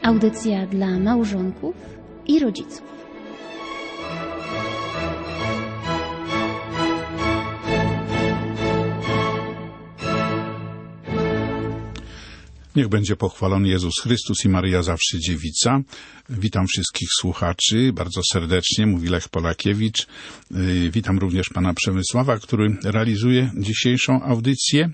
Audycja dla małżonków i rodziców. Niech będzie pochwalony Jezus Chrystus i Maryja zawsze dziewica. Witam wszystkich słuchaczy bardzo serdecznie, mówi Lech Polakiewicz. Witam również pana Przemysława, który realizuje dzisiejszą audycję.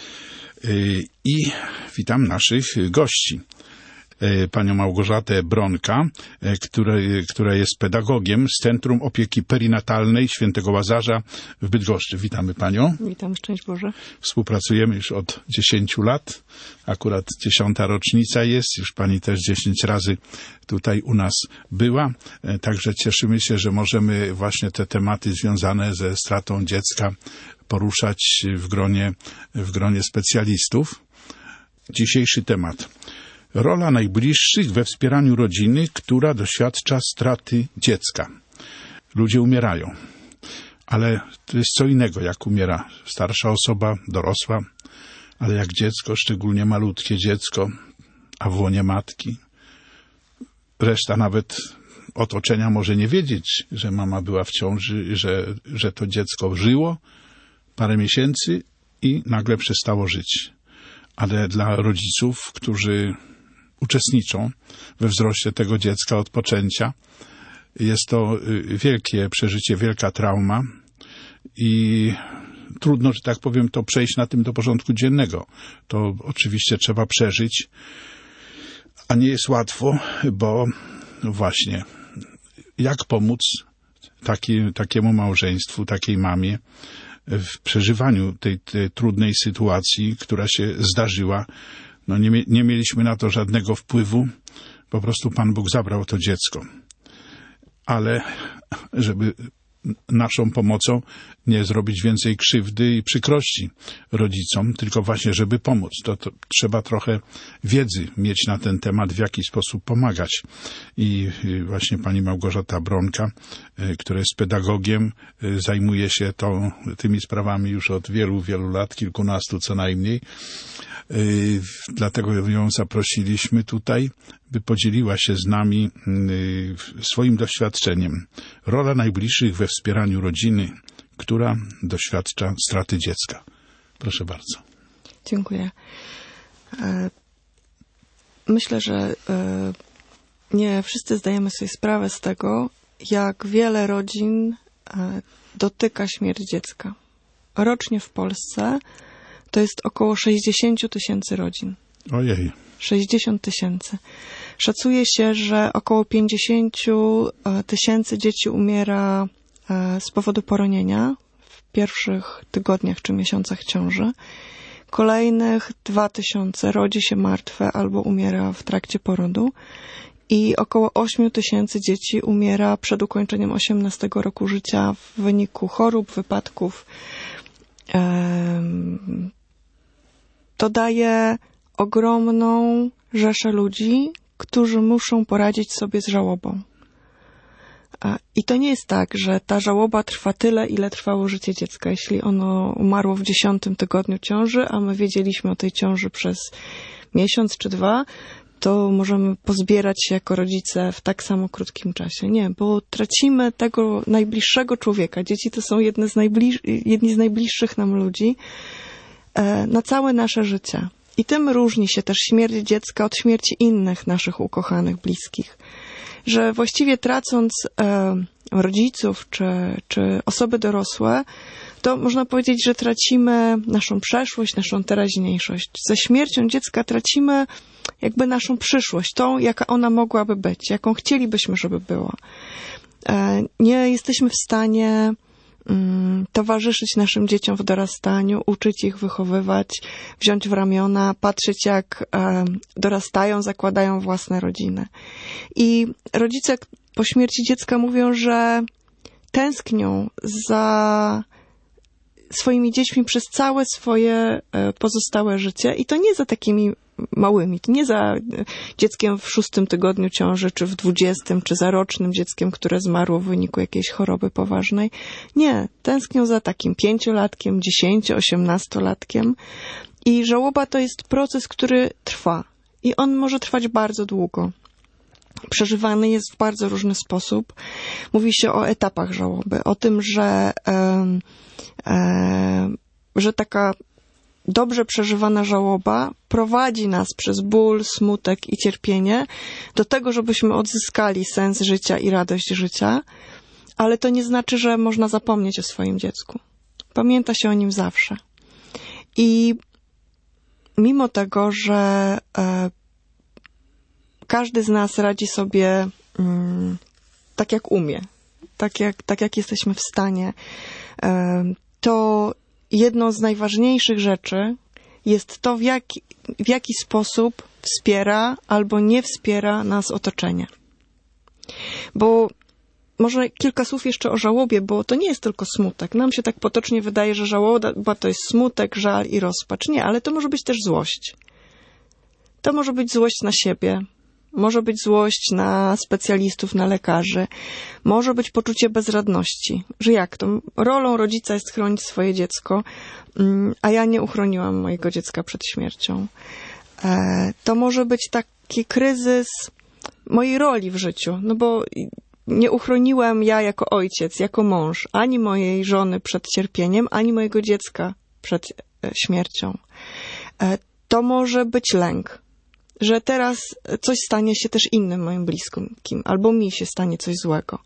I witam naszych gości. Panią Małgorzatę Bronka, która jest pedagogiem z Centrum Opieki Perinatalnej Świętego Łazarza w Bydgoszczy. Witamy panią. Witam, szczęść Boże. Współpracujemy już od 10 lat. Akurat 10. rocznica jest. Już pani też 10 razy tutaj u nas była. Także cieszymy się, że możemy właśnie te tematy związane ze stratą dziecka poruszać w gronie specjalistów. Dzisiejszy temat. Rola najbliższych we wspieraniu rodziny, która doświadcza straty dziecka. Ludzie umierają, ale to jest co innego, jak umiera starsza osoba, dorosła, ale jak dziecko, szczególnie malutkie dziecko, a w łonie matki. Reszta nawet otoczenia może nie wiedzieć, że mama była w ciąży, że to dziecko żyło parę miesięcy i nagle przestało żyć. Ale dla rodziców, którzy uczestniczą we wzroście tego dziecka od poczęcia, jest to wielkie przeżycie, wielka trauma i trudno, że tak powiem, to przejść na tym do porządku dziennego. To oczywiście trzeba przeżyć, a nie jest łatwo, bo właśnie jak pomóc takiemu małżeństwu, takiej mamie w przeżywaniu tej trudnej sytuacji, która się zdarzyła. No nie mieliśmy na to żadnego wpływu, po prostu Pan Bóg zabrał to dziecko. Ale żeby naszą pomocą nie zrobić więcej krzywdy i przykrości rodzicom, tylko właśnie, żeby pomóc. To trzeba trochę wiedzy mieć na ten temat, w jaki sposób pomagać. I właśnie pani Małgorzata Bronka, która jest pedagogiem, zajmuje się tymi sprawami już od wielu, wielu lat, kilkunastu co najmniej. Dlatego ją zaprosiliśmy tutaj, by podzieliła się z nami swoim doświadczeniem. Rola najbliższych we wspieraniu rodziny, która doświadcza straty dziecka. Proszę bardzo. Dziękuję. Myślę, że nie wszyscy zdajemy sobie sprawę z tego, jak wiele rodzin dotyka śmierć dziecka. Rocznie w Polsce to jest około 60 000 rodzin. Ojej. 60 000. Szacuje się, że około 50 000 dzieci umiera z powodu poronienia w pierwszych tygodniach czy miesiącach ciąży. Kolejnych 2000 rodzi się martwe albo umiera w trakcie porodu. I około 8 000 dzieci umiera przed ukończeniem 18 roku życia w wyniku chorób, wypadków. To daje ogromną rzeszę ludzi, którzy muszą poradzić sobie z żałobą. I to nie jest tak, że ta żałoba trwa tyle, ile trwało życie dziecka. Jeśli ono umarło w 10. tygodniu ciąży, a my wiedzieliśmy o tej ciąży przez miesiąc czy 2, to możemy pozbierać się jako rodzice w tak samo krótkim czasie. Nie, bo tracimy tego najbliższego człowieka. Dzieci to są jedni z najbliższych nam ludzi na całe nasze życie. I tym różni się też śmierć dziecka od śmierci innych naszych ukochanych, bliskich. Że właściwie tracąc rodziców czy osoby dorosłe, to można powiedzieć, że tracimy naszą przeszłość, naszą teraźniejszość. Ze śmiercią dziecka tracimy jakby naszą przyszłość, tą, jaka ona mogłaby być, jaką chcielibyśmy, żeby była. Nie jesteśmy w stanie towarzyszyć naszym dzieciom w dorastaniu, uczyć ich, wychowywać, wziąć w ramiona, patrzeć jak dorastają, zakładają własne rodziny. I rodzice po śmierci dziecka mówią, że tęsknią za swoimi dziećmi przez całe swoje pozostałe życie i to nie za takimi małymi, to nie za dzieckiem w 6. tygodniu ciąży, czy w 20, czy za rocznym dzieckiem, które zmarło w wyniku jakiejś choroby poważnej. Nie, tęsknią za takim 5-latkiem, 10-, 18-latkiem i żałoba to jest proces, który trwa i on może trwać bardzo długo. przeżywany jest w bardzo różny sposób. Mówi się o etapach żałoby, o tym, że taka dobrze przeżywana żałoba prowadzi nas przez ból, smutek i cierpienie do tego, żebyśmy odzyskali sens życia i radość życia, ale to nie znaczy, że można zapomnieć o swoim dziecku. Pamięta się o nim zawsze. I mimo tego, że każdy z nas radzi sobie tak, jak umie, tak jak jesteśmy w stanie, to jedną z najważniejszych rzeczy jest to, w jaki sposób wspiera albo nie wspiera nas otoczenie. Bo może kilka słów jeszcze o żałobie, bo to nie jest tylko smutek. Nam się tak potocznie wydaje, że żałoba to jest smutek, żal i rozpacz. Nie, ale to może być też złość. To może być złość na siebie, może być złość na specjalistów, na lekarzy, może być poczucie bezradności, że jak to? Rolą rodzica jest chronić swoje dziecko, a ja nie uchroniłam mojego dziecka przed śmiercią. To może być taki kryzys mojej roli w życiu, no bo nie uchroniłem ja jako ojciec, jako mąż, ani mojej żony przed cierpieniem, ani mojego dziecka przed śmiercią. To może być lęk, że teraz coś stanie się też innym moim bliskim, albo mi się stanie coś złego.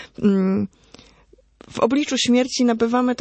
W obliczu śmierci nabywamy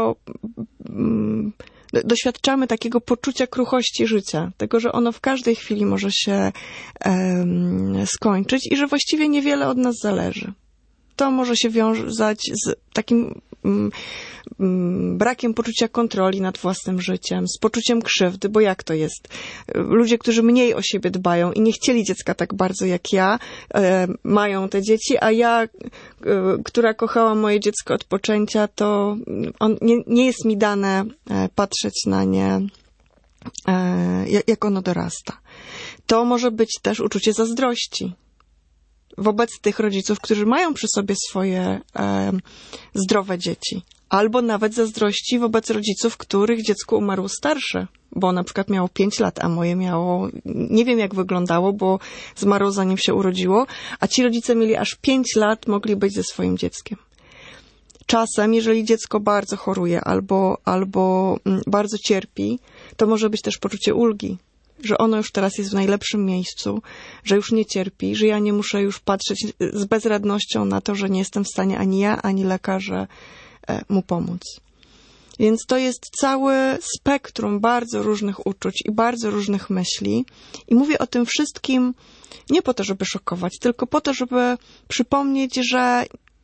doświadczamy takiego poczucia kruchości życia, tego, że ono w każdej chwili może się skończyć i że właściwie niewiele od nas zależy. To może się wiązać z takim brakiem poczucia kontroli nad własnym życiem, z poczuciem krzywdy, bo jak to jest? Ludzie, którzy mniej o siebie dbają i nie chcieli dziecka tak bardzo jak ja, mają te dzieci, a ja, która kochałam moje dziecko od poczęcia, to nie jest mi dane patrzeć na nie, jak ono dorasta. To może być też uczucie zazdrości wobec tych rodziców, którzy mają przy sobie swoje zdrowe dzieci. Albo nawet zazdrości wobec rodziców, których dziecko umarło starsze, bo na przykład miało 5 lat, a moje miało, nie wiem jak wyglądało, bo zmarło zanim się urodziło, a ci rodzice mieli aż 5 lat, mogli być ze swoim dzieckiem. Czasem, jeżeli dziecko bardzo choruje albo bardzo cierpi, to może być też poczucie ulgi, że ono już teraz jest w najlepszym miejscu, że już nie cierpi, że ja nie muszę już patrzeć z bezradnością na to, że nie jestem w stanie ani ja, ani lekarze mu pomóc. Więc to jest całe spektrum bardzo różnych uczuć i bardzo różnych myśli. I mówię o tym wszystkim nie po to, żeby szokować, tylko po to, żeby przypomnieć, że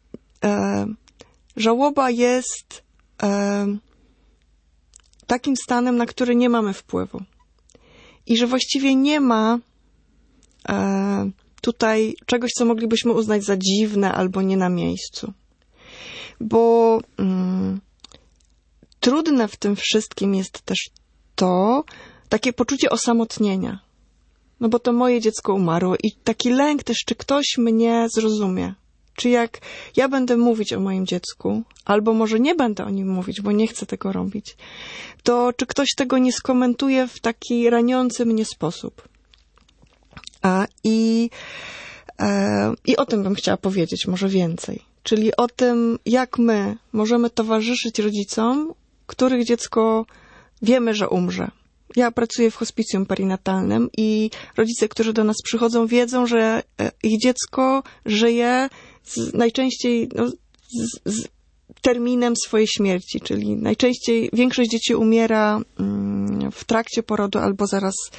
żałoba jest takim stanem, na który nie mamy wpływu. I że właściwie nie ma tutaj czegoś, co moglibyśmy uznać za dziwne albo nie na miejscu. Bo trudne w tym wszystkim jest też to, takie poczucie osamotnienia. No bo to moje dziecko umarło i taki lęk też, czy ktoś mnie zrozumie. Czy jak ja będę mówić o moim dziecku, albo może nie będę o nim mówić, bo nie chcę tego robić, to czy ktoś tego nie skomentuje w taki raniący mnie sposób. I o tym bym chciała powiedzieć może więcej. Czyli o tym, jak my możemy towarzyszyć rodzicom, których dziecko wiemy, że umrze. Ja pracuję w hospicjum perinatalnym i rodzice, którzy do nas przychodzą, wiedzą, że ich dziecko żyje najczęściej z terminem swojej śmierci, czyli najczęściej większość dzieci umiera w trakcie porodu albo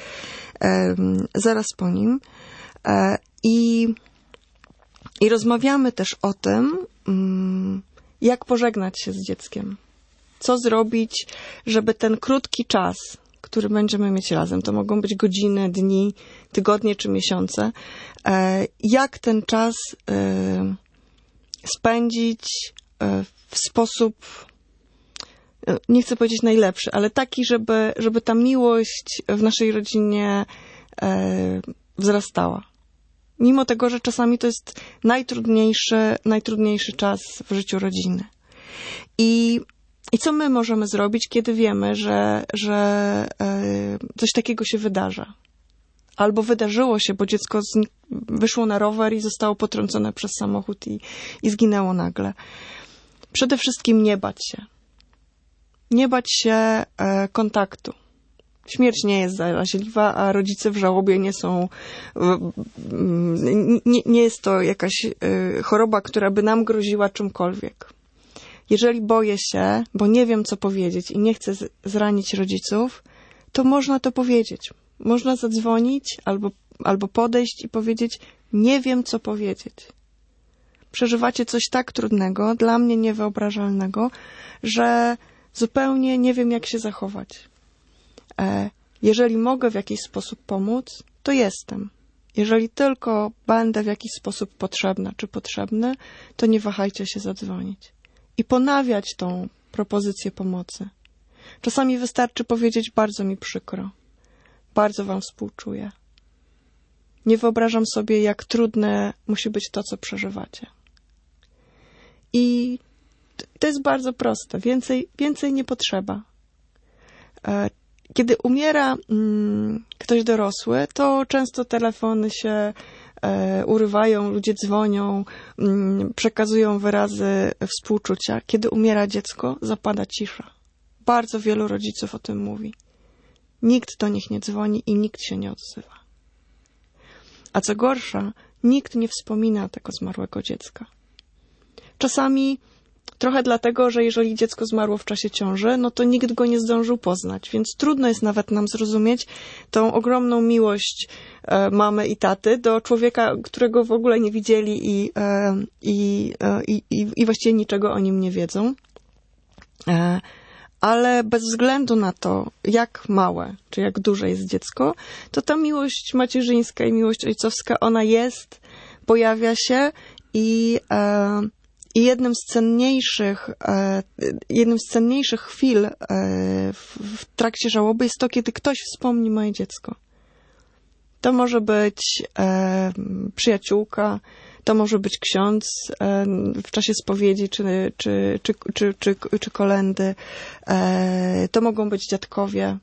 zaraz po nim. I rozmawiamy też o tym, jak pożegnać się z dzieckiem. Co zrobić, żeby ten krótki czas, który będziemy mieć razem, to mogą być godziny, dni, tygodnie czy miesiące, jak ten czas spędzić w sposób, nie chcę powiedzieć najlepszy, ale taki, żeby ta miłość w naszej rodzinie wzrastała. Mimo tego, że czasami to jest najtrudniejszy czas w życiu rodziny. I co my możemy zrobić, kiedy wiemy, że coś takiego się wydarza? albo wydarzyło się, bo dziecko wyszło na rower i zostało potrącone przez samochód i zginęło nagle. Przede wszystkim nie bać się. Nie bać się kontaktu. Śmierć nie jest zaraźliwa, a rodzice w żałobie nie są... Nie jest to jakaś choroba, która by nam groziła czymkolwiek. Jeżeli boję się, bo nie wiem, co powiedzieć i nie chcę zranić rodziców, to można to powiedzieć. Można zadzwonić albo podejść i powiedzieć, nie wiem, co powiedzieć. Przeżywacie coś tak trudnego, dla mnie niewyobrażalnego, że zupełnie nie wiem, jak się zachować. Jeżeli mogę w jakiś sposób pomóc, to jestem. Jeżeli tylko będę w jakiś sposób potrzebna czy potrzebny, to nie wahajcie się zadzwonić. I ponawiać tą propozycję pomocy. Czasami wystarczy powiedzieć, bardzo mi przykro. Bardzo wam współczuję. Nie wyobrażam sobie, jak trudne musi być to, co przeżywacie. I to jest bardzo proste. Więcej nie potrzeba. Kiedy umiera ktoś dorosły, to często telefony się urywają, ludzie dzwonią, przekazują wyrazy współczucia. Kiedy umiera dziecko, zapada cisza. Bardzo wielu rodziców o tym mówi. Nikt do nich nie dzwoni i nikt się nie odzywa. A co gorsza, nikt nie wspomina tego zmarłego dziecka. Czasami trochę dlatego, że jeżeli dziecko zmarło w czasie ciąży, no to nikt go nie zdążył poznać, więc trudno jest nawet nam zrozumieć tą ogromną miłość mamy i taty do człowieka, którego w ogóle nie widzieli i właściwie niczego o nim nie wiedzą. Ale bez względu na to, jak małe czy jak duże jest dziecko, to ta miłość macierzyńska i miłość ojcowska, ona jest, pojawia się i jednym z cenniejszych chwil w trakcie żałoby jest to, kiedy ktoś wspomni moje dziecko. To może być przyjaciółka, to może być ksiądz w czasie spowiedzi czy kolędy. To mogą być dziadkowie.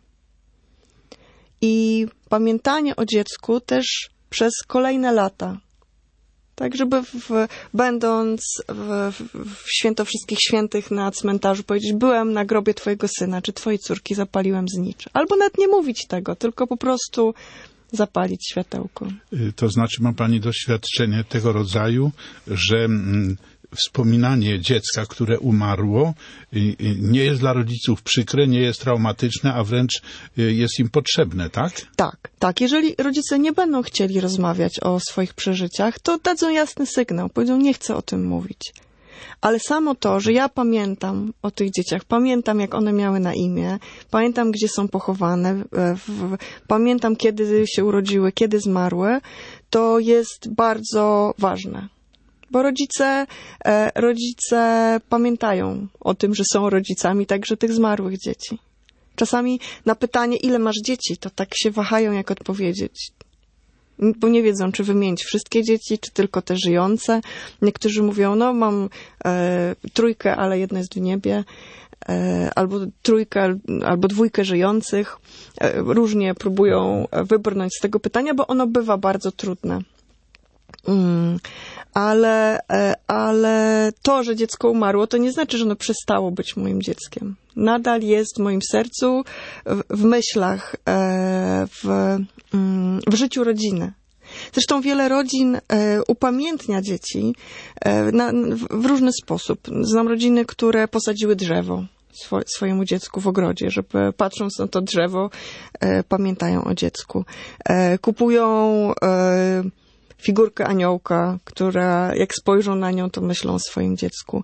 I pamiętanie o dziecku też przez kolejne lata. Tak, żeby będąc w Święto Wszystkich Świętych na cmentarzu powiedzieć, byłem na grobie twojego syna czy twojej córki, zapaliłem znicz. Albo nawet nie mówić tego, tylko po prostu zapalić światełko. To znaczy, ma pani doświadczenie tego rodzaju, że wspominanie dziecka, które umarło, nie jest dla rodziców przykre, nie jest traumatyczne, a wręcz jest im potrzebne, tak? Tak. Jeżeli rodzice nie będą chcieli rozmawiać o swoich przeżyciach, to dadzą jasny sygnał, powiedzą, nie chcę o tym mówić. Ale samo to, że ja pamiętam o tych dzieciach, pamiętam, jak one miały na imię, pamiętam, gdzie są pochowane, pamiętam, kiedy się urodziły, kiedy zmarły, to jest bardzo ważne. Bo rodzice pamiętają o tym, że są rodzicami także tych zmarłych dzieci. Czasami na pytanie, ile masz dzieci, to tak się wahają, jak odpowiedzieć. Bo nie wiedzą, czy wymienić wszystkie dzieci, czy tylko te żyjące. Niektórzy mówią, no mam 3, ale jedno jest w niebie, albo 3, albo 2 żyjących. Różnie próbują wybrnąć z tego pytania, bo ono bywa bardzo trudne. Ale to, że dziecko umarło, to nie znaczy, że ono przestało być moim dzieckiem. Nadal jest w moim sercu, w myślach, w życiu rodziny. Zresztą wiele rodzin upamiętnia dzieci w różny sposób. Znam rodziny, które posadziły drzewo swojemu dziecku w ogrodzie, żeby patrząc na to drzewo, pamiętają o dziecku. Kupują figurkę aniołka, która jak spojrzą na nią, to myślą o swoim dziecku.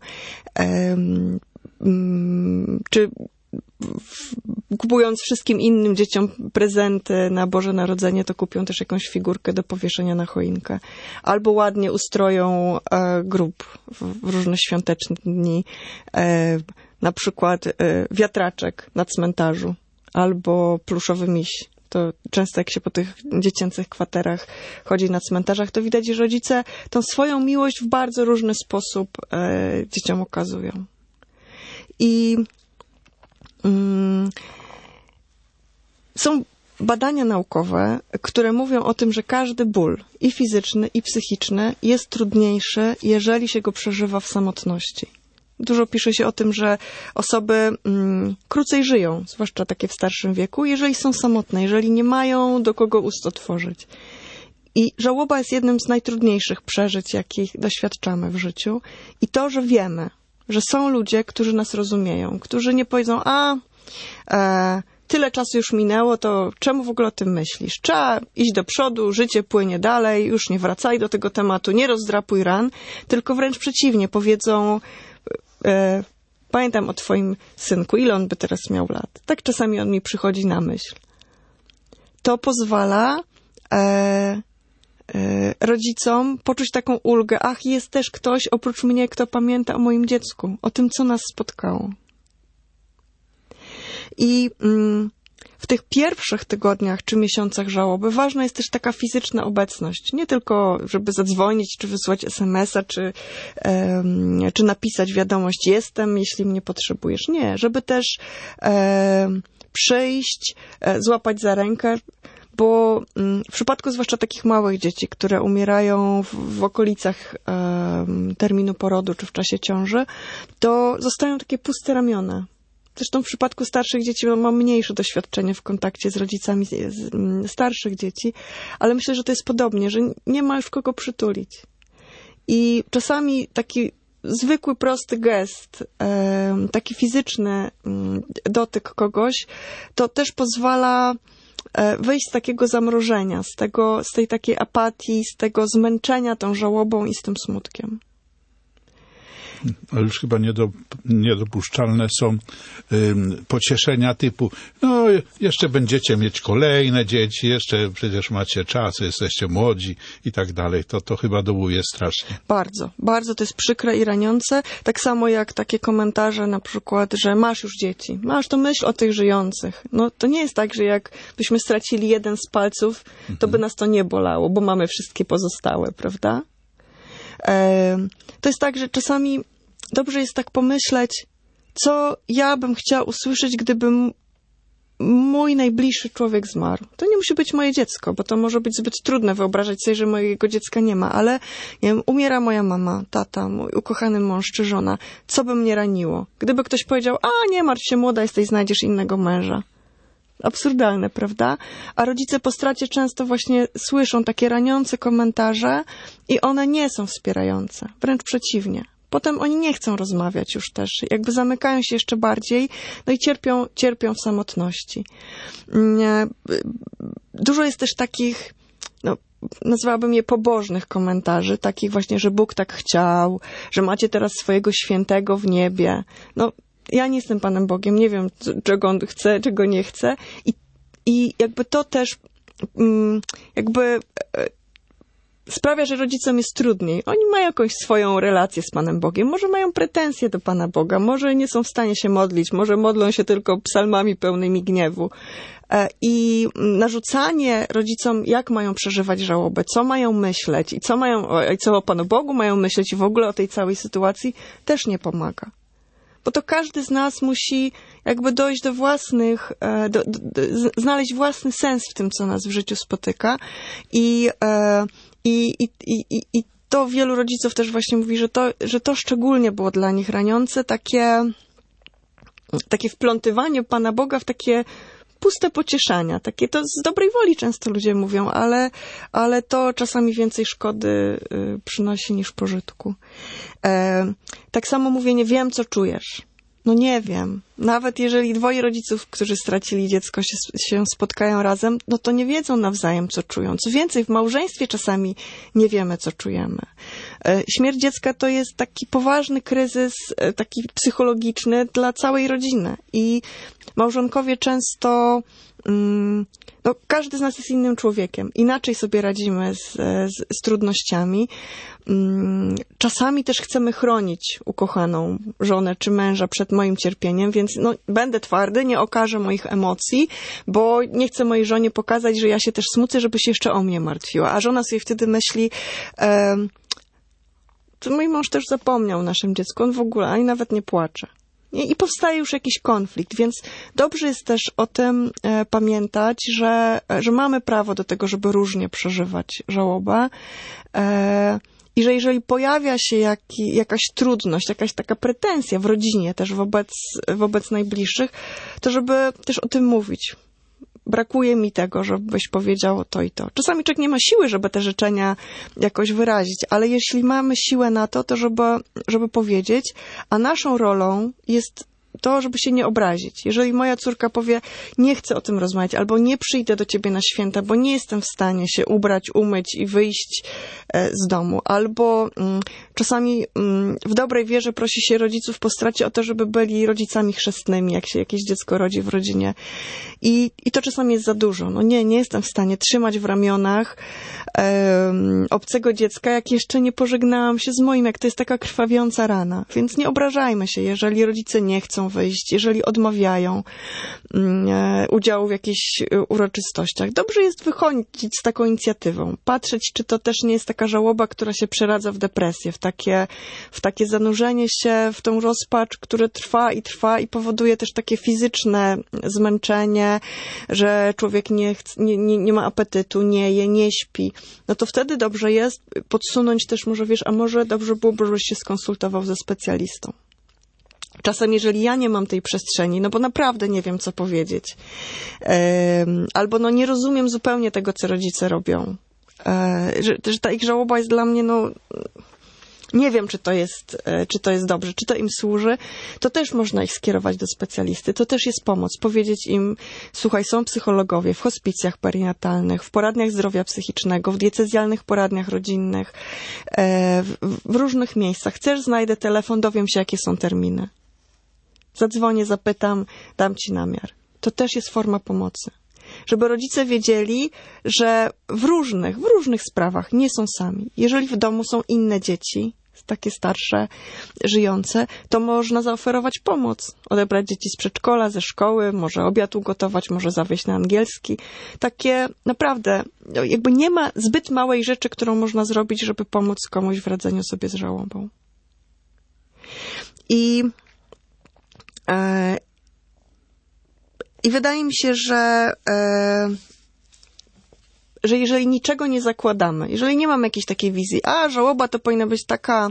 Czy kupując wszystkim innym dzieciom prezenty na Boże Narodzenie, to kupią też jakąś figurkę do powieszenia na choinkę. Albo ładnie ustroją grób w różne świąteczne dni. Na przykład wiatraczek na cmentarzu. Albo pluszowy miś. To często jak się po tych dziecięcych kwaterach chodzi na cmentarzach, to widać, że rodzice tą swoją miłość w bardzo różny sposób dzieciom okazują. I są badania naukowe, które mówią o tym, że każdy ból, i fizyczny, i psychiczny, jest trudniejszy, jeżeli się go przeżywa w samotności. Dużo pisze się o tym, że osoby krócej żyją, zwłaszcza takie w starszym wieku, jeżeli są samotne, jeżeli nie mają do kogo ust otworzyć. I żałoba jest jednym z najtrudniejszych przeżyć, jakich doświadczamy w życiu. I to, że wiemy, że są ludzie, którzy nas rozumieją, którzy nie powiedzą, tyle czasu już minęło, to czemu w ogóle o tym myślisz? Trzeba iść do przodu, życie płynie dalej, już nie wracaj do tego tematu, nie rozdrapuj ran, tylko wręcz przeciwnie, powiedzą, pamiętam o twoim synku, ile on by teraz miał lat? Tak czasami on mi przychodzi na myśl. To pozwala rodzicom poczuć taką ulgę. Ach, jest też ktoś oprócz mnie, kto pamięta o moim dziecku, o tym, co nas spotkało. I w tych pierwszych tygodniach czy miesiącach żałoby ważna jest też taka fizyczna obecność. Nie tylko, żeby zadzwonić, czy wysłać SMS-a, czy napisać wiadomość jestem, jeśli mnie potrzebujesz. Nie, żeby też przyjść, złapać za rękę, bo w przypadku zwłaszcza takich małych dzieci, które umierają w okolicach terminu porodu czy w czasie ciąży, to zostają takie puste ramiona. Zresztą w przypadku starszych dzieci mam mniejsze doświadczenie w kontakcie z rodzicami starszych dzieci, ale myślę, że to jest podobnie, że nie ma już kogo przytulić. I czasami taki zwykły, prosty gest, taki fizyczny dotyk kogoś, to też pozwala wyjść z takiego zamrożenia, z tej takiej apatii, z tego zmęczenia tą żałobą i z tym smutkiem. Ale już chyba niedopuszczalne są pocieszenia typu, no jeszcze będziecie mieć kolejne dzieci, jeszcze przecież macie czas, jesteście młodzi i tak dalej. To chyba dołuje strasznie. Bardzo, bardzo to jest przykre i raniące. Tak samo jak takie komentarze na przykład, że masz już dzieci, masz to myśl o tych żyjących. No to nie jest tak, że jak byśmy stracili jeden z palców, to by nas to nie bolało, bo mamy wszystkie pozostałe, prawda? To jest tak, że czasami dobrze jest tak pomyśleć, co ja bym chciała usłyszeć, gdyby mój najbliższy człowiek zmarł. To nie musi być moje dziecko, bo to może być zbyt trudne wyobrażać sobie, że mojego dziecka nie ma, ale nie wiem, umiera moja mama, tata, mój ukochany mąż czy żona. Co by mnie raniło? Gdyby ktoś powiedział, nie martw się, młoda jesteś, znajdziesz innego męża. Absurdalne, prawda? A rodzice po stracie często właśnie słyszą takie raniące komentarze i one nie są wspierające. Wręcz przeciwnie. Potem oni nie chcą rozmawiać już też. Jakby zamykają się jeszcze bardziej, no i cierpią w samotności. Dużo jest też takich, nazwałabym je pobożnych komentarzy, takich właśnie, że Bóg tak chciał, że macie teraz swojego świętego w niebie. Ja nie jestem Panem Bogiem, nie wiem, czego On chce, czego nie chce. I jakby to też sprawia, że rodzicom jest trudniej. Oni mają jakąś swoją relację z Panem Bogiem, może mają pretensje do Pana Boga, może nie są w stanie się modlić, może modlą się tylko psalmami pełnymi gniewu. I narzucanie rodzicom, jak mają przeżywać żałobę, co mają myśleć i co o Panu Bogu mają myśleć i w ogóle o tej całej sytuacji, też nie pomaga. Bo to każdy z nas musi jakby dojść do własnych, znaleźć własny sens w tym, co nas w życiu spotyka. I to wielu rodziców też właśnie mówi, że to szczególnie było dla nich raniące, takie wplątywanie Pana Boga w takie puste pocieszenia. Takie to z dobrej woli często ludzie mówią, ale to czasami więcej szkody przynosi niż pożytku. Tak samo mówienie, wiem, co czujesz. Nie wiem. Nawet jeżeli dwoje rodziców, którzy stracili dziecko, się spotkają razem, to nie wiedzą nawzajem, co czują. Co więcej, w małżeństwie czasami nie wiemy, co czujemy. Śmierć dziecka to jest taki poważny kryzys, taki psychologiczny dla całej rodziny. I małżonkowie często... każdy z nas jest innym człowiekiem. Inaczej sobie radzimy z trudnościami. Czasami też chcemy chronić ukochaną żonę czy męża przed moim cierpieniem, więc będę twardy, nie okażę moich emocji, bo nie chcę mojej żonie pokazać, że ja się też smucę, żeby się jeszcze o mnie martwiła. A żona sobie wtedy myśli, to mój mąż też zapomniał o naszym dziecku, on w ogóle ani nawet nie płacze. Nie? I powstaje już jakiś konflikt, więc dobrze jest też o tym pamiętać, że mamy prawo do tego, żeby różnie przeżywać żałobę. I że jeżeli pojawia się jakaś trudność, jakaś taka pretensja w rodzinie też wobec najbliższych, to żeby też o tym mówić. Brakuje mi tego, żebyś powiedział to i to. Czasami człowiek nie ma siły, żeby te życzenia jakoś wyrazić, ale jeśli mamy siłę na to żeby powiedzieć, a naszą rolą jest to, żeby się nie obrazić. Jeżeli moja córka powie, nie chcę o tym rozmawiać, albo nie przyjdę do ciebie na święta, bo nie jestem w stanie się ubrać, umyć i wyjść z domu, albo czasami w dobrej wierze prosi się rodziców po stracie o to, żeby byli rodzicami chrzestnymi, jak się jakieś dziecko rodzi w rodzinie. I to czasami jest za dużo. No nie jestem w stanie trzymać w ramionach obcego dziecka, jak jeszcze nie pożegnałam się z moim, jak to jest taka krwawiąca rana. Więc nie obrażajmy się, jeżeli rodzice nie chcą wyjść, jeżeli odmawiają udziału w jakichś uroczystościach. Dobrze jest wychodzić z taką inicjatywą. Patrzeć, czy to też nie jest taka żałoba, która się przeradza w depresję, w takie zanurzenie się, w tą rozpacz, które trwa i powoduje też takie fizyczne zmęczenie, że człowiek nie ma apetytu, nie je, nie śpi. No to wtedy dobrze jest podsunąć też może, a może dobrze byłoby, żebyś się skonsultował ze specjalistą. Czasem, jeżeli ja nie mam tej przestrzeni, no bo naprawdę nie wiem, co powiedzieć, albo no nie rozumiem zupełnie tego, co rodzice robią, że ta ich żałoba jest dla mnie, no nie wiem, czy to jest dobrze, czy to im służy, to też można ich skierować do specjalisty, to też jest pomoc, powiedzieć im, słuchaj, są psychologowie w hospicjach perinatalnych, w poradniach zdrowia psychicznego, w diecezjalnych poradniach rodzinnych, w różnych miejscach. Chcesz, znajdę telefon, dowiem się, jakie są terminy. Zadzwonię, zapytam, dam ci namiar. To też jest forma pomocy. Żeby rodzice wiedzieli, że w różnych sprawach nie są sami. Jeżeli w domu są inne dzieci, takie starsze, żyjące, to można zaoferować pomoc. Odebrać dzieci z przedszkola, ze szkoły, może obiad ugotować, może zawieźć na angielski. Takie naprawdę, jakby nie ma zbyt małej rzeczy, którą można zrobić, żeby pomóc komuś w radzeniu sobie z żałobą. I wydaje mi się, że jeżeli niczego nie zakładamy, jeżeli nie mamy jakiejś takiej wizji, żałoba to powinna być taka,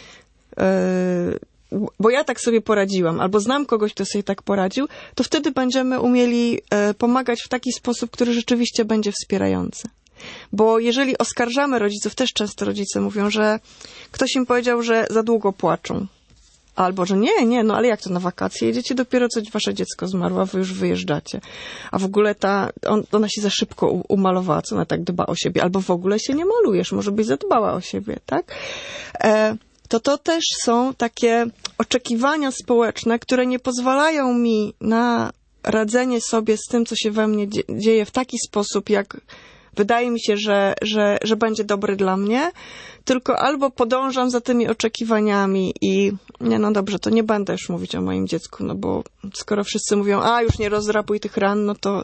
bo ja tak sobie poradziłam, albo znam kogoś, kto sobie tak poradził, to wtedy będziemy umieli pomagać w taki sposób, który rzeczywiście będzie wspierający. Bo jeżeli oskarżamy rodziców, też często rodzice mówią, że ktoś im powiedział, że za długo płaczą. Albo, że nie, no ale jak to na wakacje? Jedziecie dopiero, co wasze dziecko zmarło, a wy już wyjeżdżacie. A w ogóle ona się za szybko umalowała, co ona tak dba o siebie. Albo w ogóle się nie malujesz, może byś zadbała o siebie, tak? To też są takie oczekiwania społeczne, które nie pozwalają mi na radzenie sobie z tym, co się we mnie dzieje w taki sposób, jak wydaje mi się, że będzie dobry dla mnie, tylko albo podążam za tymi oczekiwaniami i no dobrze, to nie będę już mówić o moim dziecku, no bo skoro wszyscy mówią, już nie rozdrapuj tych ran, no to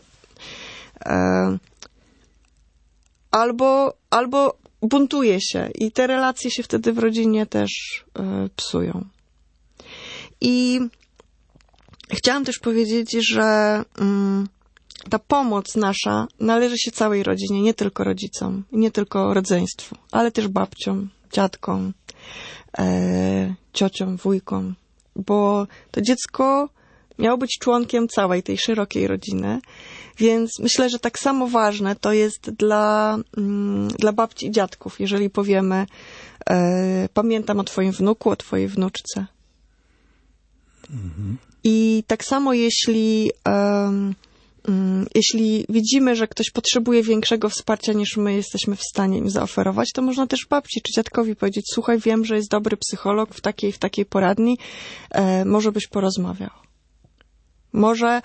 albo buntuję się i te relacje się wtedy w rodzinie też psują. I chciałam też powiedzieć, że ta pomoc nasza należy się całej rodzinie, nie tylko rodzicom, nie tylko rodzeństwu, ale też babciom, dziadkom, ciociom, wujkom, bo to dziecko miało być członkiem całej tej szerokiej rodziny, więc myślę, że tak samo ważne to jest dla babci i dziadków, jeżeli powiemy, pamiętam o twoim wnuku, o twojej wnuczce. Mhm. I tak samo jeśli widzimy, że ktoś potrzebuje większego wsparcia niż my jesteśmy w stanie im zaoferować, to można też babci czy dziadkowi powiedzieć, słuchaj, wiem, że jest dobry psycholog w takiej poradni, może byś porozmawiał. Może,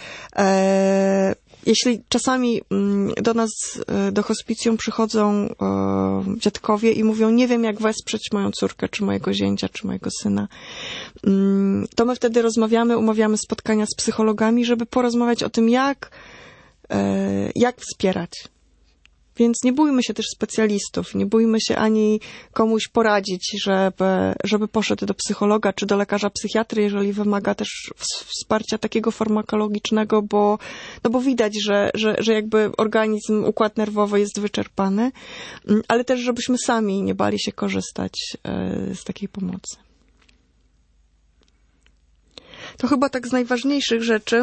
jeśli czasami do nas, do hospicjum przychodzą dziadkowie i mówią, nie wiem jak wesprzeć moją córkę, czy mojego zięcia, czy mojego syna, to my wtedy umawiamy spotkania z psychologami, żeby porozmawiać o tym, jak wspierać. Więc nie bójmy się też specjalistów, nie bójmy się ani komuś poradzić, żeby poszedł do psychologa czy do lekarza psychiatry, jeżeli wymaga też wsparcia takiego farmakologicznego, bo widać, że jakby organizm, układ nerwowy jest wyczerpany, ale też żebyśmy sami nie bali się korzystać z takiej pomocy. To chyba tak z najważniejszych rzeczy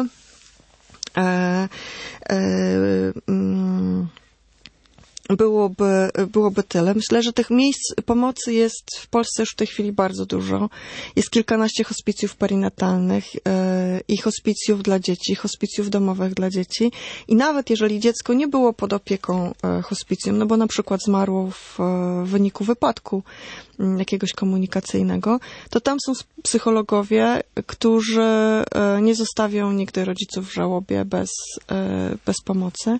byłoby tyle. Myślę, że tych miejsc pomocy jest w Polsce już w tej chwili bardzo dużo. Jest kilkanaście hospicjów perinatalnych i hospicjów dla dzieci, hospicjów domowych dla dzieci. I nawet jeżeli dziecko nie było pod opieką hospicjum, no bo na przykład zmarło w wyniku wypadku jakiegoś komunikacyjnego, to tam są psychologowie, którzy nie zostawią nigdy rodziców w żałobie bez pomocy.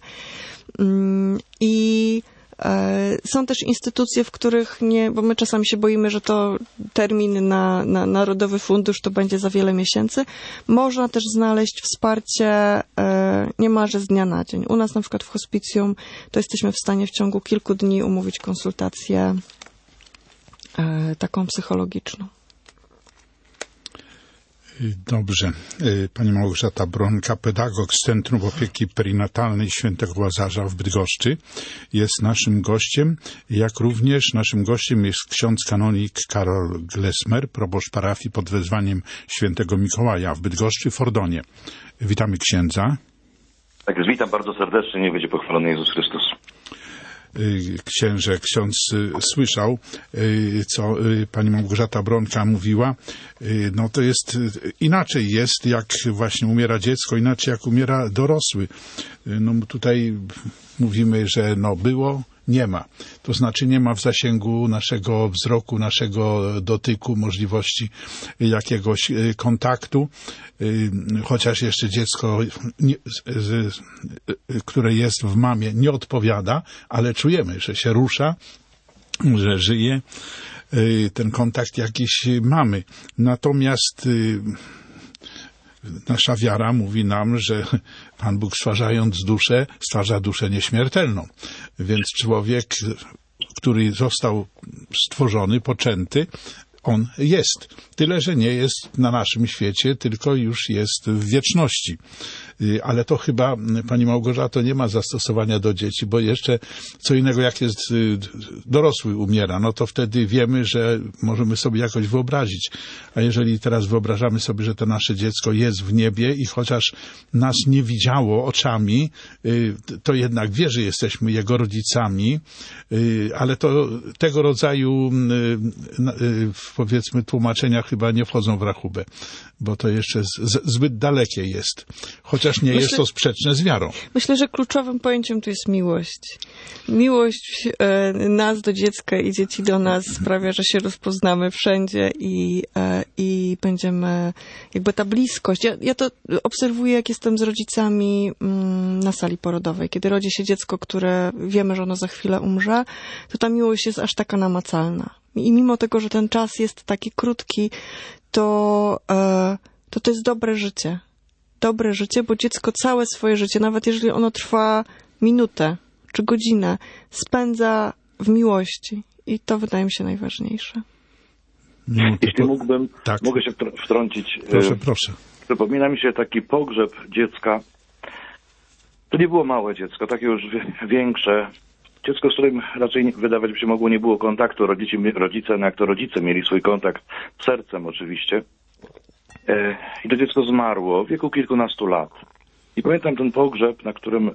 I są też instytucje, w których nie, bo my czasami się boimy, że to termin na Narodowy Fundusz to będzie za wiele miesięcy. Można też znaleźć wsparcie niemalże z dnia na dzień. U nas na przykład w hospicjum to jesteśmy w stanie w ciągu kilku dni umówić konsultację taką psychologiczną. Dobrze. Pani Małgorzata Bronka, pedagog z Centrum Opieki Perinatalnej Świętego Łazarza w Bydgoszczy, jest naszym gościem, jak również naszym gościem jest ksiądz kanonik Karol Glesmer, proboszcz parafii pod wezwaniem Świętego Mikołaja w Bydgoszczy w Ordonie. Witamy księdza. Tak jest, witam bardzo serdecznie, niech będzie pochwalony Jezus Chrystus. Ksiądz słyszał, co pani Małgorzata Bronka mówiła, no to jest inaczej jest, jak właśnie umiera dziecko, inaczej jak umiera dorosły. No tutaj mówimy, że no było, nie ma. To znaczy nie ma w zasięgu naszego wzroku, naszego dotyku, możliwości jakiegoś kontaktu, chociaż jeszcze dziecko, które jest w mamie, nie odpowiada, ale czujemy, że się rusza, że żyje, ten kontakt jakiś mamy. Natomiast nasza wiara mówi nam, że Pan Bóg stwarzając duszę, stwarza duszę nieśmiertelną. Więc człowiek, który został stworzony, poczęty, on jest. Tyle, że nie jest na naszym świecie, tylko już jest w wieczności. Ale to chyba, pani Małgorzato, nie ma zastosowania do dzieci, bo jeszcze co innego, jak jest dorosły umiera, no to wtedy wiemy, że możemy sobie jakoś wyobrazić. A jeżeli teraz wyobrażamy sobie, że to nasze dziecko jest w niebie i chociaż nas nie widziało oczami, to jednak wie, że jesteśmy jego rodzicami, ale to tego rodzaju powiedzmy tłumaczenia chyba nie wchodzą w rachubę, bo to jeszcze zbyt dalekie jest. Chociaż nie jest to sprzeczne z wiarą. Myślę, że kluczowym pojęciem tu jest miłość. Miłość nas do dziecka i dzieci do nas sprawia, że się rozpoznamy wszędzie i będziemy, jakby ta bliskość. Ja to obserwuję, jak jestem z rodzicami na sali porodowej. Kiedy rodzi się dziecko, które wiemy, że ono za chwilę umrze, to ta miłość jest aż taka namacalna. I mimo tego, że ten czas jest taki krótki, to jest dobre życie. Dobre życie, bo dziecko całe swoje życie, nawet jeżeli ono trwa minutę czy godzinę, spędza w miłości. I to wydaje mi się najważniejsze. Jeśli mógłbym, tak. Mogę się wtrącić. Proszę. Przypomina mi się taki pogrzeb dziecka. To nie było małe dziecko, takie już większe. Dziecko, z którym raczej wydawać by się mogło nie było kontaktu. Rodzice, no jak to rodzice mieli swój kontakt z sercem oczywiście. I to dziecko zmarło w wieku kilkunastu lat. I pamiętam ten pogrzeb, na którym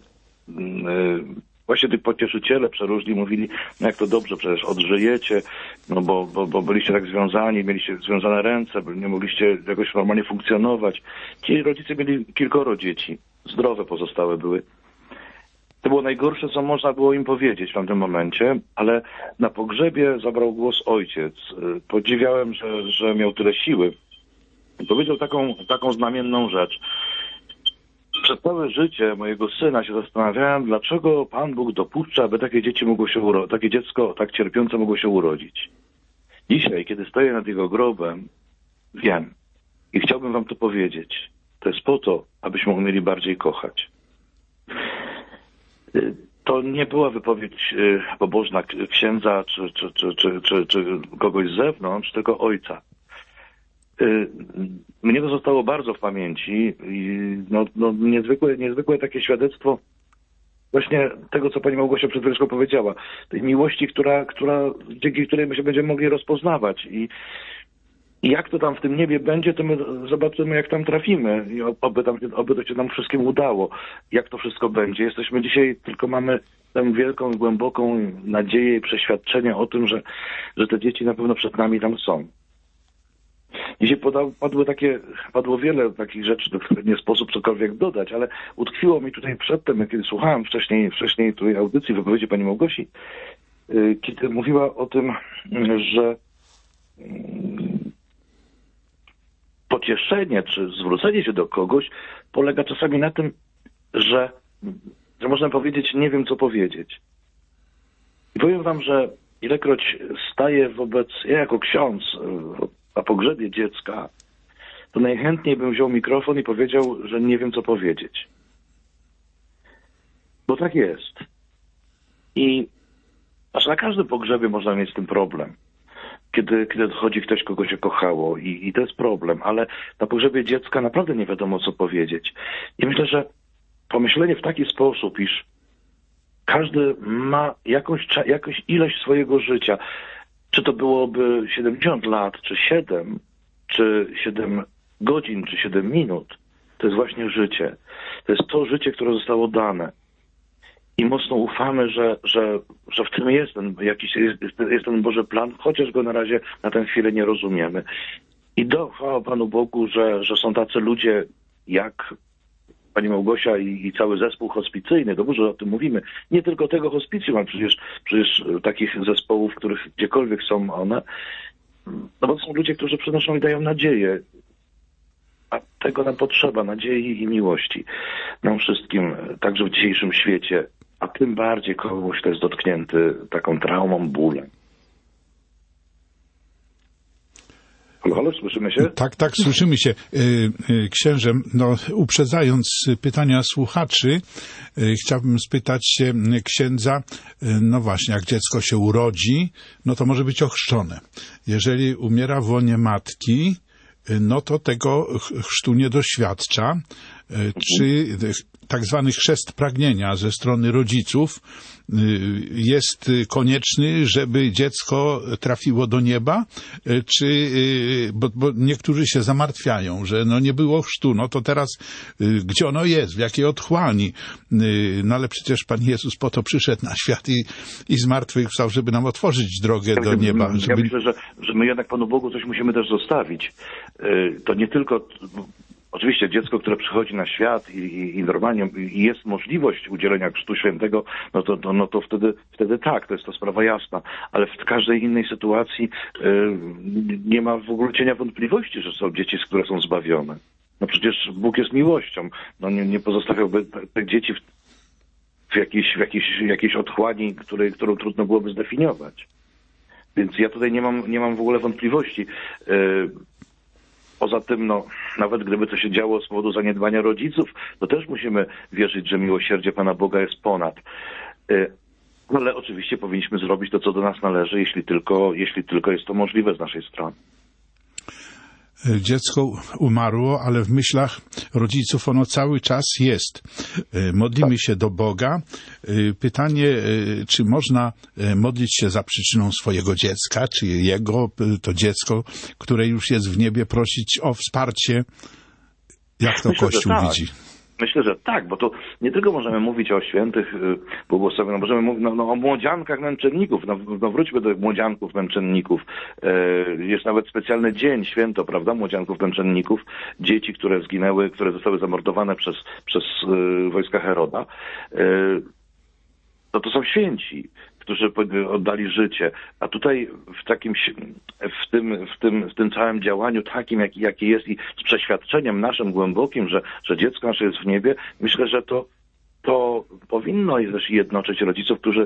właśnie tych pocieszyciele przeróżni mówili, no jak to dobrze, przecież odżyjecie, no bo byliście tak związani, mieliście związane ręce, nie mogliście jakoś normalnie funkcjonować. Ci rodzice mieli kilkoro dzieci, zdrowe pozostałe były. To było najgorsze, co można było im powiedzieć w tamtym momencie, ale na pogrzebie zabrał głos ojciec. Podziwiałem, że miał tyle siły. Powiedział taką znamienną rzecz. Przez całe życie mojego syna się zastanawiałem, dlaczego Pan Bóg dopuszcza, aby takie dziecko tak cierpiące mogło się urodzić. Dzisiaj, kiedy stoję nad jego grobem, wiem i chciałbym wam to powiedzieć. To jest po to, abyśmy umieli bardziej kochać. To nie była wypowiedź pobożna księdza czy kogoś z zewnątrz, tylko ojca. Mnie to zostało bardzo w pamięci i niezwykłe takie świadectwo właśnie tego, co pani Małgosia przed chwileczką powiedziała. Tej miłości, dzięki której my się będziemy mogli rozpoznawać. I jak to tam w tym niebie będzie, to my zobaczymy, jak tam trafimy. I oby to się nam wszystkim udało. Jak to wszystko będzie. Jesteśmy dzisiaj, tylko mamy tę wielką, głęboką nadzieję i przeświadczenie o tym, że te dzieci na pewno przed nami tam są. Dzisiaj padło wiele takich rzeczy, do których nie sposób cokolwiek dodać, ale utkwiło mi tutaj przedtem, kiedy słuchałem wcześniej tej audycji, wypowiedzi pani Małgosi, kiedy mówiła o tym, że pocieszenie czy zwrócenie się do kogoś polega czasami na tym, że można powiedzieć, nie wiem co powiedzieć. I powiem wam, że ilekroć staję ja jako ksiądz na pogrzebie dziecka, to najchętniej bym wziął mikrofon i powiedział, że nie wiem co powiedzieć. Bo tak jest. I aż na każdym pogrzebie można mieć z tym problem. Kiedy odchodzi ktoś, kogo się kochało i to jest problem, ale na pogrzebie dziecka naprawdę nie wiadomo co powiedzieć. I myślę, że pomyślenie w taki sposób, iż każdy ma jakąś ilość swojego życia, czy to byłoby 70 lat, czy 7, czy 7 godzin, czy 7 minut, to jest właśnie życie. To jest to życie, które zostało dane. I mocno ufamy, że w tym jest ten Boży plan, chociaż go na razie na tę chwilę nie rozumiemy. I chwała Panu Bogu, że są tacy ludzie jak pani Małgosia i cały zespół hospicyjny. Dobrze, że o tym mówimy. Nie tylko tego hospicjum, ale przecież takich zespołów, w których gdziekolwiek są one. No bo są ludzie, którzy przynoszą i dają nadzieję. A tego nam potrzeba, nadziei i miłości. Nam wszystkim, także w dzisiejszym świecie, a tym bardziej kogoś, kto jest dotknięty taką traumą, bólem. Halo, słyszymy się? Tak, słyszymy się. Księże, uprzedzając pytania słuchaczy, chciałbym spytać się księdza, no właśnie, jak dziecko się urodzi, no to może być ochrzczone. Jeżeli umiera w łonie matki, no to tego chrztu nie doświadcza. Czy tak zwany chrzest pragnienia ze strony rodziców jest konieczny, żeby dziecko trafiło do nieba? Czy, bo niektórzy się zamartwiają, że nie było chrztu, no to teraz gdzie ono jest, w jakiej otchłani? No ale przecież Pan Jezus po to przyszedł na świat i zmartwychwstał, żeby nam otworzyć drogę do nieba. Ja myślę, że my jednak Panu Bogu coś musimy też zostawić. To nie tylko... Oczywiście dziecko, które przychodzi na świat i normalnie jest możliwość udzielenia Chrztu Świętego, no to wtedy tak, to jest to sprawa jasna. Ale w każdej innej sytuacji nie ma w ogóle cienia wątpliwości, że są dzieci, które są zbawione. No przecież Bóg jest miłością. No nie pozostawiałby tych dzieci w jakiejś otchłani, którą trudno byłoby zdefiniować. Więc ja tutaj nie mam w ogóle wątpliwości. Poza tym, nawet gdyby to się działo z powodu zaniedbania rodziców, to też musimy wierzyć, że miłosierdzie Pana Boga jest ponad. Ale oczywiście powinniśmy zrobić to, co do nas należy, jeśli tylko jest to możliwe z naszej strony. Dziecko umarło, ale w myślach rodziców ono cały czas jest. Modlimy się do Boga. Pytanie, czy można modlić się za przyczyną swojego dziecka, czy to dziecko, które już jest w niebie, prosić o wsparcie? Jak to Kościół widzi? Myślę, że tak, bo to nie tylko możemy mówić o świętych błogosławionych, możemy mówić o młodziankach męczenników. Wróćmy do młodzianków męczenników. Jest nawet specjalny dzień, święto, prawda, młodzianków męczenników, dzieci, które zginęły, które zostały zamordowane przez wojska Heroda. To są święci, którzy oddali życie. A tutaj w tym całym działaniu takim, jaki jest i z przeświadczeniem naszym głębokim, że dziecko nasze jest w niebie, myślę, że to powinno też jednoczyć rodziców, którzy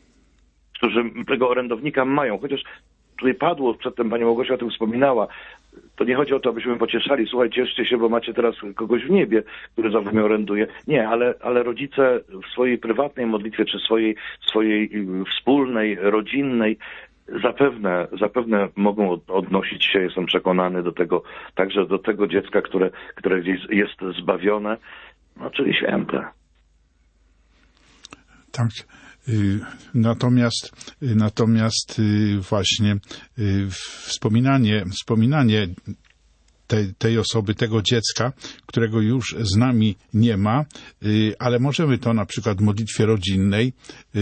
tego orędownika mają. Chociaż tutaj padło, przedtem pani Małgosia o tym wspominała, To nie chodzi o to, abyśmy pocieszali, słuchaj, cieszcie się, bo macie teraz kogoś w niebie, który za wami oręduje. Nie, ale rodzice w swojej prywatnej modlitwie, czy swojej wspólnej, rodzinnej, zapewne mogą odnosić się, jestem przekonany, do tego, także do tego dziecka, które gdzieś jest zbawione, no, czyli święte. Tak. Natomiast właśnie wspominanie tej osoby, tego dziecka, którego już z nami nie ma, ale możemy to na przykład w modlitwie rodzinnej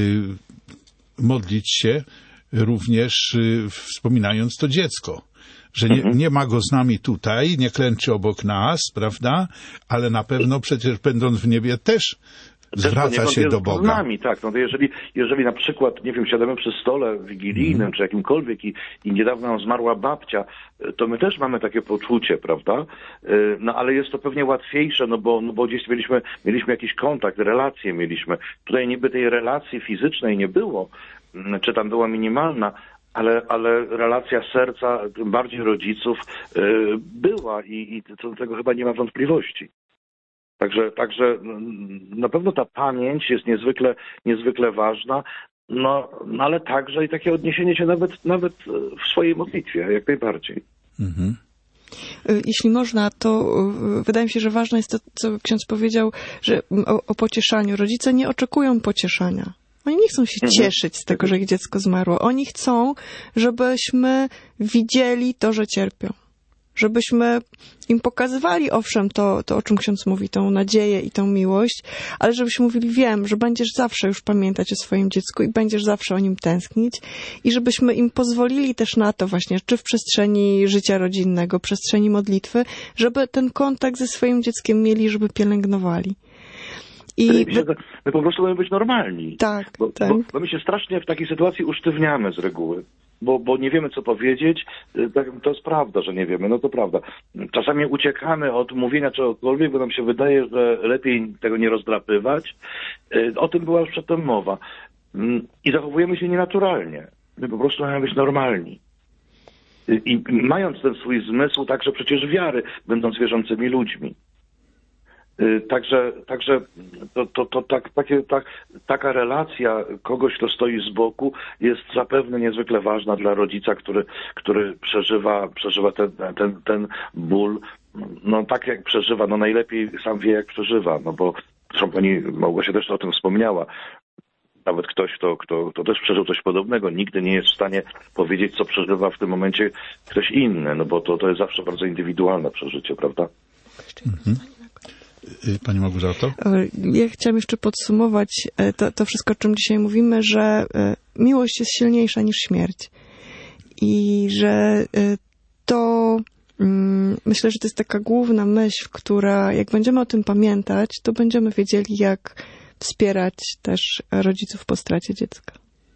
modlić się również wspominając to dziecko, że nie ma go z nami tutaj, nie klęczy obok nas, prawda? Ale na pewno przecież będąc w niebie też zwraca się do Boga. Z nami, tak. No to jeżeli na przykład, nie wiem, siadamy przy stole wigilijnym, czy jakimkolwiek i niedawno nam zmarła babcia, to my też mamy takie poczucie, prawda? No ale jest to pewnie łatwiejsze, no bo gdzieś mieliśmy jakiś kontakt, relacje mieliśmy. Tutaj niby tej relacji fizycznej nie było, czy tam była minimalna, ale relacja serca, tym bardziej rodziców, była i co do tego chyba nie ma wątpliwości. Także na pewno ta pamięć jest niezwykle ważna, no ale także i takie odniesienie się nawet w swojej modlitwie, jak najbardziej. Mhm. Jeśli można, to wydaje mi się, że ważne jest to, co ksiądz powiedział, że o pocieszaniu. Rodzice nie oczekują pocieszania. Oni nie chcą się cieszyć z tego, że ich dziecko zmarło. Oni chcą, żebyśmy widzieli to, że cierpią. Żebyśmy im pokazywali, owszem, to o czym ksiądz mówi, tą nadzieję i tą miłość, ale żebyśmy mówili, wiem, że będziesz zawsze już pamiętać o swoim dziecku i będziesz zawsze o nim tęsknić i żebyśmy im pozwolili też na to właśnie, czy w przestrzeni życia rodzinnego, przestrzeni modlitwy, żeby ten kontakt ze swoim dzieckiem mieli, żeby pielęgnowali. I my po prostu mamy być normalni. Tak, bo my się strasznie w takiej sytuacji usztywniamy z reguły. Bo nie wiemy, co powiedzieć. To jest prawda, że nie wiemy, no to prawda. Czasami uciekamy od mówienia czegokolwiek, bo nam się wydaje, że lepiej tego nie rozdrapywać. O tym była już przedtem mowa. I zachowujemy się nienaturalnie. My po prostu mamy być normalni. I mając ten swój zmysł także przecież wiary, będąc wierzącymi ludźmi. Także taka relacja kogoś, kto stoi z boku, jest zapewne niezwykle ważna dla rodzica, który przeżywa ten ból. No tak jak przeżywa, no najlepiej sam wie, jak przeżywa, no bo zresztą pani Małgosia też o tym wspomniała. Nawet ktoś, kto też przeżył coś podobnego, nigdy nie jest w stanie powiedzieć, co przeżywa w tym momencie ktoś inny, no bo to jest zawsze bardzo indywidualne przeżycie, prawda? Mhm. Pani Małgorzato? Ja chciałam jeszcze podsumować to wszystko, o czym dzisiaj mówimy, że miłość jest silniejsza niż śmierć. I że to myślę, że to jest taka główna myśl, która jak będziemy o tym pamiętać, to będziemy wiedzieli, jak wspierać też rodziców po stracie dziecka.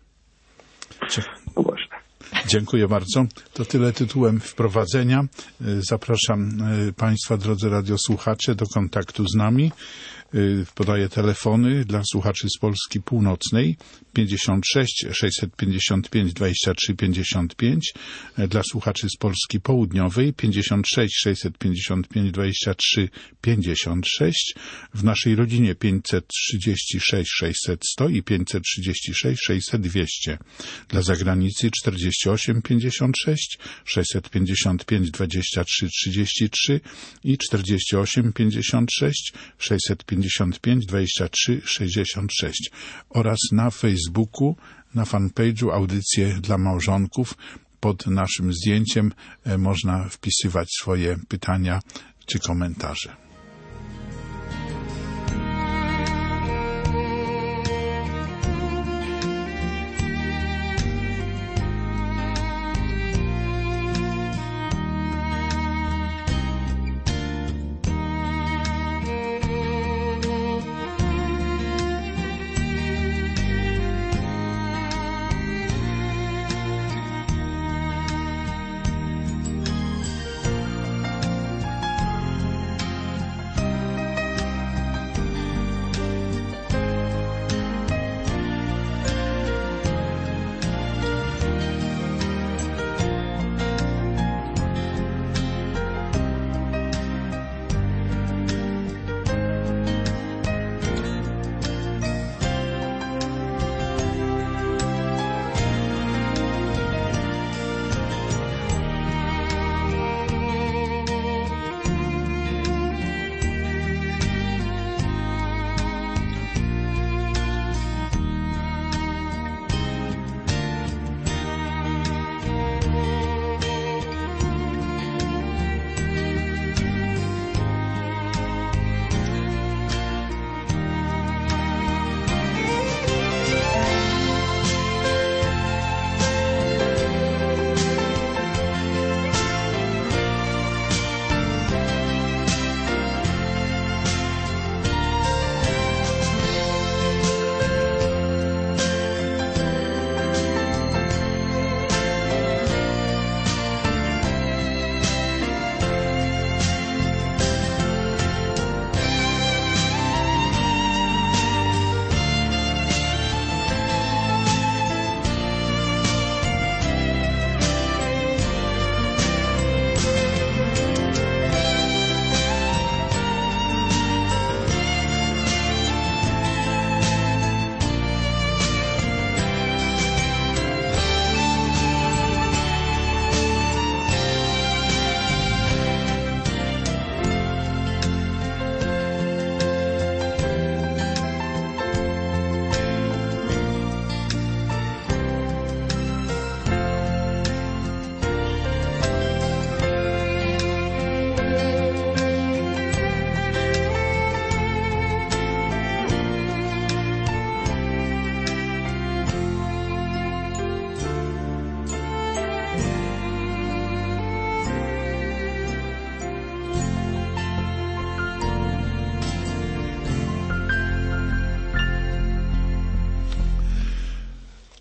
No właśnie. Dziękuję bardzo. To tyle tytułem wprowadzenia. Zapraszam Państwa, drodzy radiosłuchacze, do kontaktu z nami. Podaję telefony dla słuchaczy z Polski Północnej 56 655 23 55, dla słuchaczy z Polski Południowej 56 655 23 56, w naszej rodzinie 536 600 100 i 536 600 200, dla zagranicy 48 56 655 23 33 i 48 56 655 23 66 oraz na Facebooku, na fanpage'u Audycje dla Małżonków. Pod naszym zdjęciem można wpisywać swoje pytania czy komentarze.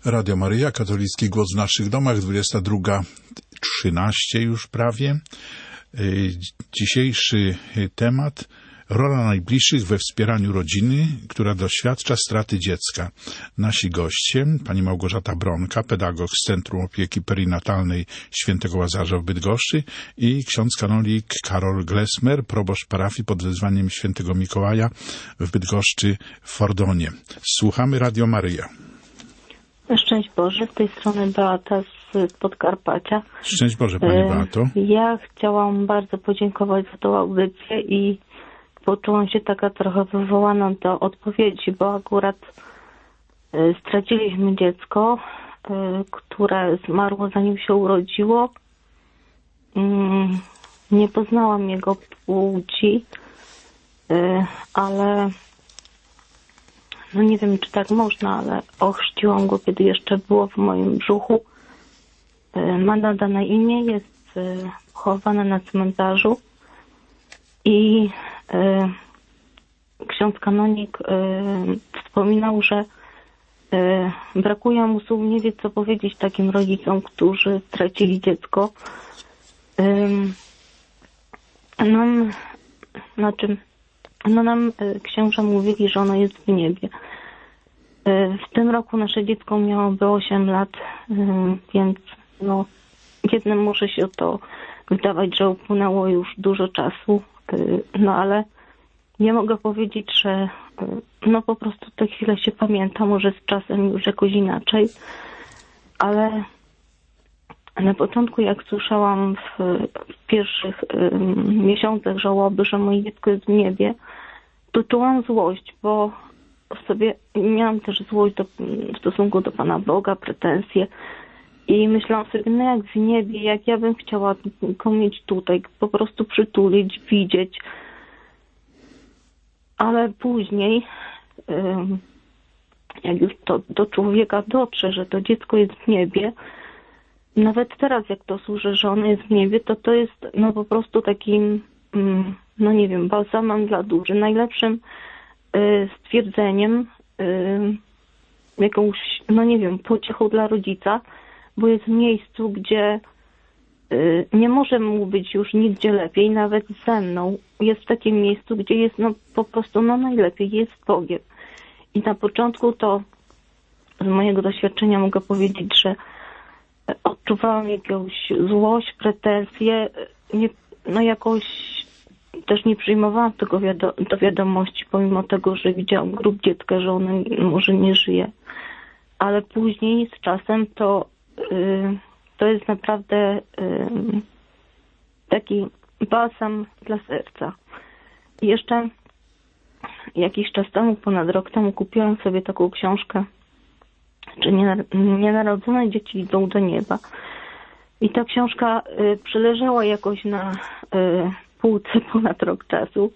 Radio Maryja, katolicki głos w naszych domach, 22:13 już prawie. Dzisiejszy temat: rola najbliższych we wspieraniu rodziny, która doświadcza straty dziecka. Nasi goście, pani Małgorzata Bronka, pedagog z Centrum Opieki Perinatalnej Świętego Łazarza w Bydgoszczy, i ksiądz kanonik Karol Glesmer, proboszcz parafii pod wezwaniem Świętego Mikołaja w Bydgoszczy w Fordonie. Słuchamy Radio Maryja. Szczęść Boże, z tej strony Beata z Podkarpacia. Szczęść Boże, pani Beato. Ja chciałam bardzo podziękować za tą audycję i poczułam się taka trochę wywołana do odpowiedzi, bo akurat straciliśmy dziecko, które zmarło zanim się urodziło. Nie poznałam jego płci, ale no nie wiem, czy tak można, ale ochrzciłam go, kiedy jeszcze było w moim brzuchu. Ma nadane imię, jest chowane na cmentarzu i ksiądz kanonik wspominał, że brakuje mu słów, nie wie co powiedzieć takim rodzicom, którzy stracili dziecko. Nam księża mówili, że ono jest w niebie. W tym roku nasze dziecko miałoby 8 lat, więc jednym może się to wydawać, że upłynęło już dużo czasu, ale nie mogę powiedzieć, że po prostu te chwile się pamięta, może z czasem już jakoś inaczej, ale na początku, jak słyszałam w pierwszych miesiącach żałoby, że moje dziecko jest w niebie, to czułam złość, bo sobie miałam też złość w stosunku do Pana Boga, pretensje i myślałam sobie, jak w niebie, jak ja bym chciała go mieć tutaj, po prostu przytulić, widzieć. Ale później, jak już to do człowieka dotrze, że to dziecko jest w niebie, nawet teraz jak to słyszę, że ono jest w niebie, to jest po prostu takim, balsamem dla duszy, najlepszym stwierdzeniem, jakąś, pociechą dla rodzica, bo jest w miejscu, gdzie nie może mu być już nigdzie lepiej, nawet ze mną. Jest w takim miejscu, gdzie jest po prostu najlepiej, jest z Bogiem. I na początku to z mojego doświadczenia mogę powiedzieć, że odczuwałam jakąś złość, pretensje, jakoś też nie przyjmowałam tego do wiadomości, pomimo tego, że widziałam grób dziecka, że ono może nie żyje. Ale później z czasem to jest naprawdę taki balsam dla serca. I jeszcze jakiś czas temu, ponad rok temu, kupiłam sobie taką książkę, czy nienarodzone dzieci idą do nieba. I ta książka przyleżała jakoś na półce ponad rok czasu.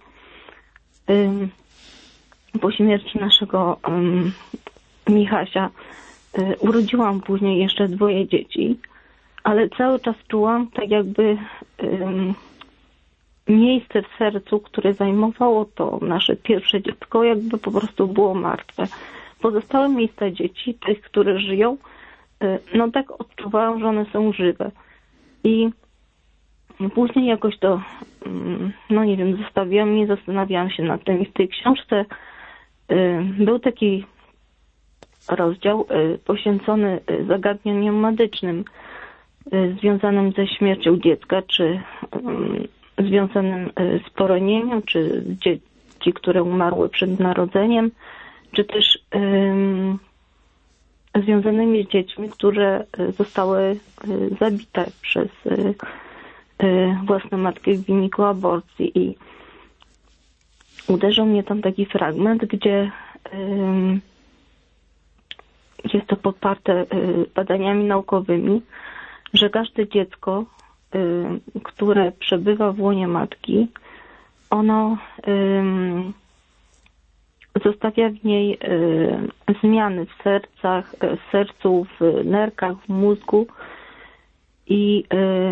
Po śmierci naszego Michasia urodziłam później jeszcze 2 dzieci, ale cały czas czułam tak jakby miejsce w sercu, które zajmowało to nasze pierwsze dziecko, jakby po prostu było martwe. Pozostałe miejsca dzieci, tych, które żyją, tak odczuwałam, że one są żywe. I później jakoś to, zostawiłam i zastanawiałam się nad tym. I w tej książce był taki rozdział poświęcony zagadnieniom medycznym związanym ze śmiercią dziecka, czy związanym z poronieniem, czy dzieci, które umarły przed narodzeniem, czy też związanymi z dziećmi, które zostały zabite przez własną matkę w wyniku aborcji. I uderzył mnie tam taki fragment, gdzie jest to poparte badaniami naukowymi, że każde dziecko, które przebywa w łonie matki, ono zostawia w niej zmiany w sercu, w nerkach, w mózgu i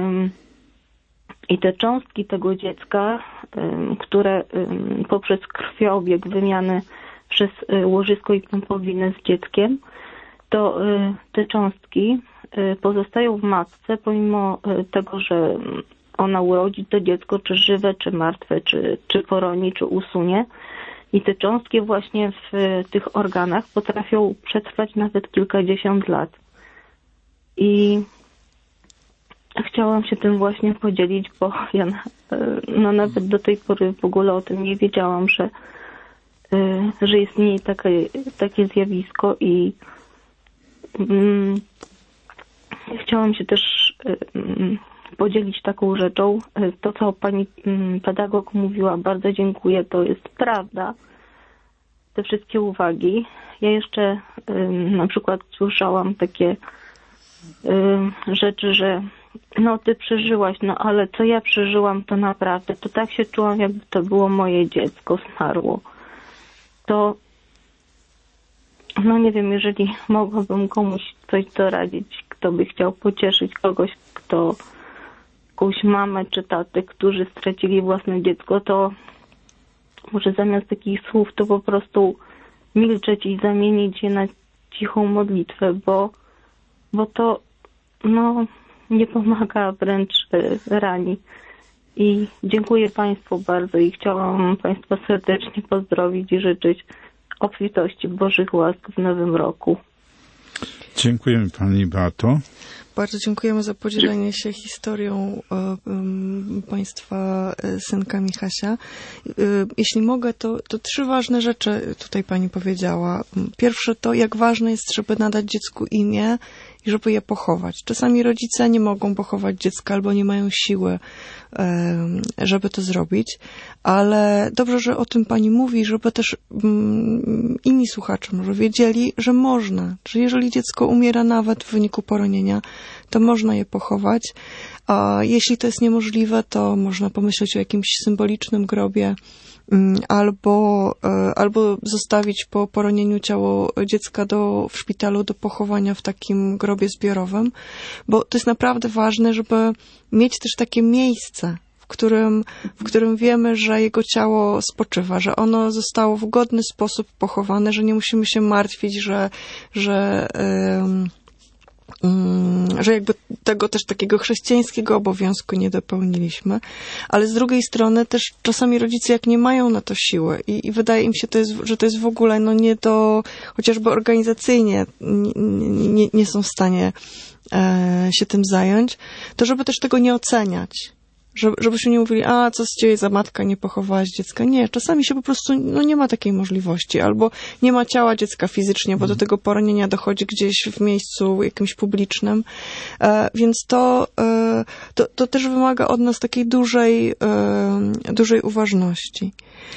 te cząstki tego dziecka, które poprzez krwiobieg wymiany przez łożysko i pępowinę z dzieckiem to te cząstki pozostają w matce, pomimo tego, że ona urodzi to dziecko, czy żywe, czy martwe, czy poroni, czy usunie. I te cząstki właśnie w tych organach potrafią przetrwać nawet kilkadziesiąt lat. I chciałam się tym właśnie podzielić, bo ja nawet do tej pory w ogóle o tym nie wiedziałam, że istnieje takie zjawisko i chciałam się też podzielić taką rzeczą. To, co pani pedagog mówiła, bardzo dziękuję, to jest prawda. Te wszystkie uwagi. Ja jeszcze na przykład słyszałam takie rzeczy, że no ty przeżyłaś, no ale co ja przeżyłam, to naprawdę, to tak się czułam, jakby to było moje dziecko, zmarło. To no nie wiem, jeżeli mogłabym komuś coś doradzić, kto by chciał pocieszyć kogoś, jakąś mamę czy tatę, którzy stracili własne dziecko, to może zamiast takich słów to po prostu milczeć i zamienić je na cichą modlitwę, bo to no nie pomaga, wręcz rani. I dziękuję Państwu bardzo i chciałam Państwa serdecznie pozdrowić i życzyć obfitości Bożych łask w nowym roku. Dziękujemy Pani Beato. Bardzo dziękujemy za podzielenie się historią Państwa synka Michasia. Jeśli mogę, to 3 ważne rzeczy tutaj Pani powiedziała. Pierwsze to, jak ważne jest, żeby nadać dziecku imię i żeby je pochować. Czasami rodzice nie mogą pochować dziecka albo nie mają siły, żeby to zrobić, ale dobrze, że o tym Pani mówi, żeby też inni słuchacze może wiedzieli, że można, że jeżeli dziecko umiera nawet w wyniku poronienia, to można je pochować, a jeśli to jest niemożliwe, to można pomyśleć o jakimś symbolicznym grobie, albo zostawić po poronieniu ciało dziecka w szpitalu do pochowania w takim grobie zbiorowym, bo to jest naprawdę ważne, żeby mieć też takie miejsce, w którym wiemy, że jego ciało spoczywa, że ono zostało w godny sposób pochowane, że nie musimy się martwić, że jakby tego też takiego chrześcijańskiego obowiązku nie dopełniliśmy, ale z drugiej strony też czasami rodzice jak nie mają na to siły i wydaje im się, że to jest w ogóle no nie do, chociażby organizacyjnie nie są w stanie się tym zająć, to żeby też tego nie oceniać. Żebyśmy nie mówili, a co z ciebie za matka, nie pochowałaś dziecka. Nie, czasami się po prostu nie ma takiej możliwości, albo nie ma ciała dziecka fizycznie, bo do tego poronienia dochodzi gdzieś w miejscu jakimś publicznym. Więc to też wymaga od nas takiej dużej uważności.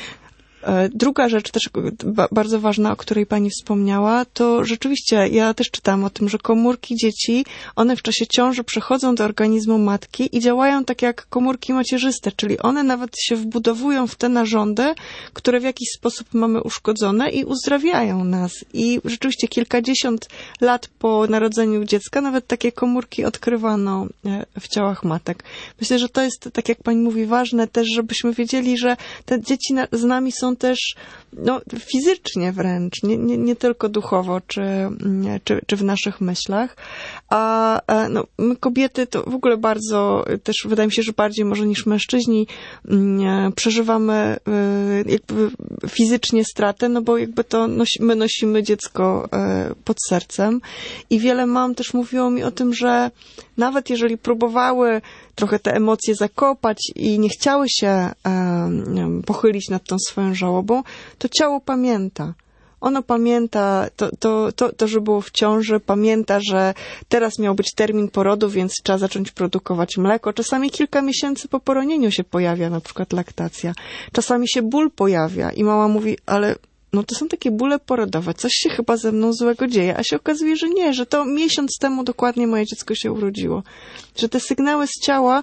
Druga rzecz też bardzo ważna, o której Pani wspomniała, to rzeczywiście ja też czytałam o tym, że komórki dzieci, one w czasie ciąży przechodzą do organizmu matki i działają tak jak komórki macierzyste, czyli one nawet się wbudowują w te narządy, które w jakiś sposób mamy uszkodzone i uzdrawiają nas. I rzeczywiście kilkadziesiąt lat po narodzeniu dziecka nawet takie komórki odkrywano w ciałach matek. Myślę, że to jest, tak jak Pani mówi, ważne też, żebyśmy wiedzieli, że te dzieci z nami są też fizycznie wręcz, nie tylko duchowo, czy w naszych myślach. A my kobiety to w ogóle bardzo, też wydaje mi się, że bardziej może niż mężczyźni przeżywamy jakby fizycznie stratę, no bo jakby to my nosimy dziecko pod sercem. I wiele mam też mówiło mi o tym, że nawet jeżeli próbowały trochę te emocje zakopać i nie chciały się pochylić nad tą swoją żałobą, to ciało pamięta. Ono pamięta to, że było w ciąży, pamięta, że teraz miał być termin porodu, więc trzeba zacząć produkować mleko. Czasami kilka miesięcy po poronieniu się pojawia na przykład laktacja. Czasami się ból pojawia i mama mówi, ale to są takie bóle porodowe, coś się chyba ze mną złego dzieje, a się okazuje, że nie, że to miesiąc temu dokładnie moje dziecko się urodziło. Że te sygnały z ciała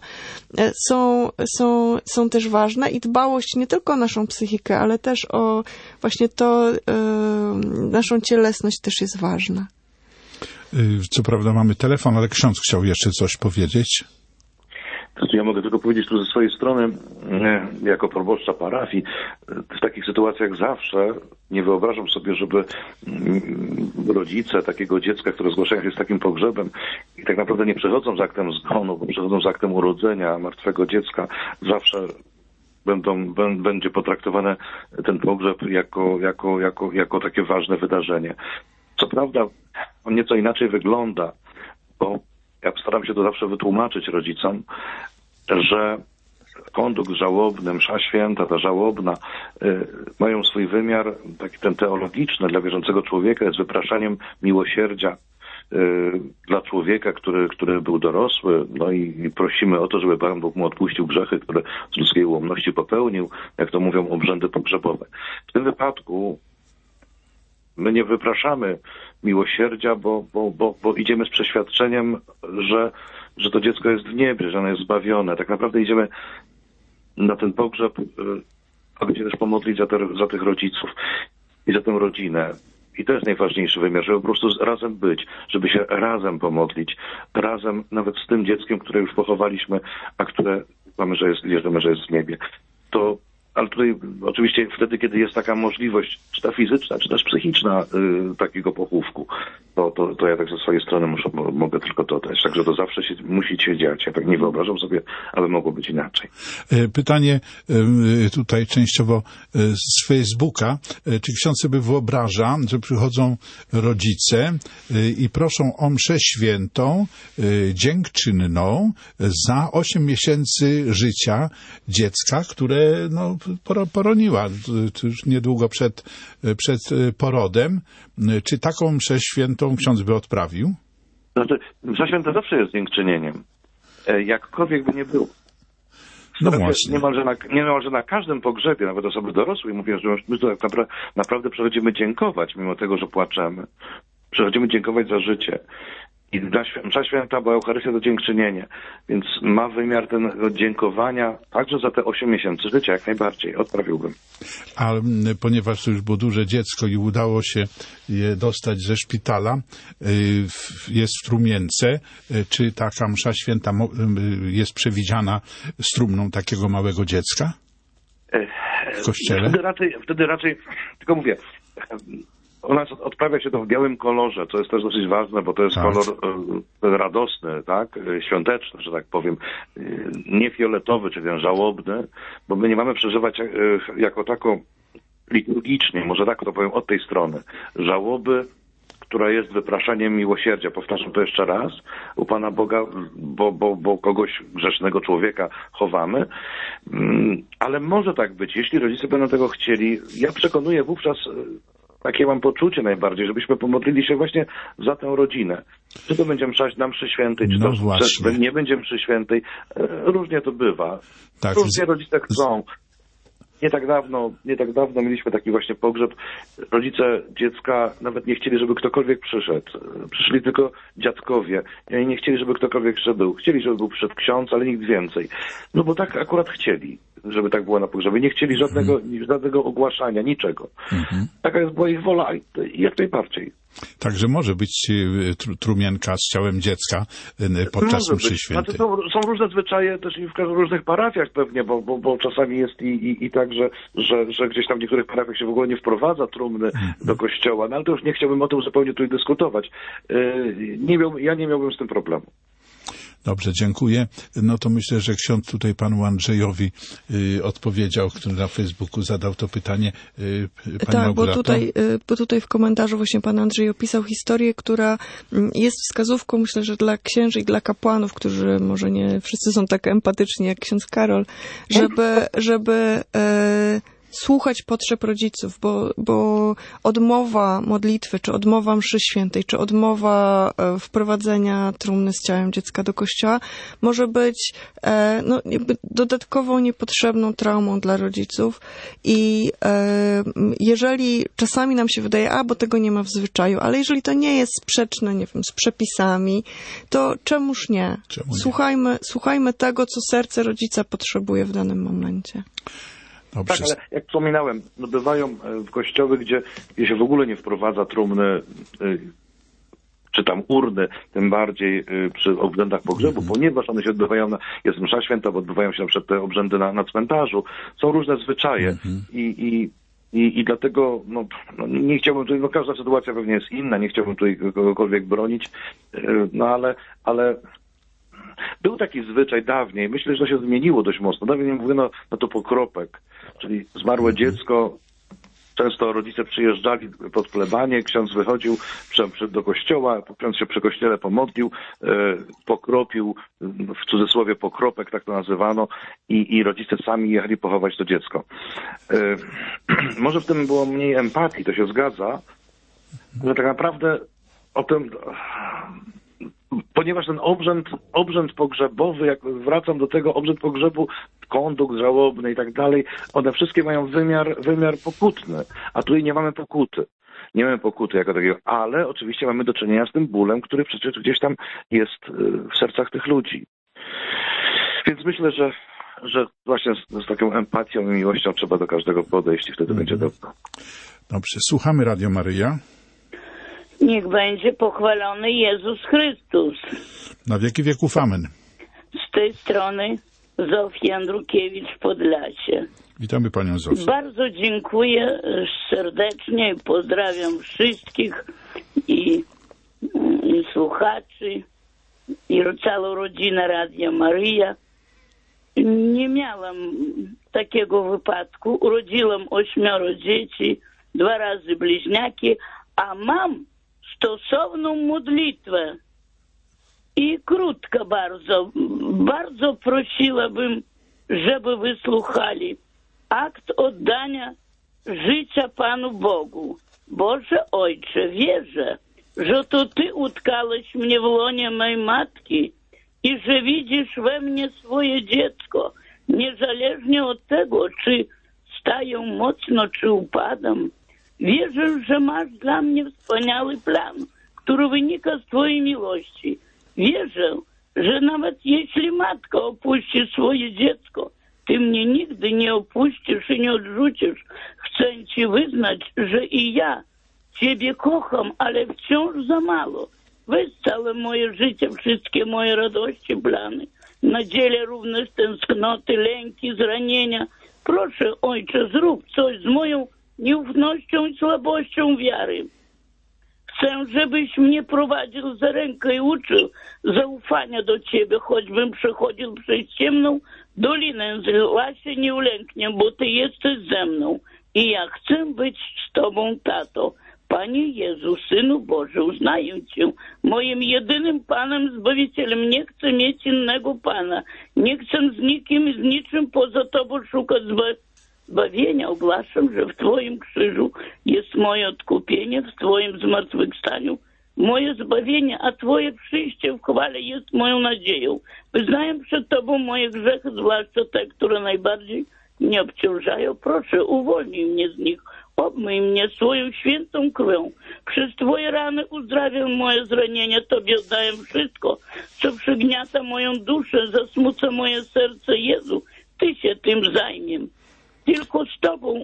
są też ważne i dbałość nie tylko o naszą psychikę, ale też o właśnie naszą cielesność też jest ważna. Co prawda mamy telefon, ale ksiądz chciał jeszcze coś powiedzieć. Ja mogę tylko powiedzieć tu ze swojej strony, jako proboszcza parafii, w takich sytuacjach zawsze nie wyobrażam sobie, żeby rodzice takiego dziecka, które zgłaszają się z takim pogrzebem i tak naprawdę nie przychodzą z aktem zgonu, bo przychodzą z aktem urodzenia martwego dziecka, zawsze będzie potraktowane ten pogrzeb jako takie ważne wydarzenie. Co prawda on nieco inaczej wygląda, bo ja staram się to zawsze wytłumaczyć rodzicom, że kondukt żałobny, msza święta, ta żałobna, mają swój wymiar taki ten teologiczny dla wierzącego człowieka, jest wypraszaniem miłosierdzia dla człowieka, który był dorosły, no i prosimy o to, żeby Pan Bóg mu odpuścił grzechy, które z ludzkiej ułomności popełnił, jak to mówią obrzędy pogrzebowe. W tym wypadku my nie wypraszamy miłosierdzia, bo idziemy z przeświadczeniem, że to dziecko jest w niebie, że ono jest zbawione. Tak naprawdę idziemy na ten pogrzeb, aby się też pomodlić za tych rodziców i za tę rodzinę. I to jest najważniejszy wymiar, żeby po prostu razem być, żeby się razem pomodlić, razem nawet z tym dzieckiem, które już pochowaliśmy, a które wierzymy, że jest w niebie. Ale tutaj oczywiście wtedy, kiedy jest taka możliwość, czy ta fizyczna, czy też psychiczna takiego pochówku, to ja tak ze swojej strony mogę tylko dodać. Także to zawsze musi się dziać. Ja tak nie wyobrażam sobie, aby mogło być inaczej. Pytanie tutaj częściowo z Facebooka. Czy ksiądz sobie wyobraża, że przychodzą rodzice i proszą o mszę świętą, dziękczynną za 8 miesięcy życia dziecka, które poroniła już niedługo przed porodem. Czy taką mszę świętą ksiądz by odprawił? Znaczy, msza święta zawsze jest dziękczynieniem. Jakkolwiek by nie było. No właśnie. Niemalże na każdym pogrzebie, nawet osoby dorosłe mówią, że my to tak naprawdę przychodzimy dziękować, mimo tego, że płaczemy. Przychodzimy dziękować za życie. I msza święta, bo Eucharystia to dziękczynienie, więc ma wymiar tego dziękowania także za te 8 miesięcy życia, jak najbardziej, odprawiłbym. A ponieważ to już było duże dziecko i udało się je dostać ze szpitala, jest w Trumience, czy taka msza święta jest przewidziana z trumną takiego małego dziecka w kościele? Wtedy raczej, tylko mówię, u nas odprawia się to w białym kolorze, co jest też dosyć ważne, bo to jest kolor radosny, tak, świąteczny, że tak powiem, nie fioletowy, czy ten żałobny, bo my nie mamy przeżywać jako tako liturgicznie, może tak to powiem od tej strony, żałoby, która jest wypraszaniem miłosierdzia. Powtarzam to jeszcze raz, u Pana Boga, bo kogoś grzesznego człowieka chowamy, ale może tak być, jeśli rodzice będą tego chcieli. Ja przekonuję wówczas, takie mam poczucie najbardziej, żebyśmy pomodlili się właśnie za tę rodzinę. Czy to będzie na mszy świętej, czy to nie będzie mszy świętej. Różnie to bywa. Tak, różnie rodzice chcą. Nie tak dawno mieliśmy taki właśnie pogrzeb. Rodzice dziecka nawet nie chcieli, żeby ktokolwiek przyszedł. Przyszli tylko dziadkowie. I nie chcieli, żeby ktokolwiek przyszedł. Chcieli, żeby był przyszedł ksiądz, ale nikt więcej. No bo tak akurat chcieli, żeby tak było na pogrzebie. Nie chcieli żadnego ogłaszania, niczego. Taka była ich wola i jak najbardziej. Także może być trumienka z ciałem dziecka podczas mszy świętej. Znaczy, są różne zwyczaje też i w różnych parafiach pewnie, bo czasami jest i tak, że gdzieś tam w niektórych parafiach się w ogóle nie wprowadza trumny do kościoła, no ale to już nie chciałbym o tym zupełnie tu dyskutować. Ja nie miałbym z tym problemu. Dobrze, dziękuję. No to myślę, że ksiądz tutaj panu Andrzejowi odpowiedział, który na Facebooku zadał to pytanie. Pani Małgorzato? bo tutaj w komentarzu właśnie pan Andrzej opisał historię, która jest wskazówką, myślę, że dla księży i dla kapłanów, którzy może nie wszyscy są tak empatyczni jak ksiądz Karol, żeby słuchać potrzeb rodziców, bo odmowa modlitwy, czy odmowa mszy świętej, czy odmowa wprowadzenia trumny z ciałem dziecka do kościoła może być dodatkową, niepotrzebną traumą dla rodziców i jeżeli czasami nam się wydaje, bo tego nie ma w zwyczaju, ale jeżeli to nie jest sprzeczne, nie wiem, z przepisami, to czemuż nie? Słuchajmy tego, co serce rodzica potrzebuje w danym momencie. Tak, ale jak wspominałem, bywają kościoły, gdzie się w ogóle nie wprowadza trumny, czy tam urny, tym bardziej przy obrzędach pogrzebu, ponieważ one się odbywają, jest msza święta, bo odbywają się na przykład te obrzędy na cmentarzu. Są różne zwyczaje i I dlatego nie chciałbym tutaj, każda sytuacja pewnie jest inna, nie chciałbym tutaj kogokolwiek bronić, ale był taki zwyczaj dawniej, myślę, że to się zmieniło dość mocno. Dawniej mówiono na to pokropek, czyli zmarłe dziecko. Często rodzice przyjeżdżali pod plebanie, ksiądz wychodził do kościoła, ksiądz się przy kościele pomodlił, pokropił, w cudzysłowie pokropek, tak to nazywano, i rodzice sami jechali pochować to dziecko. Może w tym było mniej empatii, to się zgadza, że tak naprawdę o tym, ponieważ ten obrzęd pogrzebowy, jak wracam do tego, obrzęd pogrzebu, kondukt żałobny i tak dalej, one wszystkie mają wymiar pokutny, a tutaj nie mamy pokuty. Nie mamy pokuty jako takiego, ale oczywiście mamy do czynienia z tym bólem, który przecież gdzieś tam jest w sercach tych ludzi. Więc myślę, że właśnie z taką empatią i miłością trzeba do każdego podejść i wtedy będzie dobrze. Dobrze, słuchamy Radio Maryja. Niech będzie pochwalony Jezus Chrystus. Na wieki wieków amen. Z tej strony Zofia Andrukiewicz, Podlasie. Witamy panią Zofię. Bardzo dziękuję serdecznie i pozdrawiam wszystkich i słuchaczy i całą rodzinę Radia Maryja. Nie miałam takiego wypadku. Urodziłam 8 dzieci, 2 razy bliźniaki, a mam stosowną modlitwę. I krótko bardzo prosiłabym, żeby wysłuchali. Akt oddania życia Panu Bogu. Boże Ojcze, wierzę, że to Ty utkałeś mnie w łonie mojej matki i że widzisz we mnie swoje dziecko, niezależnie od tego, czy staję mocno, czy upadam. Wierzę, że masz dla mnie wspaniały plan, który wynika z Twojej miłości. Wierzę, że nawet jeśli matka opuści swoje dziecko, Ty mnie nigdy nie opuścisz i nie odrzucisz. Chcę Ci wyznać, że i ja Ciebie kocham, ale wciąż za mało. Weź całe moje życie, wszystkie moje radości, plany. Nadzieję również tęsknoty, lęki, zranienia. Proszę, Ojcze, zrób coś z moją nieufnością i słabością wiary. Chcę, żebyś mnie prowadził za rękę i uczył zaufania do Ciebie, choćbym przechodził przez ciemną dolinę zła, się nie ulęknę, bo Ty jesteś ze mną i ja chcę być z Tobą, Tato. Panie Jezu, Synu Boży, uznaję Cię moim jedynym Panem, Zbawicielem. Nie chcę mieć innego Pana. Nie chcę z nikim i z niczym poza Tobą szukać zbawienia. Ogłaszam, że w Twoim krzyżu jest moje odkupienie, w Twoim zmartwychwstaniu moje zbawienie, a Twoje przyjście w chwale jest moją nadzieją. Wyznaję przed Tobą moje grzechy, zwłaszcza te, które najbardziej mnie obciążają. Proszę, uwolnij mnie z nich. Obmyj mnie swoją świętą krwią. Przez Twoje rany uzdrawiam moje zranienia. Tobie oddaję wszystko, co przygniata moją duszę, zasmuca moje serce. Jezu, Ty się tym zajmie. Tylko z Tobą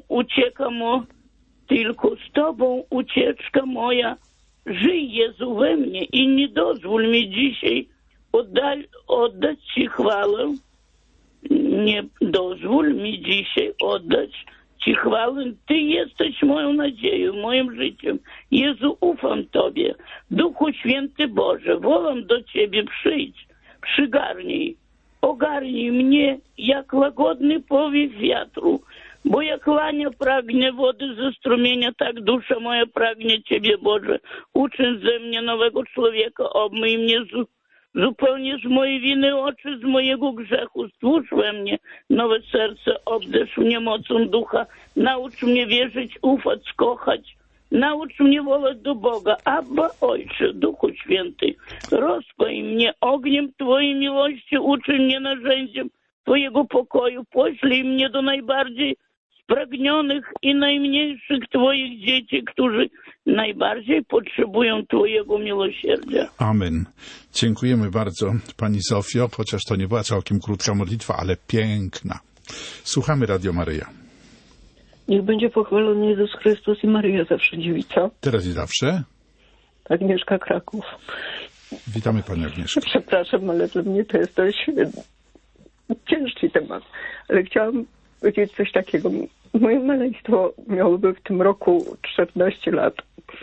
ucieczka moja. Żyj, Jezu, we mnie i nie dozwól mi dzisiaj oddać Ci chwałę. Nie dozwól mi dzisiaj oddać Ci chwałę. Ty jesteś moją nadzieją, moim życiem. Jezu, ufam Tobie. Duchu Święty Boże, wołam do Ciebie, przyjdź, przygarnij, ogarnij mnie jak łagodny powiew wiatru, bo jak lania pragnie wody ze strumienia, tak dusza moja pragnie Ciebie, Boże. Uczyń ze mnie nowego człowieka, obmyj mnie zupełnie z mojej winy oczy, z mojego grzechu. Stwórz we mnie nowe serce, obdarz mnie mocą ducha. Naucz mnie wierzyć, ufać, kochać. Naucz mnie wołać do Boga. Abba, Ojcze, Duchu Święty, rozpaj mnie ogniem Twojej miłości, uczyń mnie narzędziem Twojego pokoju. Poślij mnie do najbardziej spragnionych i najmniejszych Twoich dzieci, którzy najbardziej potrzebują Twojego miłosierdzia. Amen. Dziękujemy bardzo Pani Zofio, chociaż to nie była całkiem krótka modlitwa, ale piękna. Słuchamy Radio Maryja. Niech będzie pochwalony Jezus Chrystus i Maryja zawsze dziewica. Teraz i zawsze. Agnieszka, Kraków. Witamy Pani Agnieszko. Przepraszam, ale dla mnie to jest dość ciężki temat. Ale chciałam powiedzieć coś takiego. Moje maleństwo miałoby w tym roku 14 lat.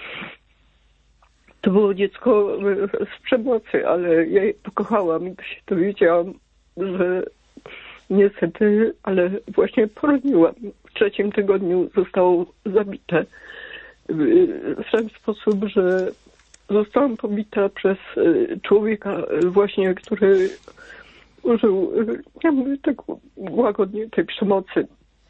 To było dziecko z przemocy, ale ja je pokochałam i się dowiedziałam, że niestety, ale właśnie poroniłam. W 3. tygodniu zostało zabite w ten sposób, że zostałam pobita przez człowieka właśnie, który użył, ja mówię tak łagodnie, tej przemocy.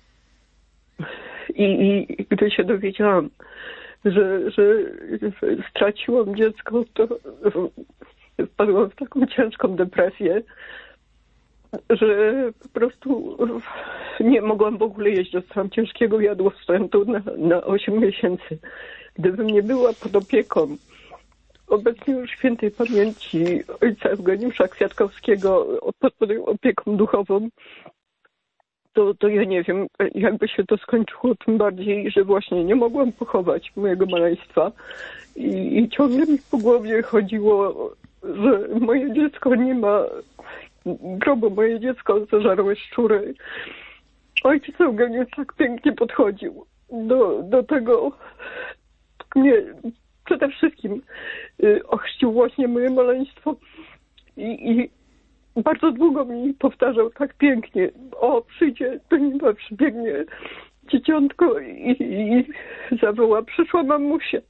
I gdy się dowiedziałam, że straciłam dziecko, to wpadłam w taką ciężką depresję, że po prostu nie mogłam w ogóle jeść. Dostałam ciężkiego jadłowstrętu na 8 miesięcy. Gdybym nie była pod opieką obecnie już świętej pamięci ojca Eugeniusza Kwiatkowskiego, pod opieką duchową, to ja nie wiem, jakby się to skończyło, tym bardziej, że właśnie nie mogłam pochować mojego maleństwa i ciągle mi po głowie chodziło, że moje dziecko nie ma grobu, moje dziecko zażarły szczury. Ojciec Eugeniusz tak pięknie podchodził do tego, nie, przede wszystkim ochrzcił właśnie moje maleństwo i bardzo długo mi powtarzał tak pięknie: o, przyjdzie do nieba, przybiegnie dzieciątko i zawoła: przyszła mamusia.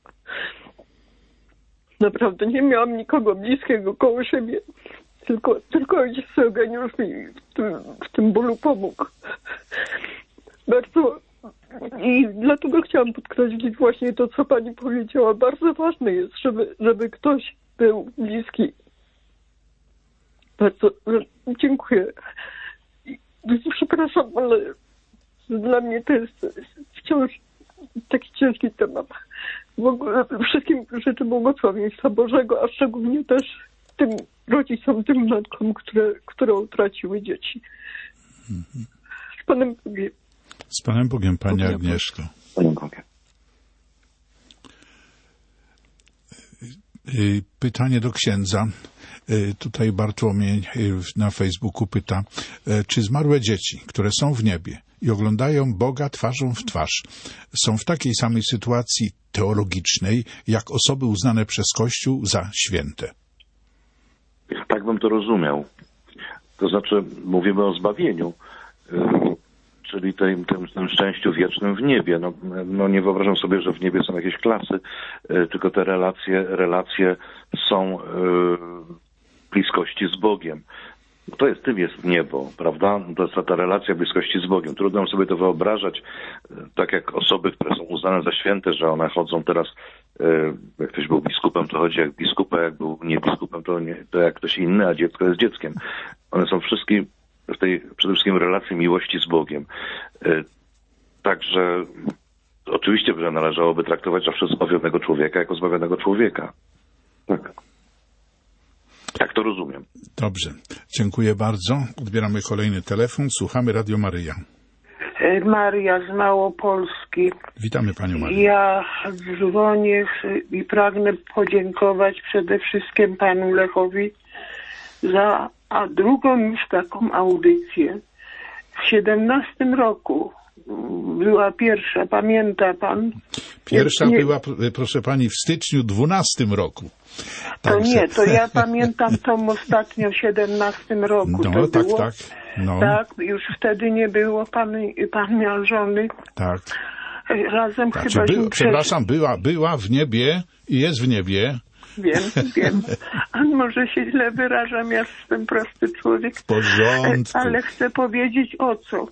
Naprawdę nie miałam nikogo bliskiego koło siebie, tylko ojciec Eugeniusz mi w tym bólu pomógł. Bardzo. I dlatego chciałam podkreślić właśnie to, co pani powiedziała. Bardzo ważne jest, żeby ktoś był bliski. Bardzo dziękuję. Przepraszam, ale dla mnie to jest wciąż taki ciężki temat. W ogóle wszystkim życzę błogosławieństwa Bożego, a szczególnie też tym rodzicom, tym matkom, które utraciły dzieci. Z Panem Bogiem. Z Panem Bogiem, Pani Agnieszko. Panem Bogiem. Pytanie do księdza. Tutaj Bartłomiej na Facebooku pyta, czy zmarłe dzieci, które są w niebie i oglądają Boga twarzą w twarz, są w takiej samej sytuacji teologicznej, jak osoby uznane przez Kościół za święte? Tak bym to rozumiał. To znaczy, mówimy o zbawieniu, czyli tym szczęściu wiecznym w niebie. No nie wyobrażam sobie, że w niebie są jakieś klasy, tylko te relacje są bliskości z Bogiem. Tym jest niebo, prawda? To jest ta relacja bliskości z Bogiem. Trudno sobie to wyobrażać, tak jak osoby, które są uznane za święte, że one chodzą teraz, jak ktoś był biskupem, to chodzi jak biskup, a jak był nie biskupem, to jak ktoś inny, a dziecko jest dzieckiem. One są wszystkie w tej przede wszystkim relacji miłości z Bogiem. Także oczywiście, że należałoby traktować zawsze zbawionego człowieka jako zbawionego człowieka. Tak. Tak to rozumiem. Dobrze. Dziękuję bardzo. Odbieramy kolejny telefon. Słuchamy Radio Maryja. Maria z Małopolski. Witamy Panią Marię. Ja dzwonię i pragnę podziękować przede wszystkim Panu Lechowi za drugą już taką audycję. W 17 roku była pierwsza, pamięta Pan? Pierwsza była, proszę Pani, w styczniu 12 roku. Także... To ja pamiętam tą ostatnią w 17 roku. No, to tak, było. tak. No. Tak, już wtedy nie było, pan miał żony. Tak. Razem chyba... Przepraszam, była w niebie i jest w niebie. Wiem. A może się źle wyrażam, ja jestem prosty człowiek. W porządku. Ale chcę powiedzieć o co.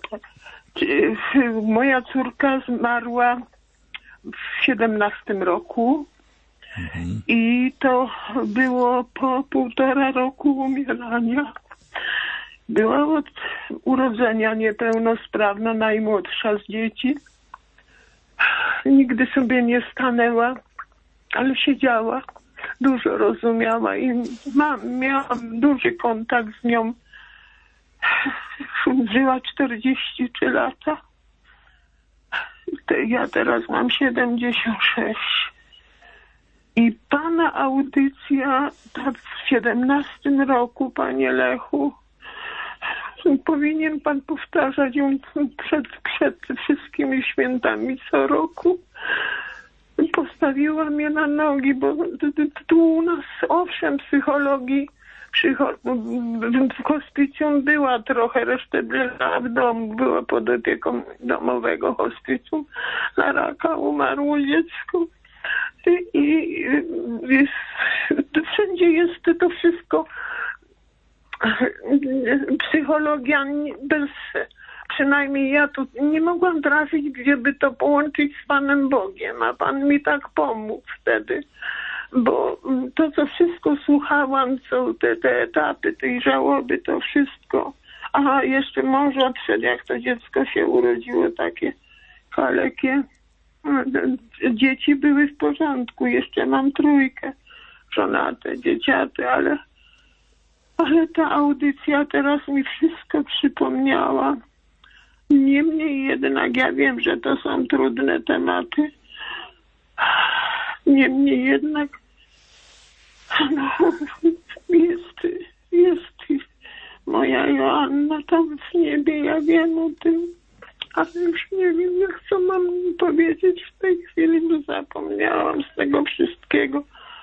Moja córka zmarła w 17 roku i to było po 1,5 roku umierania. Była od urodzenia niepełnosprawna, najmłodsza z dzieci. Nigdy sobie nie stanęła, ale siedziała, dużo rozumiała i miałam duży kontakt z nią. Żyła 43 lata. Ja teraz mam 76. I pana audycja w 17 roku, panie Lechu, powinien pan powtarzać ją przed wszystkimi świętami co roku. Postawiła mnie na nogi, bo tu u nas owszem psychologii w hospicjum była trochę, resztę była w domu, była pod opieką domowego hospicjum. Na raka umarło dziecko. I wszędzie jest to wszystko psychologia bez, przynajmniej ja tu nie mogłam trafić, gdzieby to połączyć z Panem Bogiem, a Pan mi tak pomógł wtedy, bo to, co wszystko słuchałam, co te etapy tej żałoby, to wszystko. Aha, jeszcze mąż odszedł, jak to dziecko się urodziło, takie kalekie. Dzieci były w porządku, jeszcze mam 3 żonate, dzieciaty, ale ta audycja teraz mi wszystko przypomniała. Niemniej jednak ja wiem, że to są trudne tematy. Niemniej jednak jest moja Joanna tam w niebie, ja wiem o tym. Ale już nie wiem, co mam powiedzieć w tej chwili, bo zapomniałam z tego wszystkiego.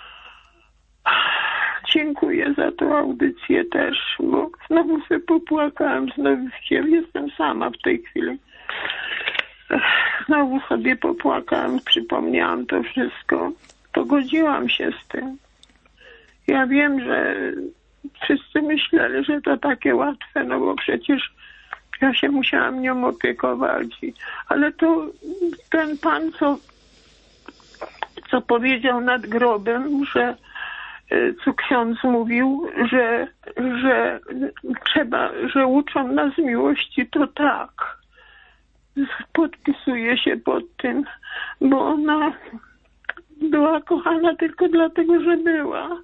Dziękuję za tą audycję też, bo znowu się popłakałam, znowu jestem sama w tej chwili. Znowu sobie popłakałam, przypomniałam to wszystko. Pogodziłam się z tym. Ja wiem, że wszyscy myśleli, że to takie łatwe, no bo przecież ja się musiałam nią opiekować. Ale to ten pan, co powiedział nad grobem, co ksiądz mówił, że uczą nas miłości, to tak. Podpisuję się pod tym, bo ona była kochana tylko dlatego, że była.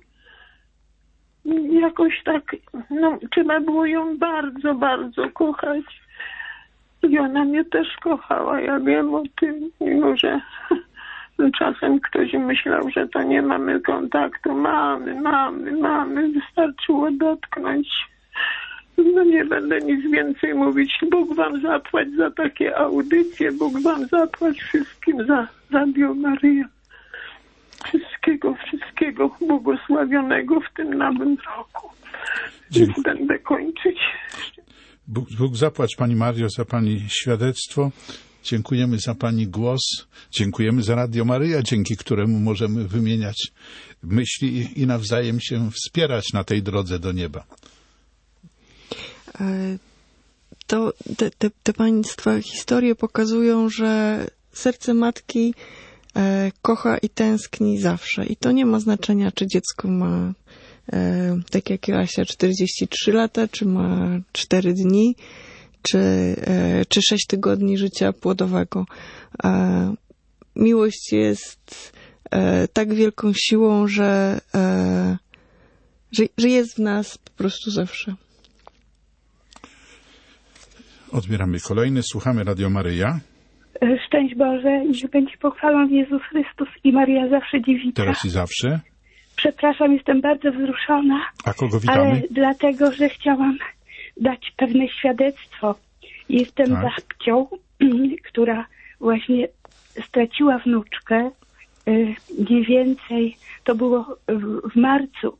Jakoś tak, trzeba było ją bardzo, bardzo kochać. I ona mnie też kochała, ja wiem o tym, mimo że czasem ktoś myślał, że to nie mamy kontaktu. Mamy, wystarczyło dotknąć. No nie będę nic więcej mówić. Bóg wam zapłać za takie audycje, Bóg wam zapłać wszystkim za Radio Maryja. Wszystkiego błogosławionego w tym nowym roku. Dziękuję. Będę kończyć. Bóg zapłać Pani Mario za Pani świadectwo. Dziękujemy za Pani głos. Dziękujemy za Radio Maryja, dzięki któremu możemy wymieniać myśli i nawzajem się wspierać na tej drodze do nieba. Te Państwa historie pokazują, że serce matki kocha i tęskni zawsze. I to nie ma znaczenia, czy dziecko ma, tak jak Joasia, 43 lata, czy ma 4 dni, czy 6 tygodni życia płodowego. Miłość jest tak wielką siłą, że jest w nas po prostu zawsze. Odbieramy kolejny. Słuchamy Radio Maryja. Szczęść Boże, niech będzie pochwalony Jezus Chrystus i Maria zawsze dziewica. Teraz i zawsze. Przepraszam, jestem bardzo wzruszona. A kogo witamy? Ale dlatego, że chciałam dać pewne świadectwo. Jestem babcią, która właśnie straciła wnuczkę. Mniej więcej to było w marcu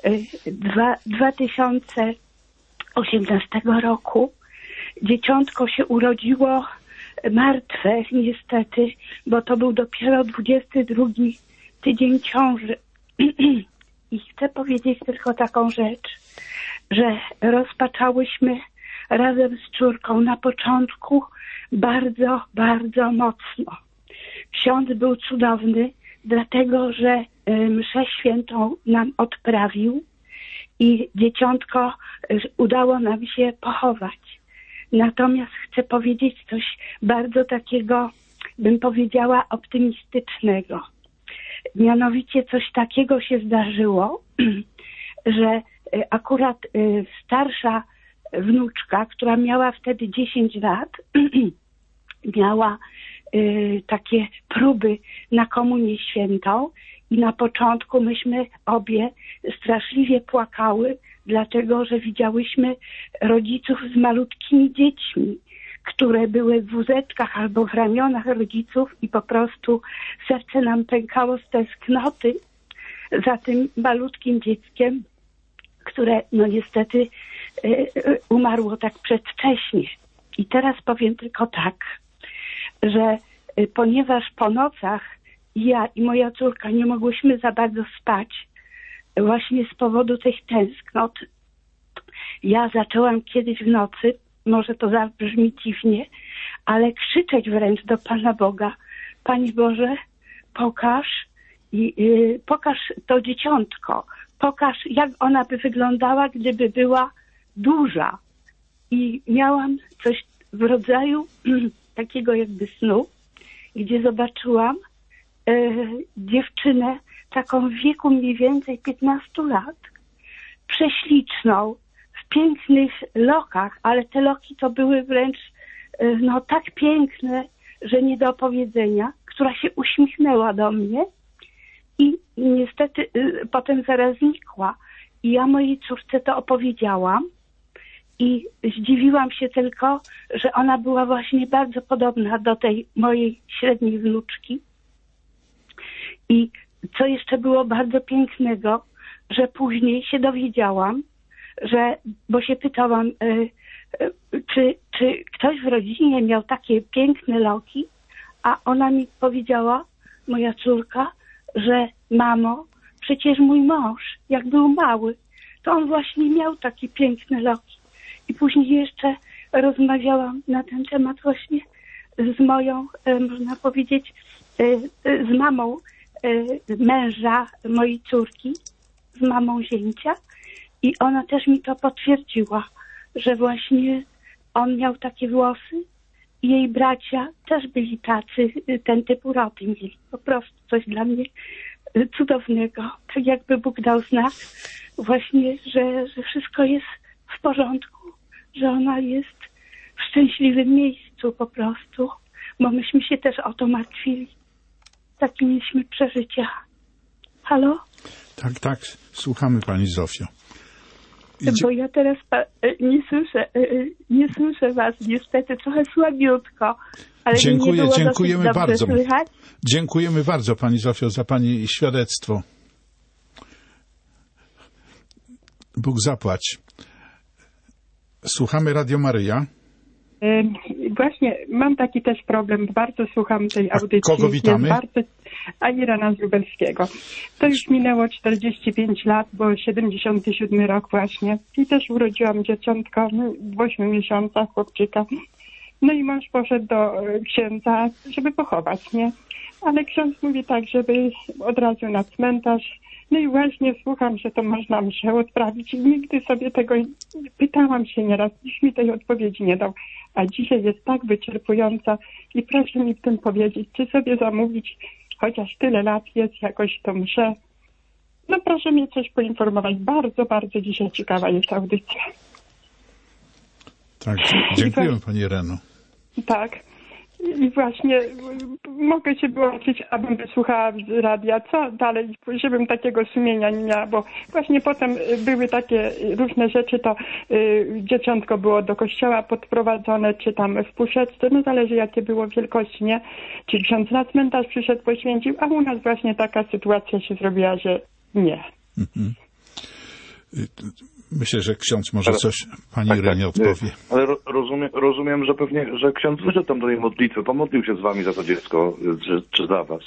2018 roku. Dzieciątko się urodziło martwe niestety, bo to był dopiero 22 tydzień ciąży. I chcę powiedzieć tylko taką rzecz, że rozpaczałyśmy razem z córką na początku bardzo, bardzo mocno. Ksiądz był cudowny, dlatego że mszę świętą nam odprawił i dzieciątko udało nam się pochować. Natomiast chcę powiedzieć coś bardzo takiego, bym powiedziała, optymistycznego. Mianowicie coś takiego się zdarzyło, że akurat starsza wnuczka, która miała wtedy 10 lat, miała takie próby na Komunię Świętą i na początku myśmy obie straszliwie płakały, dlatego że widziałyśmy rodziców z malutkimi dziećmi, które były w wózeczkach albo w ramionach rodziców i po prostu serce nam pękało z tęsknoty za tym malutkim dzieckiem, które no niestety umarło tak przedwcześnie. I teraz powiem tylko tak, że ponieważ po nocach ja i moja córka nie mogłyśmy za bardzo spać, właśnie z powodu tych tęsknot, ja zaczęłam kiedyś w nocy, może to zabrzmi dziwnie, ale krzyczeć wręcz do Pana Boga: Panie Boże, pokaż to dzieciątko, pokaż, jak ona by wyglądała, gdyby była duża. I miałam coś w rodzaju takiego jakby snu, gdzie zobaczyłam dziewczynę taką w wieku mniej więcej 15 lat, prześliczną, w pięknych lokach, ale te loki to były wręcz no tak piękne, że nie do opowiedzenia, która się uśmiechnęła do mnie i niestety potem zaraz znikła. I ja mojej córce to opowiedziałam i zdziwiłam się tylko, że ona była właśnie bardzo podobna do tej mojej średniej wnuczki. I co jeszcze było bardzo pięknego, że później się dowiedziałam, bo się pytałam, czy ktoś w rodzinie miał takie piękne loki, a ona mi powiedziała, moja córka, że mamo, przecież mój mąż, jak był mały, to on właśnie miał takie piękne loki. I później jeszcze rozmawiałam na ten temat właśnie z moją, można powiedzieć, z mamą męża mojej córki, z mamą zięcia, i ona też mi to potwierdziła, że właśnie on miał takie włosy i jej bracia też byli tacy, ten typ urody mieli. Po prostu coś dla mnie cudownego. Tak jakby Bóg dał znak właśnie, że wszystko jest w porządku, że ona jest w szczęśliwym miejscu po prostu, bo myśmy się też o to martwili. Takie mieliśmy przeżycia. Halo? Tak, słuchamy Pani Zofio. Bo ja teraz nie słyszę was niestety, trochę słabiutko, ale dziękujemy bardzo. Słychać. Dziękujemy bardzo Pani Zofio za Pani świadectwo. Bóg zapłać. Słuchamy Radio Maryja. Właśnie mam taki też problem, bardzo słucham tej audycji. Kogo witamy? Irena z Lubelskiego. To już minęło 45 lat, bo 77 rok właśnie. I też urodziłam dzieciątko w 8 miesiącach, chłopczyka. No i mąż poszedł do księdza, żeby pochować, nie? Ale ksiądz mówi tak, żeby od razu na cmentarz. No i właśnie słucham, że to można mszę odprawić i nigdy sobie tego, pytałam się nieraz, nikt mi tej odpowiedzi nie dał. A dzisiaj jest tak wyczerpująca i proszę mi w tym powiedzieć, czy sobie zamówić, chociaż tyle lat jest jakoś to mszę. No proszę mnie coś poinformować. Bardzo, bardzo dzisiaj ciekawa jest audycja. Tak, dziękujemy Pani Ireno. Tak. I właśnie mogę się wyłączyć, abym wysłuchała z radia, co dalej, żebym takiego sumienia nie miała, bo właśnie potem były takie różne rzeczy, to dzieciątko było do kościoła podprowadzone, czy tam w puszeczce, no zależy jakie było wielkości, nie? Czy ksiądz na cmentarz przyszedł, poświęcił, a u nas właśnie taka sytuacja się zrobiła, że nie. Mhm. Myślę, że ksiądz może coś Pani Irenie odpowie. Ale rozumiem, że pewnie, że ksiądz wyszedł tam do tej modlitwy, pomodlił się z wami za to dziecko, czy za was.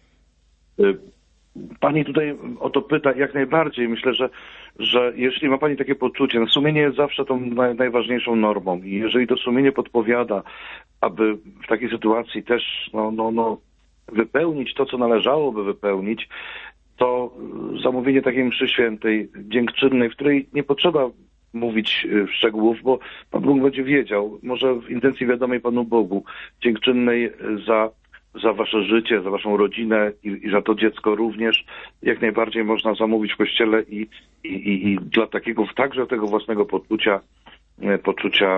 Pani tutaj o to pyta jak najbardziej. Myślę, że jeśli ma Pani takie poczucie, no sumienie jest zawsze tą najważniejszą normą i jeżeli to sumienie podpowiada, aby w takiej sytuacji też wypełnić to, co należałoby wypełnić, to zamówienie takiej mszy świętej, dziękczynnej, w której nie potrzeba mówić szczegółów, bo Pan Bóg będzie wiedział, może w intencji wiadomej Panu Bogu, dziękczynnej za wasze życie, za waszą rodzinę i za to dziecko również, jak najbardziej można zamówić w kościele i dla takiego, także tego własnego poczucia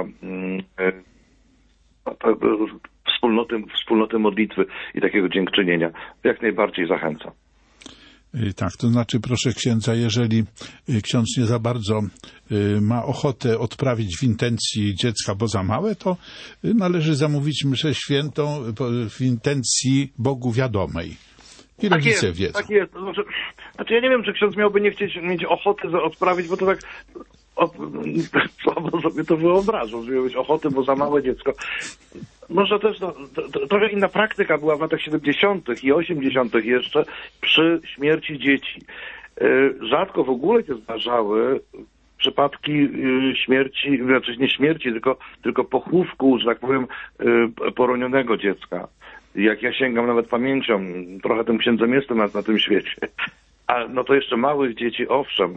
wspólnoty modlitwy i takiego dziękczynienia. Jak najbardziej zachęcam. Tak, to znaczy, proszę księdza, jeżeli ksiądz nie za bardzo ma ochotę odprawić w intencji dziecka, bo za małe, to należy zamówić mszę świętą w intencji Bogu wiadomej. I rodzice wiedzą. Tak jest. Znaczy ja nie wiem, czy ksiądz miałby nie chcieć mieć ochoty odprawić, bo to tak słabo sobie to wyobrażam, żeby mieć ochoty, bo za małe dziecko. Może też trochę inna praktyka była w latach 70. i 80. jeszcze przy śmierci dzieci. Rzadko w ogóle się zdarzały przypadki śmierci, znaczy nie śmierci, tylko pochówku, że tak powiem, poronionego dziecka. Jak ja sięgam nawet pamięcią, trochę tym księdzem jestem na tym świecie. No to jeszcze małych dzieci, owszem,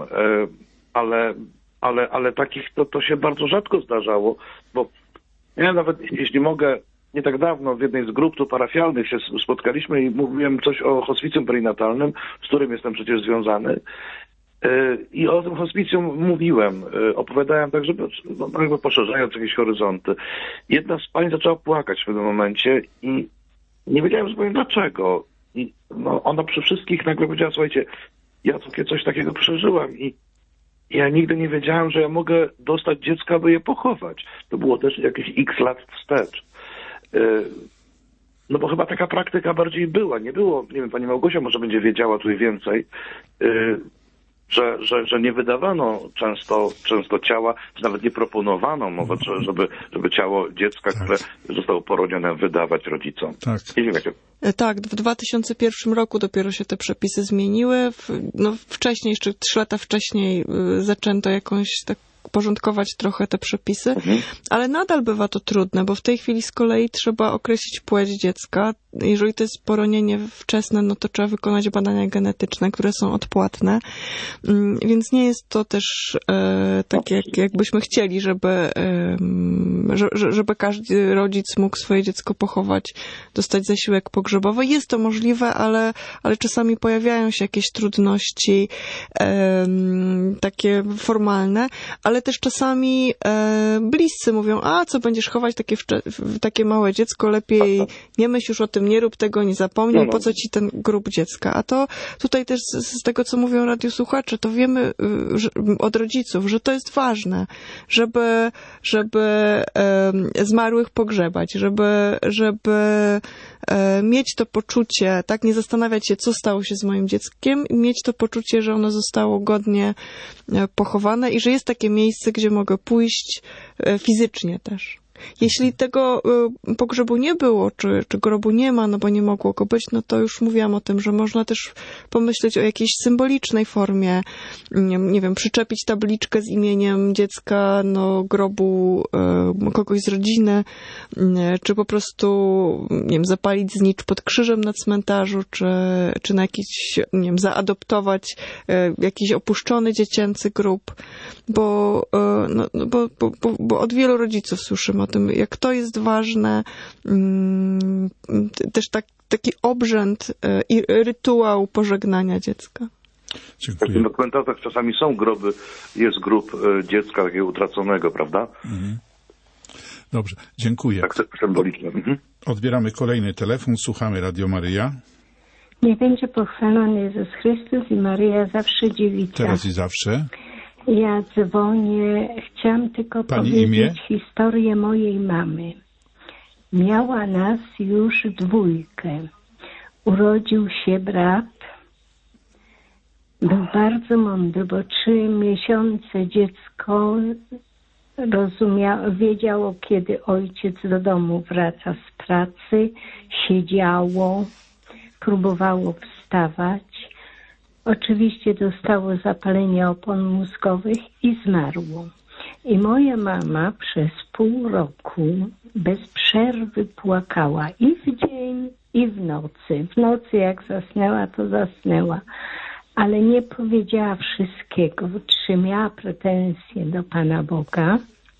ale takich to się bardzo rzadko zdarzało, bo ja nawet, jeśli mogę, nie tak dawno w jednej z grup tu parafialnych się spotkaliśmy i mówiłem coś o hospicjum perinatalnym, z którym jestem przecież związany. I o tym hospicjum mówiłem, opowiadałem tak, żeby jakby poszerzając jakieś horyzonty. Jedna z pań zaczęła płakać w pewnym momencie i nie wiedziałem zupełnie dlaczego. I ona przy wszystkich nagle powiedziała, słuchajcie, ja coś takiego przeżyłam i ja nigdy nie wiedziałem, że ja mogę dostać dziecka, aby je pochować. To było też jakieś x lat wstecz. No bo chyba taka praktyka bardziej była. Nie było, nie wiem, pani Małgosia może będzie wiedziała tutaj więcej, że nie wydawano często ciała, czy nawet nie proponowano, żeby ciało dziecka, które zostało poronione, wydawać rodzicom. Tak. Nie wiem, Tak, w 2001 roku dopiero się te przepisy zmieniły. Wcześniej, jeszcze 3 lata wcześniej zaczęto jakąś tak porządkować trochę te przepisy, ale nadal bywa to trudne, bo w tej chwili z kolei trzeba określić płeć dziecka. Jeżeli to jest poronienie wczesne, no to trzeba wykonać badania genetyczne, które są odpłatne, więc nie jest to też tak, jakbyśmy chcieli, żeby każdy rodzic mógł swoje dziecko pochować, dostać zasiłek pogrzebowy. Jest to możliwe, ale czasami pojawiają się jakieś trudności takie formalne, ale też czasami bliscy mówią, a co będziesz chować takie małe dziecko, lepiej nie myśl już o tym, nie rób tego, nie zapomnij, po co ci ten grób dziecka. A to tutaj też z tego, co mówią radiosłuchacze, to wiemy od rodziców, że to jest ważne, żeby zmarłych pogrzebać, żeby mieć to poczucie, tak, nie zastanawiać się, co stało się z moim dzieckiem, mieć to poczucie, że ono zostało godnie pochowane i że jest takie miejsce, gdzie mogę pójść fizycznie też. Jeśli tego pogrzebu nie było, czy grobu nie ma, no bo nie mogło go być, no to już mówiłam o tym, że można też pomyśleć o jakiejś symbolicznej formie, nie wiem, przyczepić tabliczkę z imieniem dziecka, no grobu kogoś z rodziny, czy po prostu, nie wiem, zapalić znicz pod krzyżem na cmentarzu, czy na jakiś, nie wiem, zaadoptować jakiś opuszczony dziecięcy grób, bo od wielu rodziców słyszymy o tym, jak to jest ważne, też taki obrzęd i rytuał pożegnania dziecka. W dokumentach czasami są groby, jest grób dziecka takiego utraconego, prawda? Dobrze, dziękuję. Tak symbolicznie. Odbieramy kolejny telefon, słuchamy Radio Maryja. Niech będzie pochwalony Jezus Chrystus i Maryja zawsze dziewica. Teraz i zawsze. Ja dzwonię, chciałam tylko powiedzieć historię mojej mamy. Miała nas już 2. Urodził się brat. Był bardzo mądry, bo 3 miesiące dziecko wiedziało, kiedy ojciec do domu wraca z pracy, siedziało, próbowało wstawać. Oczywiście dostało zapalenie opon mózgowych i zmarło. I moja mama przez pół roku bez przerwy płakała i w dzień, i w nocy. W nocy jak zasnęła, to zasnęła. Ale nie powiedziała wszystkiego, czy miała pretensje do Pana Boga.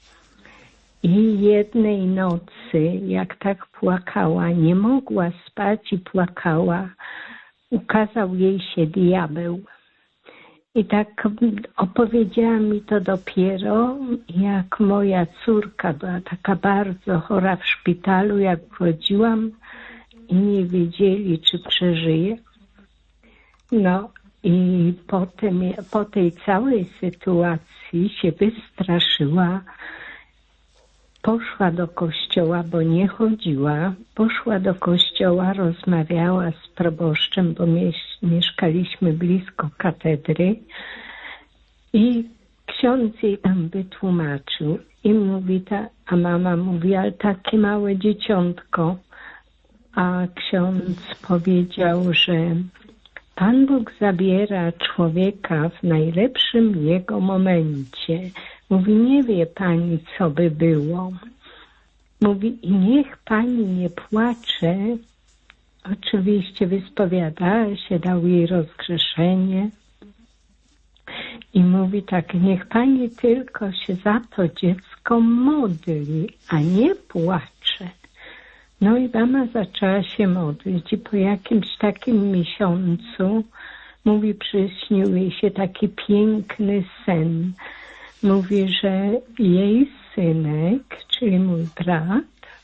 I jednej nocy, jak tak płakała, nie mogła spać i płakała, ukazał jej się diabeł. I tak opowiedziała mi to dopiero, jak moja córka była taka bardzo chora w szpitalu, jak wchodziłam i nie wiedzieli, czy przeżyje. No I potem, po tej całej sytuacji się wystraszyła, poszła do kościoła, bo nie chodziła, poszła do kościoła, rozmawiała z proboszczem, bo mieszkaliśmy blisko katedry i ksiądz jej tam wytłumaczył i mówi, a mama mówi, ale takie małe dzieciątko, a ksiądz powiedział, że Pan Bóg zabiera człowieka w najlepszym jego momencie. Mówi, nie wie pani, co by było. Mówi, i niech pani nie płacze. Oczywiście wyspowiadała się, dał jej rozgrzeszenie. I mówi tak, niech pani tylko się za to dziecko modli, a nie płacze. No i mama zaczęła się modlić i po jakimś takim miesiącu, mówi, przyśnił jej się taki piękny sen. Mówi, że jej synek, czyli mój brat,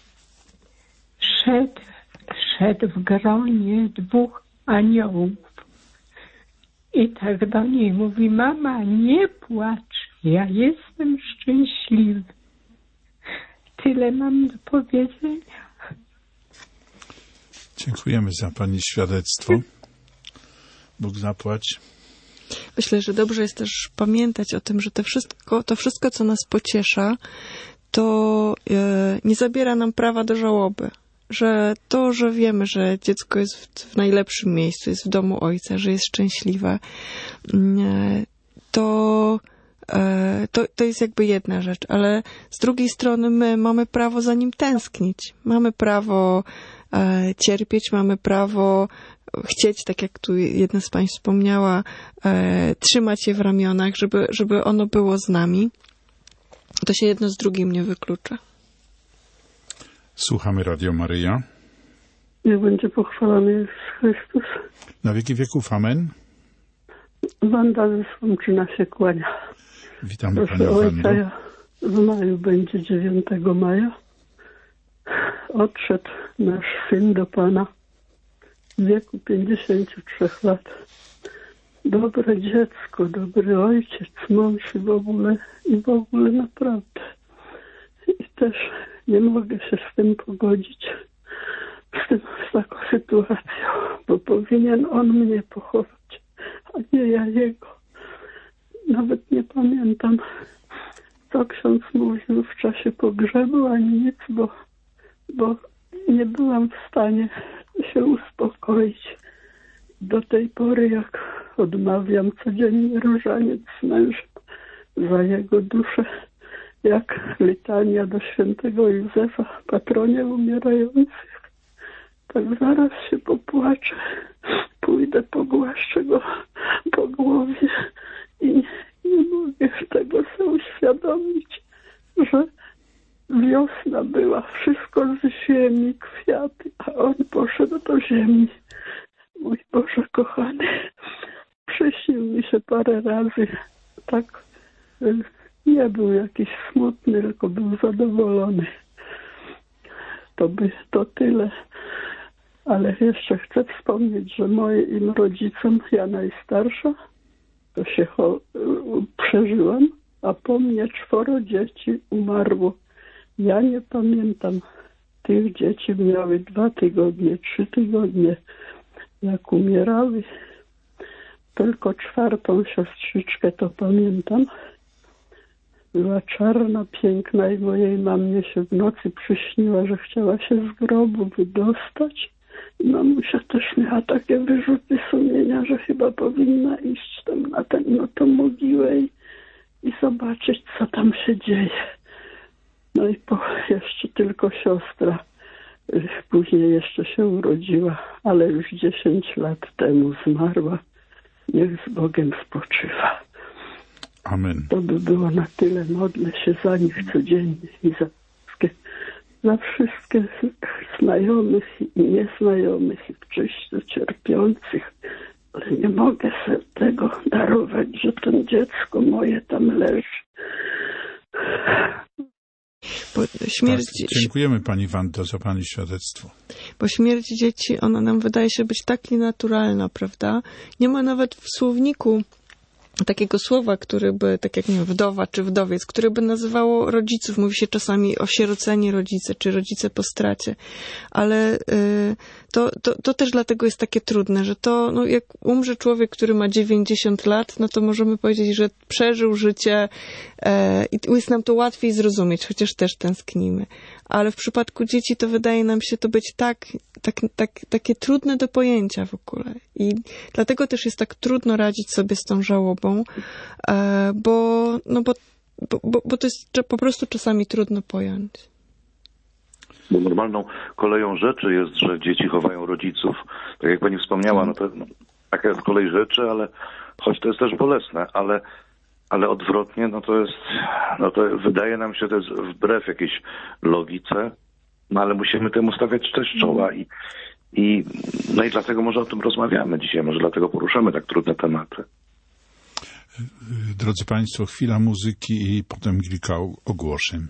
szedł w gronie 2 aniołów. I tak do niej mówi, mama, nie płacz, ja jestem szczęśliwy. Tyle mam do powiedzenia. Dziękujemy za pani świadectwo. Bóg zapłać. Myślę, że dobrze jest też pamiętać o tym, że to wszystko, co nas pociesza, to nie zabiera nam prawa do żałoby. Że to, że wiemy, że dziecko jest w najlepszym miejscu, jest w domu ojca, że jest szczęśliwe, to jest jakby jedna rzecz. Ale z drugiej strony my mamy prawo za nim tęsknić. Mamy prawo cierpieć, mamy prawo chcieć, tak jak tu jedna z pań wspomniała, trzymać je w ramionach, żeby ono było z nami. To się jedno z drugim nie wyklucza. Słuchamy Radio Maryja. Niech będzie pochwalony Jezus Chrystus. Na wieki wieków, amen. Wanda ze Słomczyna się kłania. Witamy Panią Wandą. W maju będzie 9 maja. Odszedł nasz syn do Pana w wieku 53 lat. Dobre dziecko, dobry ojciec, mąż i w ogóle naprawdę. I też nie mogę się z tym pogodzić, z taką sytuacją, bo powinien on mnie pochować, a nie ja jego. Nawet nie pamiętam, co ksiądz mówił w czasie pogrzebu, ani nic, bo nie byłam w stanie się uspokoić. Do tej pory, jak odmawiam codziennie różaniec z mężem za jego duszę, jak litania do świętego Józefa, patronie umierających, tak zaraz się popłaczę, pójdę, pogłaszczę go po głowie i nie mogę tego sobie uświadomić, że wiosna była, wszystko z ziemi, kwiaty, a on poszedł do ziemi. Mój Boże kochany, przyśnił mi się parę razy, tak nie był jakiś smutny, tylko był zadowolony. To tyle. Ale jeszcze chcę wspomnieć, że moim rodzicom, ja najstarsza, to się przeżyłam, a po mnie 4 dzieci umarło. Ja nie pamiętam tych dzieci, miały 2 tygodnie, 3 tygodnie, jak umierały. Tylko 4. siostrzyczkę to pamiętam. Była czarna, piękna i mojej mamie się w nocy przyśniła, że chciała się z grobu wydostać. I mamusia też miała takie wyrzuty sumienia, że chyba powinna iść tam na tą mogiłę i zobaczyć, co tam się dzieje. No i jeszcze tylko siostra później jeszcze się urodziła, ale już 10 lat temu zmarła. Niech z Bogiem spoczywa. Amen. To by było na tyle. Modlę się za nich codziennie i za wszystkie znajomych i nieznajomych, i czysto cierpiących. Ale nie mogę sobie tego darować, że to dziecko moje tam leży. Bo śmierć... Tak, dziękujemy pani Wando za pani świadectwo. Bo śmierć dzieci, ona nam wydaje się być tak nienaturalna, prawda? Nie ma nawet w słowniku takiego słowa, które by, tak jak nie wiem, wdowa czy wdowiec, które by nazywało rodziców. Mówi się czasami osieroceni rodzice, czy rodzice po stracie. Ale to też dlatego jest takie trudne, że to, no jak umrze człowiek, który ma 90 lat, no to możemy powiedzieć, że przeżył życie i jest nam to łatwiej zrozumieć, chociaż też tęsknimy. Ale w przypadku dzieci to wydaje nam się to być takie trudne do pojęcia w ogóle. I dlatego też jest tak trudno radzić sobie z tą żałobą, bo to jest po prostu czasami trudno pojąć. Bo normalną koleją rzeczy jest, że dzieci chowają rodziców. Tak jak pani wspomniała, taka jest kolej rzeczy, ale choć to jest też bolesne, ale odwrotnie, to wydaje nam się, to jest wbrew jakiejś logice, ale musimy temu stawiać też czoła i dlatego może o tym rozmawiamy dzisiaj, może dlatego poruszamy tak trudne tematy. Drodzy Państwo, chwila muzyki i potem kilka ogłoszeń.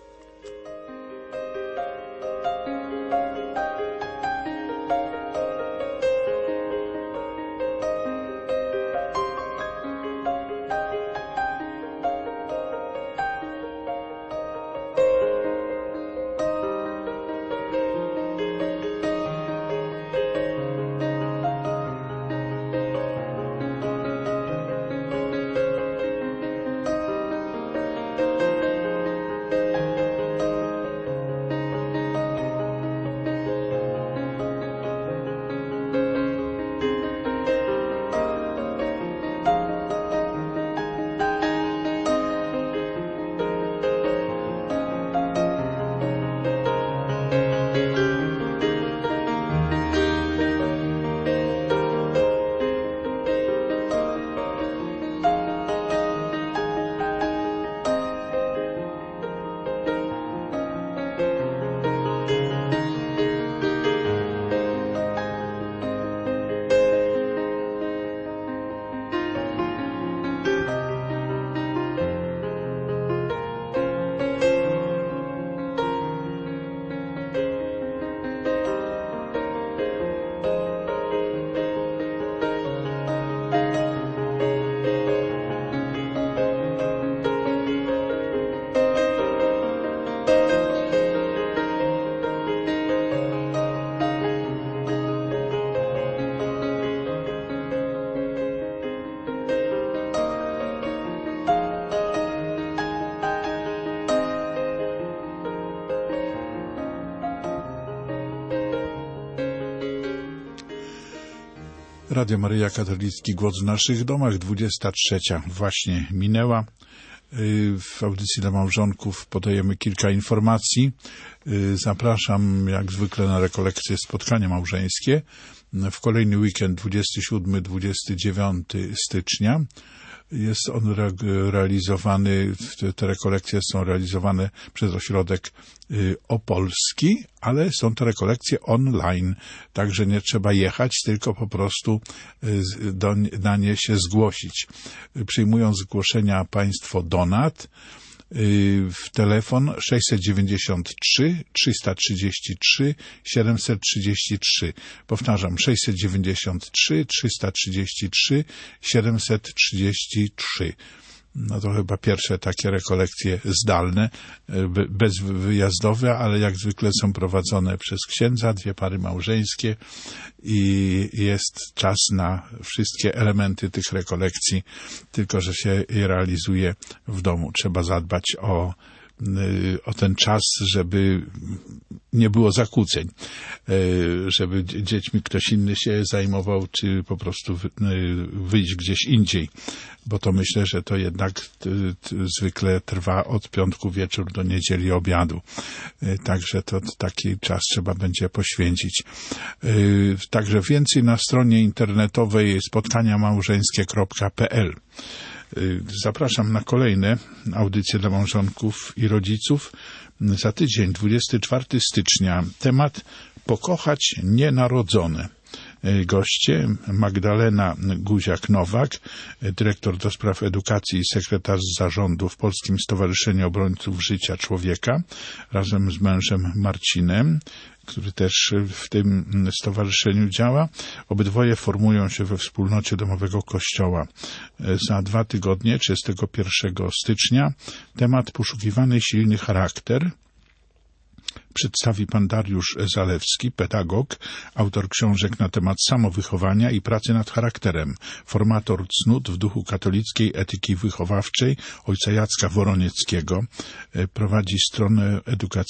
Radio Maryja, katolicki głos w naszych domach, 23 właśnie minęła. W audycji dla małżonków podajemy kilka informacji. Zapraszam jak zwykle na rekolekcje spotkania małżeńskie w kolejny weekend 27-29 stycznia. Jest on realizowany, te rekolekcje są realizowane przez ośrodek opolski, ale są to rekolekcje online, także nie trzeba jechać, tylko po prostu na nie się zgłosić. Przyjmują zgłoszenia państwo donat, w telefon 693 333 733. Powtarzam, 693 333 733. No to chyba pierwsze takie rekolekcje zdalne, bezwyjazdowe, ale jak zwykle są prowadzone przez księdza, 2 pary małżeńskie i jest czas na wszystkie elementy tych rekolekcji, tylko że się je realizuje w domu. Trzeba zadbać o ten czas, żeby nie było zakłóceń, żeby dziećmi ktoś inny się zajmował, czy po prostu wyjść gdzieś indziej, bo to myślę, że to jednak zwykle trwa od piątku wieczór do niedzieli obiadu. Także to taki czas trzeba będzie poświęcić. Także więcej na stronie internetowej spotkaniamałżeńskie.pl. Zapraszam na kolejne audycje dla małżonków i rodziców. Za tydzień, 24 stycznia, temat pokochać nienarodzone. goście: Magdalena Guziak-Nowak, dyrektor do spraw edukacji i sekretarz zarządu w Polskim Stowarzyszeniu Obrońców Życia Człowieka, razem z mężem Marcinem, który też w tym stowarzyszeniu działa. Obydwoje formują się we wspólnocie Domowego Kościoła. Za 2 tygodnie, 31 stycznia, temat poszukiwany silny charakter przedstawi pan Dariusz Zalewski, pedagog, autor książek na temat samowychowania i pracy nad charakterem, formator cnót w duchu katolickiej etyki wychowawczej ojca Jacka Woronieckiego. Prowadzi stronę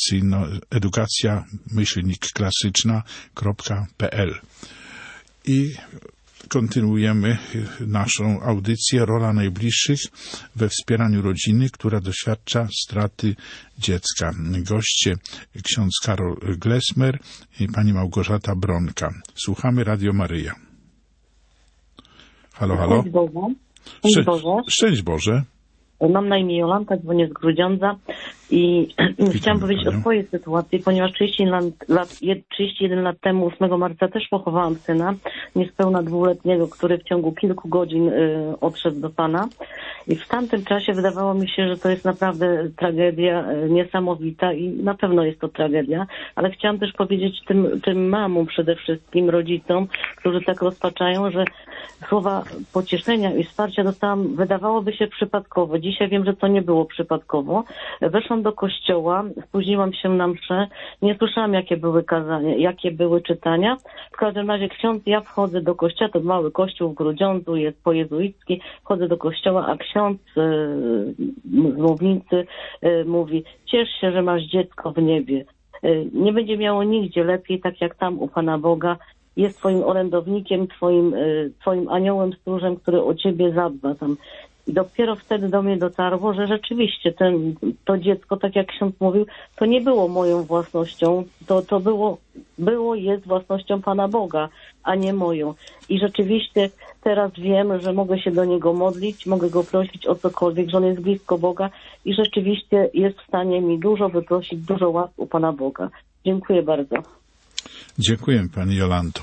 edukacja-klasyczna.pl. I kontynuujemy naszą audycję Rola najbliższych we wspieraniu rodziny, która doświadcza straty dziecka. Goście: ksiądz Karol Glesmer i pani Małgorzata Bronka. Słuchamy Radio Maryja. Halo, halo. Szczęść Boże. Szczęść Boże. Szczęść Boże. Mam na imię Jolanta, dzwonię z Grudziądza i chciałam powiedzieć o swojej sytuacji, ponieważ 31 lat temu, 8 marca, też pochowałam syna, niespełna 2-letniego, który w ciągu kilku godzin odszedł do Pana. I w tamtym czasie wydawało mi się, że to jest naprawdę tragedia niesamowita i na pewno jest to tragedia, ale chciałam też powiedzieć tym mamom przede wszystkim, rodzicom, którzy tak rozpaczają, że słowa pocieszenia i wsparcia dostałam, wydawałoby się przypadkowo. Dzisiaj wiem, że to nie było przypadkowo. Weszłam do kościoła, spóźniłam się na mszę, nie słyszałam, jakie były kazania, jakie były czytania. W każdym razie ksiądz, ja wchodzę do kościoła, to mały kościół w Grudziądzu, jest pojezuicki, wchodzę do kościoła, a ksiądz z mównicy mówi: ciesz się, że masz dziecko w niebie. Nie będzie miało nigdzie lepiej, tak jak tam u Pana Boga. Jest twoim orędownikiem, twoim aniołem stróżem, który o ciebie zadba tam. I dopiero wtedy do mnie dotarło, że rzeczywiście to dziecko, tak jak ksiądz mówił, to nie było moją własnością, to jest własnością Pana Boga, a nie moją. I rzeczywiście teraz wiem, że mogę się do Niego modlić, mogę Go prosić o cokolwiek, że On jest blisko Boga i rzeczywiście jest w stanie mi dużo wyprosić, dużo łask u Pana Boga. Dziękuję bardzo. Dziękuję pani Jolanto.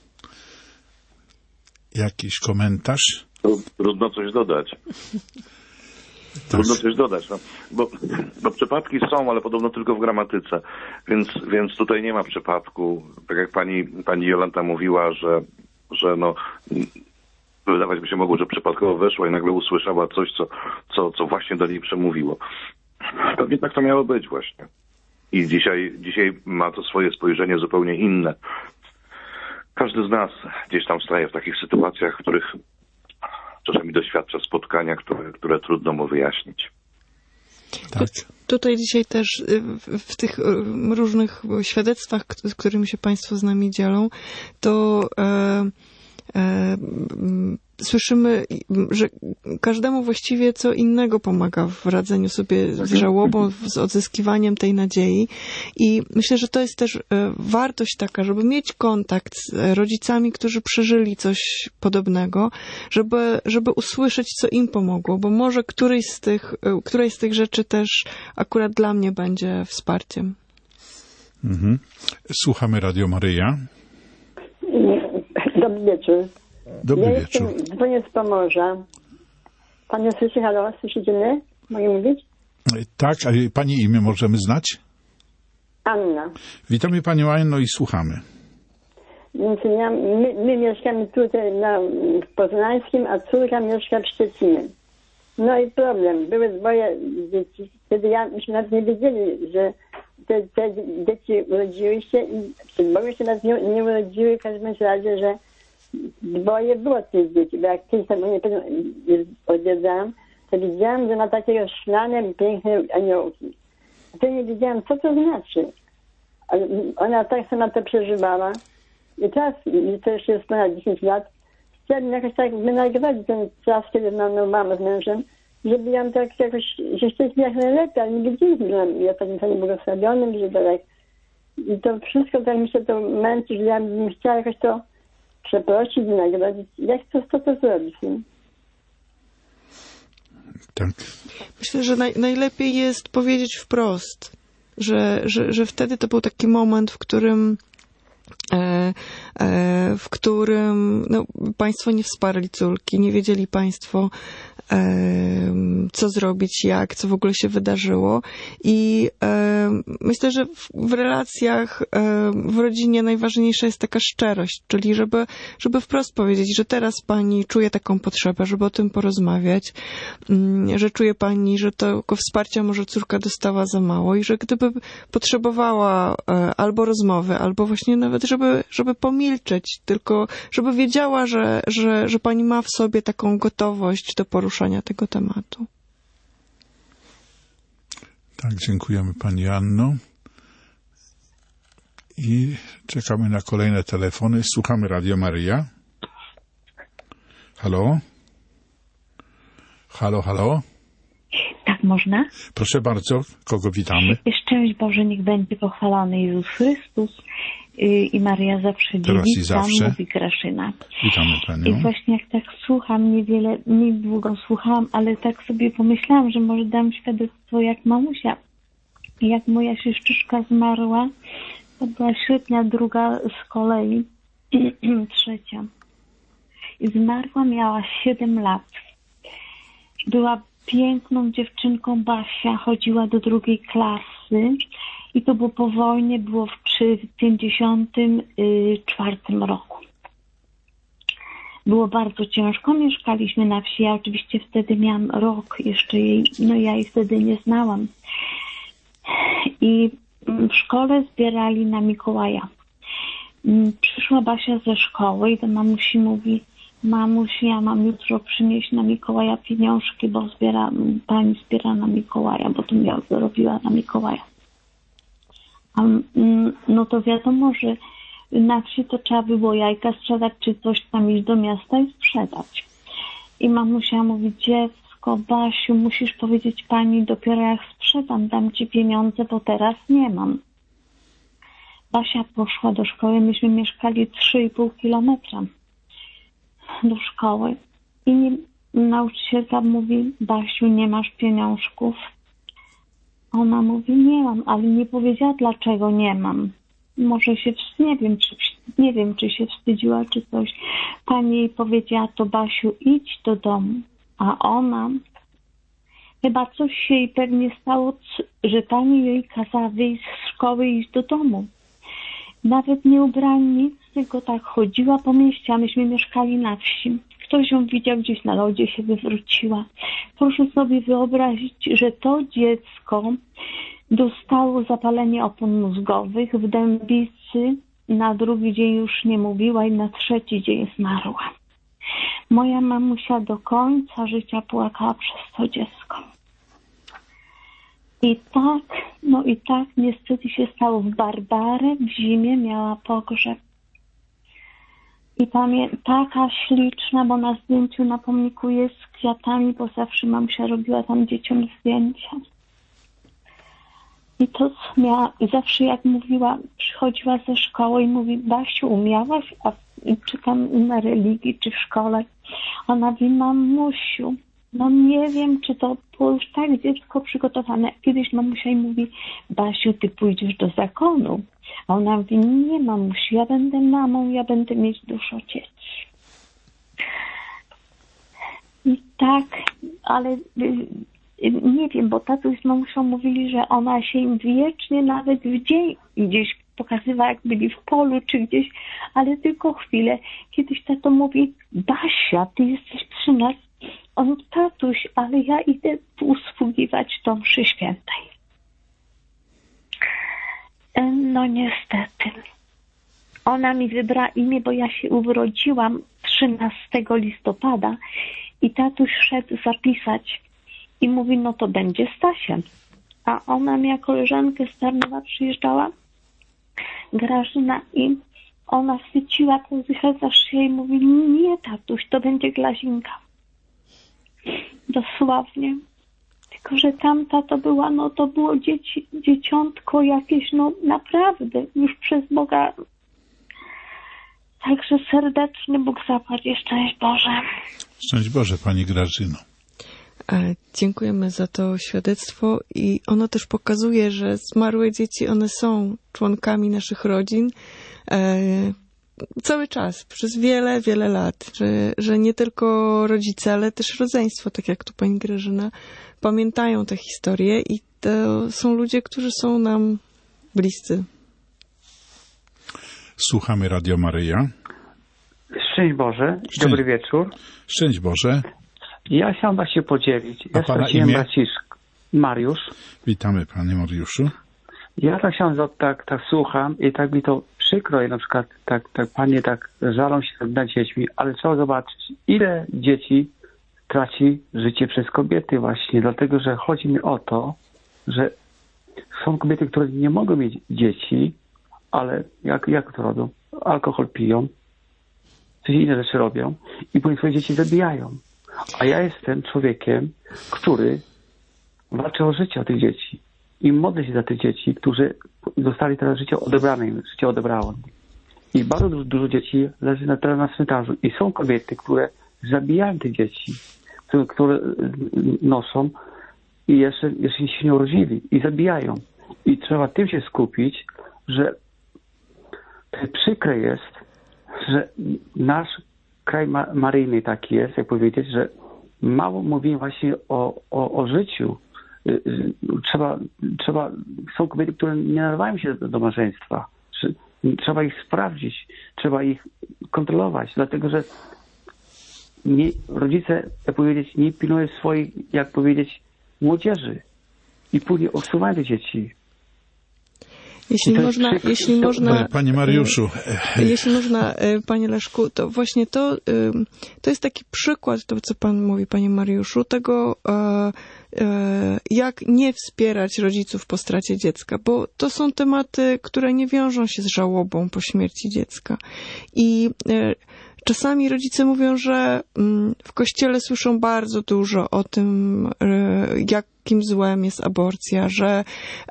Jakiś komentarz? Trudno coś dodać. Trudno coś dodać, no. Bo przypadki są, ale podobno tylko w gramatyce. Więc tutaj nie ma przypadku. Tak jak pani Jolanta mówiła, że no, wydawać by się mogło, że przypadkowo weszła i nagle usłyszała coś, co właśnie do niej przemówiło. Pewnie tak to miało być właśnie. I dzisiaj ma to swoje spojrzenie zupełnie inne. Każdy z nas gdzieś tam staje w takich sytuacjach, w których czasami doświadcza spotkania, które trudno mu wyjaśnić. Tak. Tutaj dzisiaj też w tych różnych świadectwach, z którymi się Państwo z nami dzielą, to słyszymy, że każdemu właściwie co innego pomaga w radzeniu sobie z żałobą, z odzyskiwaniem tej nadziei. I myślę, że to jest też wartość taka, żeby mieć kontakt z rodzicami, którzy przeżyli coś podobnego, żeby usłyszeć, co im pomogło, bo może którejś z tych rzeczy też akurat dla mnie będzie wsparciem. Mhm. Słuchamy Radio Maryja. Dobry wieczór. Dobry wieczór. Dzwonię z Pomorza. Pan mnie słyszy? Halo, słyszycie mnie? Mogę mówić? Tak, a pani imię możemy znać? Anna. Witamy panią Anno i słuchamy. Więc my mieszkamy tutaj w Poznańskim, a córka mieszka w Szczecinie. No i problem. Były dwoje dzieci. Wtedy myśmy nawet nie wiedzieli, że te dzieci urodziły się i bo się nas nie urodziły w każdym razie, że dwoje było tych dzieci, bo jak kiedyś tam odwiedzałam, to widziałam, że ma takie szklane, piękne aniołki. A to nie wiedziałam, co to znaczy. Ale ona tak sama to przeżywała. I teraz, to już jest ponad 10 lat, chciałabym jakoś tak wynagrodzić ten czas, kiedy mamę z mężem, żeby ją tak jakoś, że chcieliśmy jak najlepiej, ale nie wiedzieliśmy, że ja takim stanie błogosławionym, że to tak. I to wszystko tak mi się to męczy, że ja bym chciała jakoś to przeprosić, wynagrodzić. Jak to zrobić? Nie? Tak. Myślę, że najlepiej jest powiedzieć wprost, że wtedy to był taki moment, w którym w którym państwo nie wsparli córki, nie wiedzieli państwo, co zrobić, co w ogóle się wydarzyło. I myślę, że w relacjach w rodzinie najważniejsza jest taka szczerość, czyli żeby wprost powiedzieć, że teraz pani czuje taką potrzebę, żeby o tym porozmawiać, że czuje pani, że tego wsparcia może córka dostała za mało i że gdyby potrzebowała albo rozmowy, albo właśnie nawet, żeby pomilczeć, tylko żeby wiedziała, że pani ma w sobie taką gotowość do poruszania tego tematu. Tak, dziękujemy pani Anno. I czekamy na kolejne telefony. Słuchamy Radio Maryja. Halo? Halo, halo? Tak, można? Proszę bardzo, kogo witamy? Szczęść Boże, niech będzie pochwalony Jezus Chrystus i Maria zawsze dziewica, mówi Grażyna. Witamy Panią. I właśnie jak tak słucham, niedługo słuchałam, ale tak sobie pomyślałam, że może dam świadectwo jak mamusia. Jak moja siostrzyczka zmarła, to była średnia, druga z kolei, trzecia. I zmarła, miała 7 lat. Była piękną dziewczynką Basia, chodziła do 2. klasy i to było po wojnie, było w 1954 roku. Było bardzo ciężko, mieszkaliśmy na wsi, ja oczywiście wtedy miałam rok, jeszcze jej, ja jej wtedy nie znałam. I w szkole zbierali na Mikołaja. Przyszła Basia ze szkoły i do mamusi mówi: mamuś, ja mam jutro przynieść na Mikołaja pieniążki, bo pani zbiera na Mikołaja, bo to robiła na Mikołaja. No to wiadomo, że na wsi to trzeba by było jajka sprzedać, czy coś tam iść do miasta i sprzedać. I mamusia mówi: dziecko, Basiu, musisz powiedzieć pani, dopiero jak sprzedam, dam ci pieniądze, bo teraz nie mam. Basia poszła do szkoły, myśmy mieszkali 3,5 kilometra do szkoły. I nauczycielka mówi: Basiu, nie masz pieniążków? Ona mówi: nie mam, ale nie powiedziała, dlaczego nie mam. Może się, nie wiem, czy się wstydziła, czy coś. Pani jej powiedziała: to Basiu, idź do domu. A ona, chyba coś się jej pewnie stało, że pani jej kazała wyjść z szkoły i iść do domu. Nawet nie ubrała nic, tylko tak chodziła po mieście, a myśmy mieszkali na wsi. Ktoś ją widział, gdzieś na lodzie się wywróciła. Proszę sobie wyobrazić, że to dziecko dostało zapalenie opon mózgowych w Dębicy, na drugi dzień już nie mówiła i na 3. dzień zmarła. Moja mamusia do końca życia płakała przez to dziecko. I tak niestety się stało. W Barbarę w zimie miała pogrzeb. I taka śliczna, bo na zdjęciu na pomniku jest z kwiatami, bo zawsze mamusia robiła tam dzieciom zdjęcia. I to zawsze jak mówiła, przychodziła ze szkoły i mówi: Basiu, umiałaś? Czy tam na religii, czy w szkole? Ona mówi: mamusiu, nie wiem, czy to było już tak dziecko przygotowane. Kiedyś mamusia jej mówi: Basiu, ty pójdziesz do zakonu. A ona mówi: nie, mamusiu, ja będę mamą, ja będę mieć dużo dzieci. I tak, ale nie wiem, bo tatuś z mamusią mówili, że ona się im wiecznie nawet w dzień gdzieś pokazywała, jak byli w polu czy gdzieś, ale tylko chwilę. Kiedyś tato mówi: Basia, ty jesteś przy nas. On: tatuś, ale ja idę usługiwać do mszy świętej. No niestety. Ona mi wybrała imię, bo ja się urodziłam 13 listopada i tatuś szedł zapisać i mówi: no to będzie Stasia. A ona miała koleżankę z Tarnowa, przyjeżdżała, Grażyna, i ona chwyciła ten zychę za szyję i mówi: nie, tatuś, to będzie Glazinka. Dosłownie. Tylko że tamta to była, to było dzieciątko jakieś, naprawdę, już przez Boga. Także serdeczny Bóg zapłać. Szczęść Boże. Szczęść Boże, Pani Grażyno. Dziękujemy za to świadectwo i ono też pokazuje, że zmarłe dzieci, one są członkami naszych rodzin cały czas, przez wiele, wiele lat, że nie tylko rodzice, ale też rodzeństwo, tak jak tu pani Grażyna, pamiętają te historie i to są ludzie, którzy są nam bliscy. Słuchamy Radio Maryja. Szczęść Boże, dobry wieczór. Szczęść Boże. Ja chciałem was się podzielić. Ja straciłem braciszka. Mariusz. Witamy panie Mariuszu. Ja tak chciałem, tak słucham i tak mi to przykro i na przykład tak panie tak żalą się nad dziećmi, ale trzeba zobaczyć, ile dzieci traci życie przez kobiety właśnie, dlatego że chodzi mi o to, że są kobiety, które nie mogą mieć dzieci, ale jak to robią? Alkohol piją, coś inne rzeczy robią i później swoje dzieci zabijają. A ja jestem człowiekiem, który walczy o życie o tych dzieci i modlę się za tych dzieci, którzy zostali teraz życie odebrane im, życie odebrało. I bardzo dużo dzieci leży na cmentarzu i są kobiety, które zabijają tych dzieci, które noszą i jeszcze się nie urodzili i zabijają. I trzeba tym się skupić, że przykre jest, że nasz kraj maryjny taki jest, jak powiedzieć, że mało mówimy właśnie o życiu. Są kobiety, które nie nadawają się do małżeństwa. Trzeba ich sprawdzić, trzeba ich kontrolować, dlatego że rodzice, jak powiedzieć, nie pilnują swojej, jak powiedzieć, młodzieży i później odsuwają te dzieci. Jeśli można, panie Mariuszu. Jeśli można, panie Leszku, to właśnie to jest taki przykład, to co pan mówi, panie Mariuszu, tego, jak nie wspierać rodziców po stracie dziecka, bo to są tematy, które nie wiążą się z żałobą po śmierci dziecka. I czasami rodzice mówią, że w kościele słyszą bardzo dużo o tym, jakim złem jest aborcja, że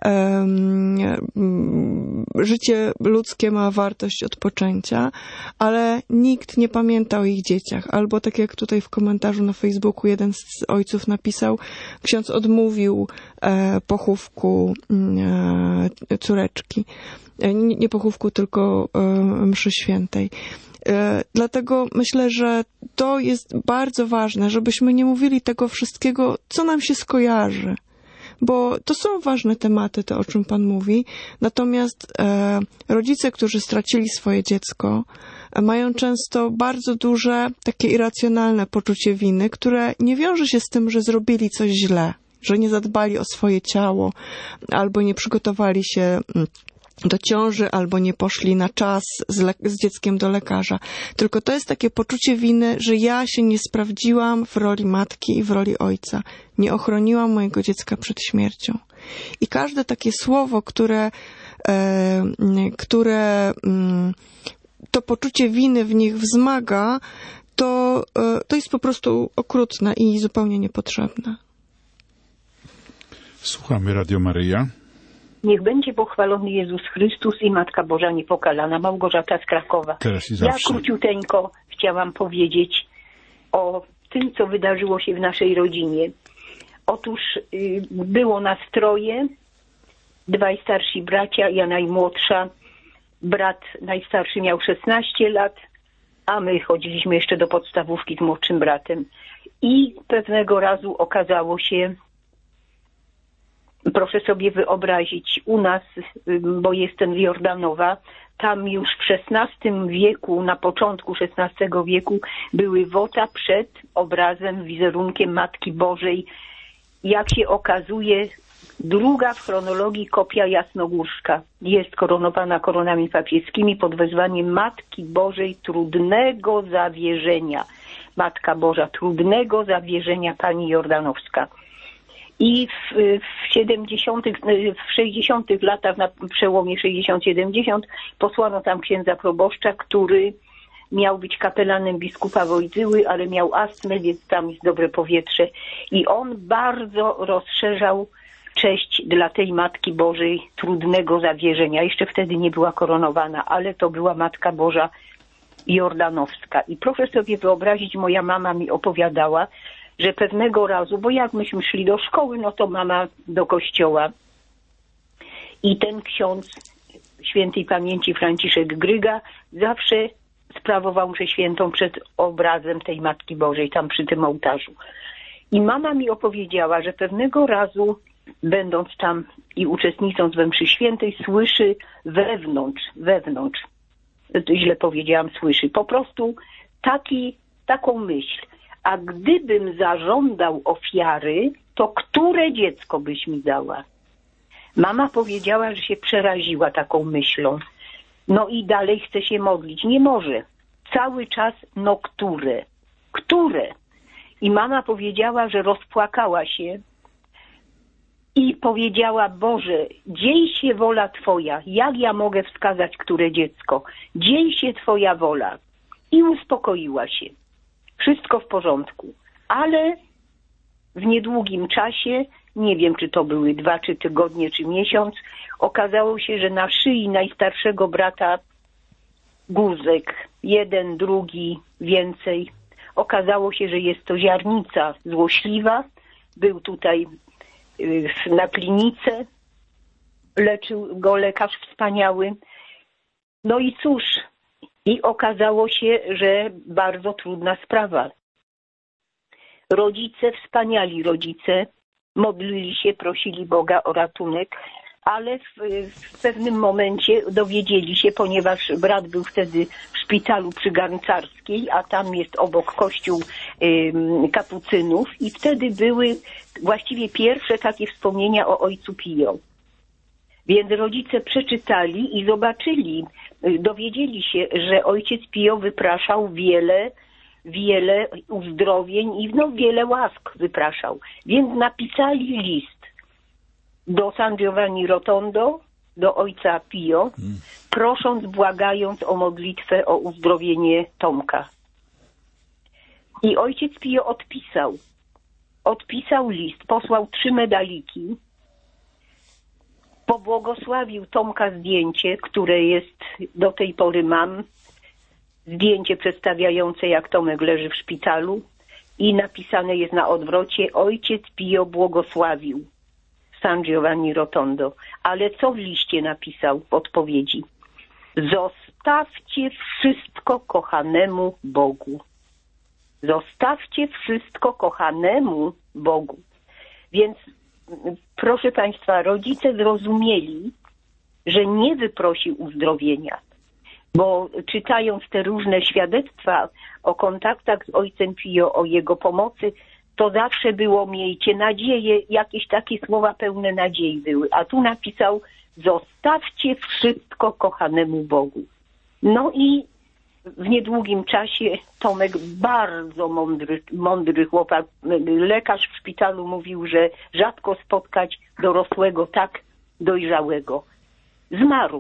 życie ludzkie ma wartość odpoczęcia, ale nikt nie pamięta o ich dzieciach. Albo tak jak tutaj w komentarzu na Facebooku jeden z ojców napisał, ksiądz odmówił pochówku córeczki. Nie pochówku, tylko mszy świętej. Dlatego myślę, że to jest bardzo ważne, żebyśmy nie mówili tego wszystkiego, co nam się skojarzy. Bo to są ważne tematy, to o czym pan mówi. Natomiast rodzice, którzy stracili swoje dziecko, mają często bardzo duże, takie irracjonalne poczucie winy, które nie wiąże się z tym, że zrobili coś źle, że nie zadbali o swoje ciało, albo nie przygotowali się do ciąży, albo nie poszli na czas z dzieckiem do lekarza. Tylko to jest takie poczucie winy, że ja się nie sprawdziłam w roli matki i w roli ojca. Nie ochroniłam mojego dziecka przed śmiercią. I każde takie słowo, które to poczucie winy w nich wzmaga, to jest po prostu okrutne i zupełnie niepotrzebne. Słuchamy Radio Maryja. Niech będzie pochwalony Jezus Chrystus i Matka Boża Niepokalana, Małgorzata z Krakowa. Ja króciuteńko chciałam powiedzieć o tym, co wydarzyło się w naszej rodzinie. Otóż było nas troje, dwaj starsi bracia, ja najmłodsza. Brat najstarszy miał 16 lat, a my chodziliśmy jeszcze do podstawówki z młodszym bratem. I pewnego razu okazało się, proszę sobie wyobrazić, u nas, bo jestem z Jordanowa, tam już w XVI wieku, na początku XVI wieku były wota przed obrazem, wizerunkiem Matki Bożej. Jak się okazuje, druga w chronologii kopia jasnogórska. Jest koronowana koronami papieskimi pod wezwaniem Matki Bożej Trudnego Zawierzenia. Matka Boża Trudnego Zawierzenia, pani Jordanowska. I w 60 latach, na przełomie 60-70, posłano tam księdza proboszcza, który miał być kapelanem biskupa Wojtyły, ale miał astmę, więc tam jest dobre powietrze. I on bardzo rozszerzał cześć dla tej Matki Bożej Trudnego Zawierzenia. Jeszcze wtedy nie była koronowana, ale to była Matka Boża Jordanowska. I proszę sobie wyobrazić, moja mama mi opowiadała, że pewnego razu, bo jak myśmy szli do szkoły, no to mama do kościoła i ten ksiądz świętej pamięci Franciszek Gryga zawsze sprawował mszę świętą przed obrazem tej Matki Bożej, tam przy tym ołtarzu. I mama mi opowiedziała, że pewnego razu, będąc tam i uczestnicząc we mszy świętej, słyszy wewnątrz, to źle powiedziałam, słyszy po prostu taką myśl. A gdybym zażądał ofiary, to które dziecko byś mi dała? Mama powiedziała, że się przeraziła taką myślą. No i dalej chce się modlić. Nie może. Cały czas, no które? Które? I mama powiedziała, że rozpłakała się i powiedziała: Boże, dziej się wola Twoja. Jak ja mogę wskazać, które dziecko? Dziej się Twoja wola. I uspokoiła się. Wszystko w porządku. Ale w niedługim czasie, nie wiem, czy to były 2, 3 tygodnie, czy miesiąc, okazało się, że na szyi najstarszego brata guzek, jeden, drugi, więcej. Okazało się, że jest to ziarnica złośliwa. Był tutaj na klinice, leczył go lekarz wspaniały. No i cóż, i okazało się, że bardzo trudna sprawa. Rodzice, wspaniali rodzice, modlili się, prosili Boga o ratunek, ale w pewnym momencie dowiedzieli się, ponieważ brat był wtedy w szpitalu przy Garncarskiej, a tam jest obok kościół kapucynów, i wtedy były właściwie pierwsze takie wspomnienia o ojcu Pio. Więc rodzice przeczytali i zobaczyli, dowiedzieli się, że ojciec Pio wypraszał wiele uzdrowień i wiele łask wypraszał. Więc napisali list do San Giovanni Rotondo, do ojca Pio, prosząc, błagając o modlitwę o uzdrowienie Tomka. I ojciec Pio odpisał list, posłał 3 medaliki, pobłogosławił Tomka zdjęcie, które jest do tej pory mam, zdjęcie przedstawiające, jak Tomek leży w szpitalu, i napisane jest na odwrocie: ojciec Pio błogosławił San Giovanni Rotondo. Ale co w liście napisał w odpowiedzi? Zostawcie wszystko kochanemu Bogu. Zostawcie wszystko kochanemu Bogu. Więc proszę Państwa, rodzice zrozumieli, że nie wyprosił uzdrowienia, bo czytając te różne świadectwa o kontaktach z ojcem Pio, o jego pomocy, to zawsze było: miejcie nadzieję, jakieś takie słowa pełne nadziei były. A tu napisał: zostawcie wszystko kochanemu Bogu. No i w niedługim czasie Tomek, bardzo mądry chłopak, lekarz w szpitalu mówił, że rzadko spotkać dorosłego tak dojrzałego. Zmarł.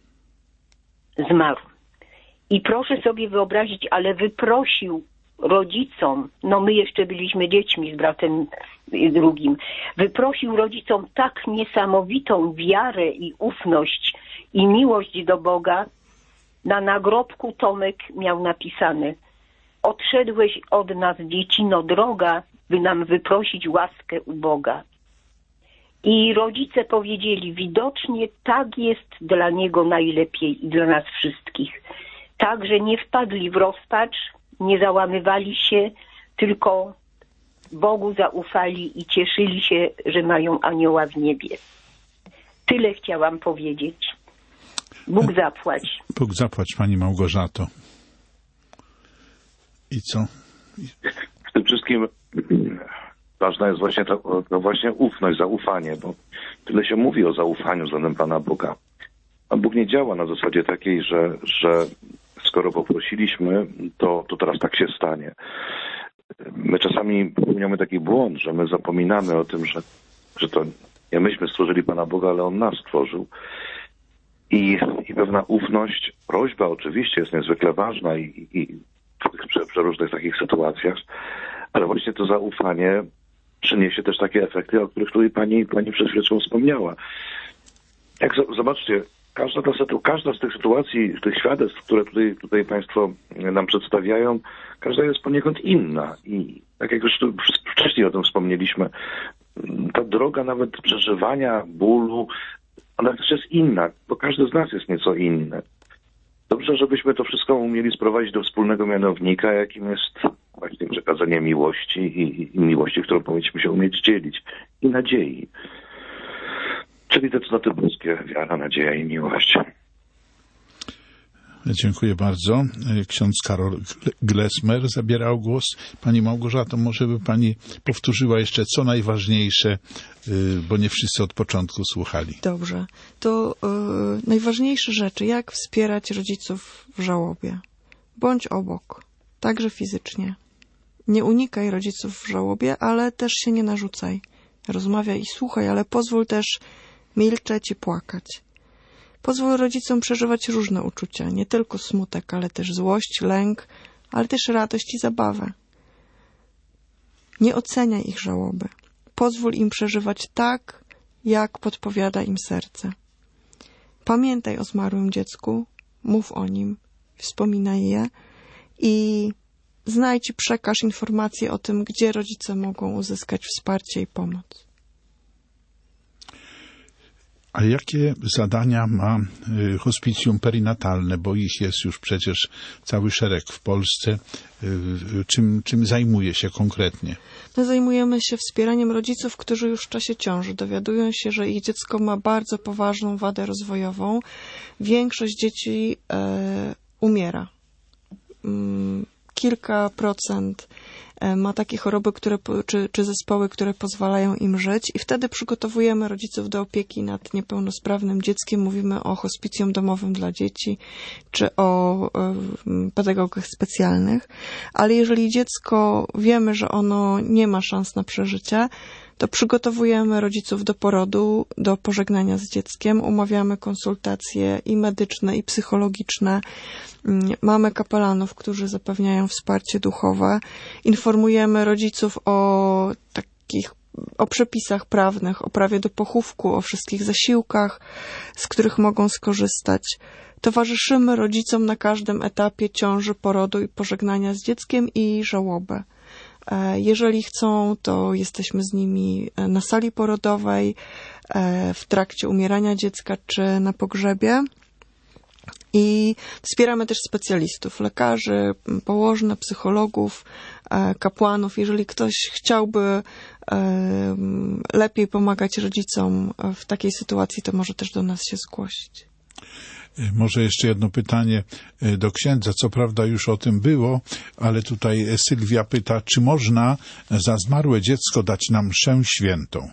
I proszę sobie wyobrazić, ale wyprosił rodzicom, no my jeszcze byliśmy dziećmi z bratem drugim, wyprosił rodzicom tak niesamowitą wiarę i ufność i miłość do Boga. Na nagrobku Tomek miał napisane: odszedłeś od nas, dziecino droga, by nam wyprosić łaskę u Boga. I rodzice powiedzieli: widocznie tak jest dla niego najlepiej i dla nas wszystkich. Tak, że nie wpadli w rozpacz, nie załamywali się, tylko Bogu zaufali i cieszyli się, że mają anioła w niebie. Tyle chciałam powiedzieć. Bóg zapłać. Bóg zapłać, pani Małgorzato. I co? W tym wszystkim ważna jest właśnie to właśnie ufność, zaufanie, bo tyle się mówi o zaufaniu względem Pana Boga. A Bóg nie działa na zasadzie takiej, że skoro poprosiliśmy, to teraz tak się stanie. My czasami popełniamy taki błąd, że my zapominamy o tym, że to nie myśmy stworzyli Pana Boga, ale On nas stworzył. I pewna ufność, prośba oczywiście jest niezwykle ważna i w przeróżnych takich sytuacjach, ale właśnie to zaufanie przyniesie też takie efekty, o których tutaj pani przed chwileczką wspomniała. Jak zobaczcie, Każda z tych sytuacji, tych świadectw, które tutaj Państwo nam przedstawiają, każda jest poniekąd inna. I tak jak już tu wcześniej o tym wspomnieliśmy, ta droga nawet przeżywania bólu, ona też jest inna, bo każdy z nas jest nieco inny. Dobrze, żebyśmy to wszystko umieli sprowadzić do wspólnego mianownika, jakim jest właśnie przekazanie miłości i miłości, którą powinniśmy się umieć dzielić, i nadziei. Czyli te cnoty boskie, wiara, nadzieja i miłość. Dziękuję bardzo. Ksiądz Karol Glesmer zabierał głos. Pani Małgorzato, może by Pani powtórzyła jeszcze, co najważniejsze, bo nie wszyscy od początku słuchali. Dobrze. To najważniejsze rzeczy, jak wspierać rodziców w żałobie. Bądź obok, także fizycznie. Nie unikaj rodziców w żałobie, ale też się nie narzucaj. Rozmawiaj i słuchaj, ale pozwól też milczeć i płakać. Pozwól rodzicom przeżywać różne uczucia, nie tylko smutek, ale też złość, lęk, ale też radość i zabawę. Nie oceniaj ich żałoby. Pozwól im przeżywać tak, jak podpowiada im serce. Pamiętaj o zmarłym dziecku, mów o nim, wspominaj je i znajdź i przekaż informacje o tym, gdzie rodzice mogą uzyskać wsparcie i pomoc. A jakie zadania ma hospicjum perinatalne, bo ich jest już przecież cały szereg w Polsce. Czym zajmuje się konkretnie? My zajmujemy się wspieraniem rodziców, którzy już w czasie ciąży dowiadują się, że ich dziecko ma bardzo poważną wadę rozwojową. Większość dzieci umiera. Kilka procent ma takie choroby, czy zespoły, które pozwalają im żyć, i wtedy przygotowujemy rodziców do opieki nad niepełnosprawnym dzieckiem. Mówimy o hospicjum domowym dla dzieci, czy o pedagogach specjalnych. Ale jeżeli dziecko, wiemy, że ono nie ma szans na przeżycie, to przygotowujemy rodziców do porodu, do pożegnania z dzieckiem, umawiamy konsultacje i medyczne, i psychologiczne. Mamy kapelanów, którzy zapewniają wsparcie duchowe. Informujemy rodziców o przepisach prawnych, o prawie do pochówku, o wszystkich zasiłkach, z których mogą skorzystać. Towarzyszymy rodzicom na każdym etapie ciąży, porodu i pożegnania z dzieckiem i żałoby. Jeżeli chcą, to jesteśmy z nimi na sali porodowej, w trakcie umierania dziecka czy na pogrzebie. I wspieramy też specjalistów, lekarzy, położne, psychologów, kapłanów. Jeżeli ktoś chciałby lepiej pomagać rodzicom w takiej sytuacji, to może też do nas się zgłosić. Może jeszcze jedno pytanie do księdza. Co prawda już o tym było, ale tutaj Sylwia pyta, czy można za zmarłe dziecko dać nam mszę świętą?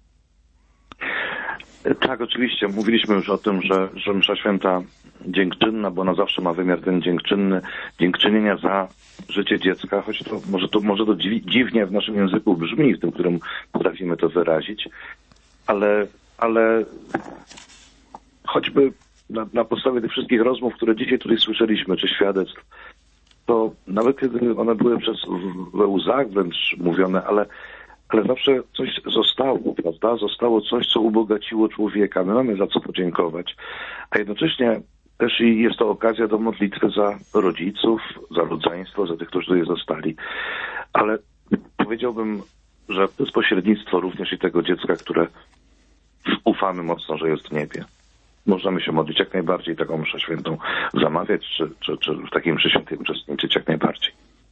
Tak, oczywiście. Mówiliśmy już o tym, że msza święta dziękczynna, bo ona zawsze ma wymiar ten dziękczynny, dziękczynienia za życie dziecka, choć to może to dziwnie w naszym języku brzmi, w tym, którym potrafimy to wyrazić, ale choćby na podstawie tych wszystkich rozmów, które dzisiaj tutaj słyszeliśmy, czy świadectw, to nawet kiedy one były we łzach wręcz mówione, ale zawsze coś zostało, prawda? Zostało coś, co ubogaciło człowieka. My mamy za co podziękować. A jednocześnie też i jest to okazja do modlitwy za rodziców, za rodzeństwo, za tych, którzy tutaj zostali. Ale powiedziałbym, że to jest pośrednictwo również i tego dziecka, które ufamy mocno, że jest w niebie. Możemy się modlić jak najbardziej, taką mszę świętą zamawiać, czy w takiej mszy świętej uczestniczyć jak najbardziej.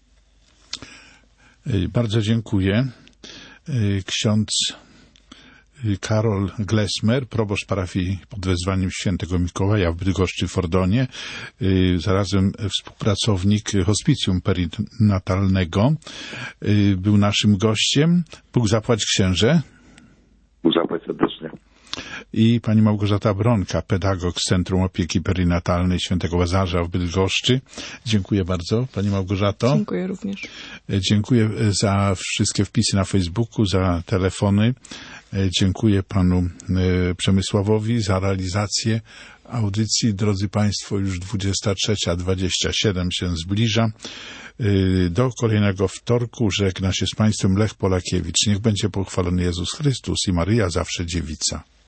Bardzo dziękuję. Ksiądz Karol Glesmer, proboszcz parafii pod wezwaniem świętego Mikołaja w Bydgoszczy Fordonie, zarazem współpracownik hospicjum perinatalnego, był naszym gościem. Bóg zapłać księże. Bóg zapłać serdecznie. I pani Małgorzata Bronka, pedagog z Centrum Opieki Perinatalnej Świętego Łazarza w Bydgoszczy. Dziękuję bardzo, pani Małgorzato. Dziękuję również. Dziękuję za wszystkie wpisy na Facebooku, za telefony. Dziękuję panu Przemysławowi za realizację audycji. Drodzy państwo, już 23:27 się zbliża. Do kolejnego wtorku żegna się z państwem Lech Polakiewicz. Niech będzie pochwalony Jezus Chrystus i Maryja zawsze dziewica.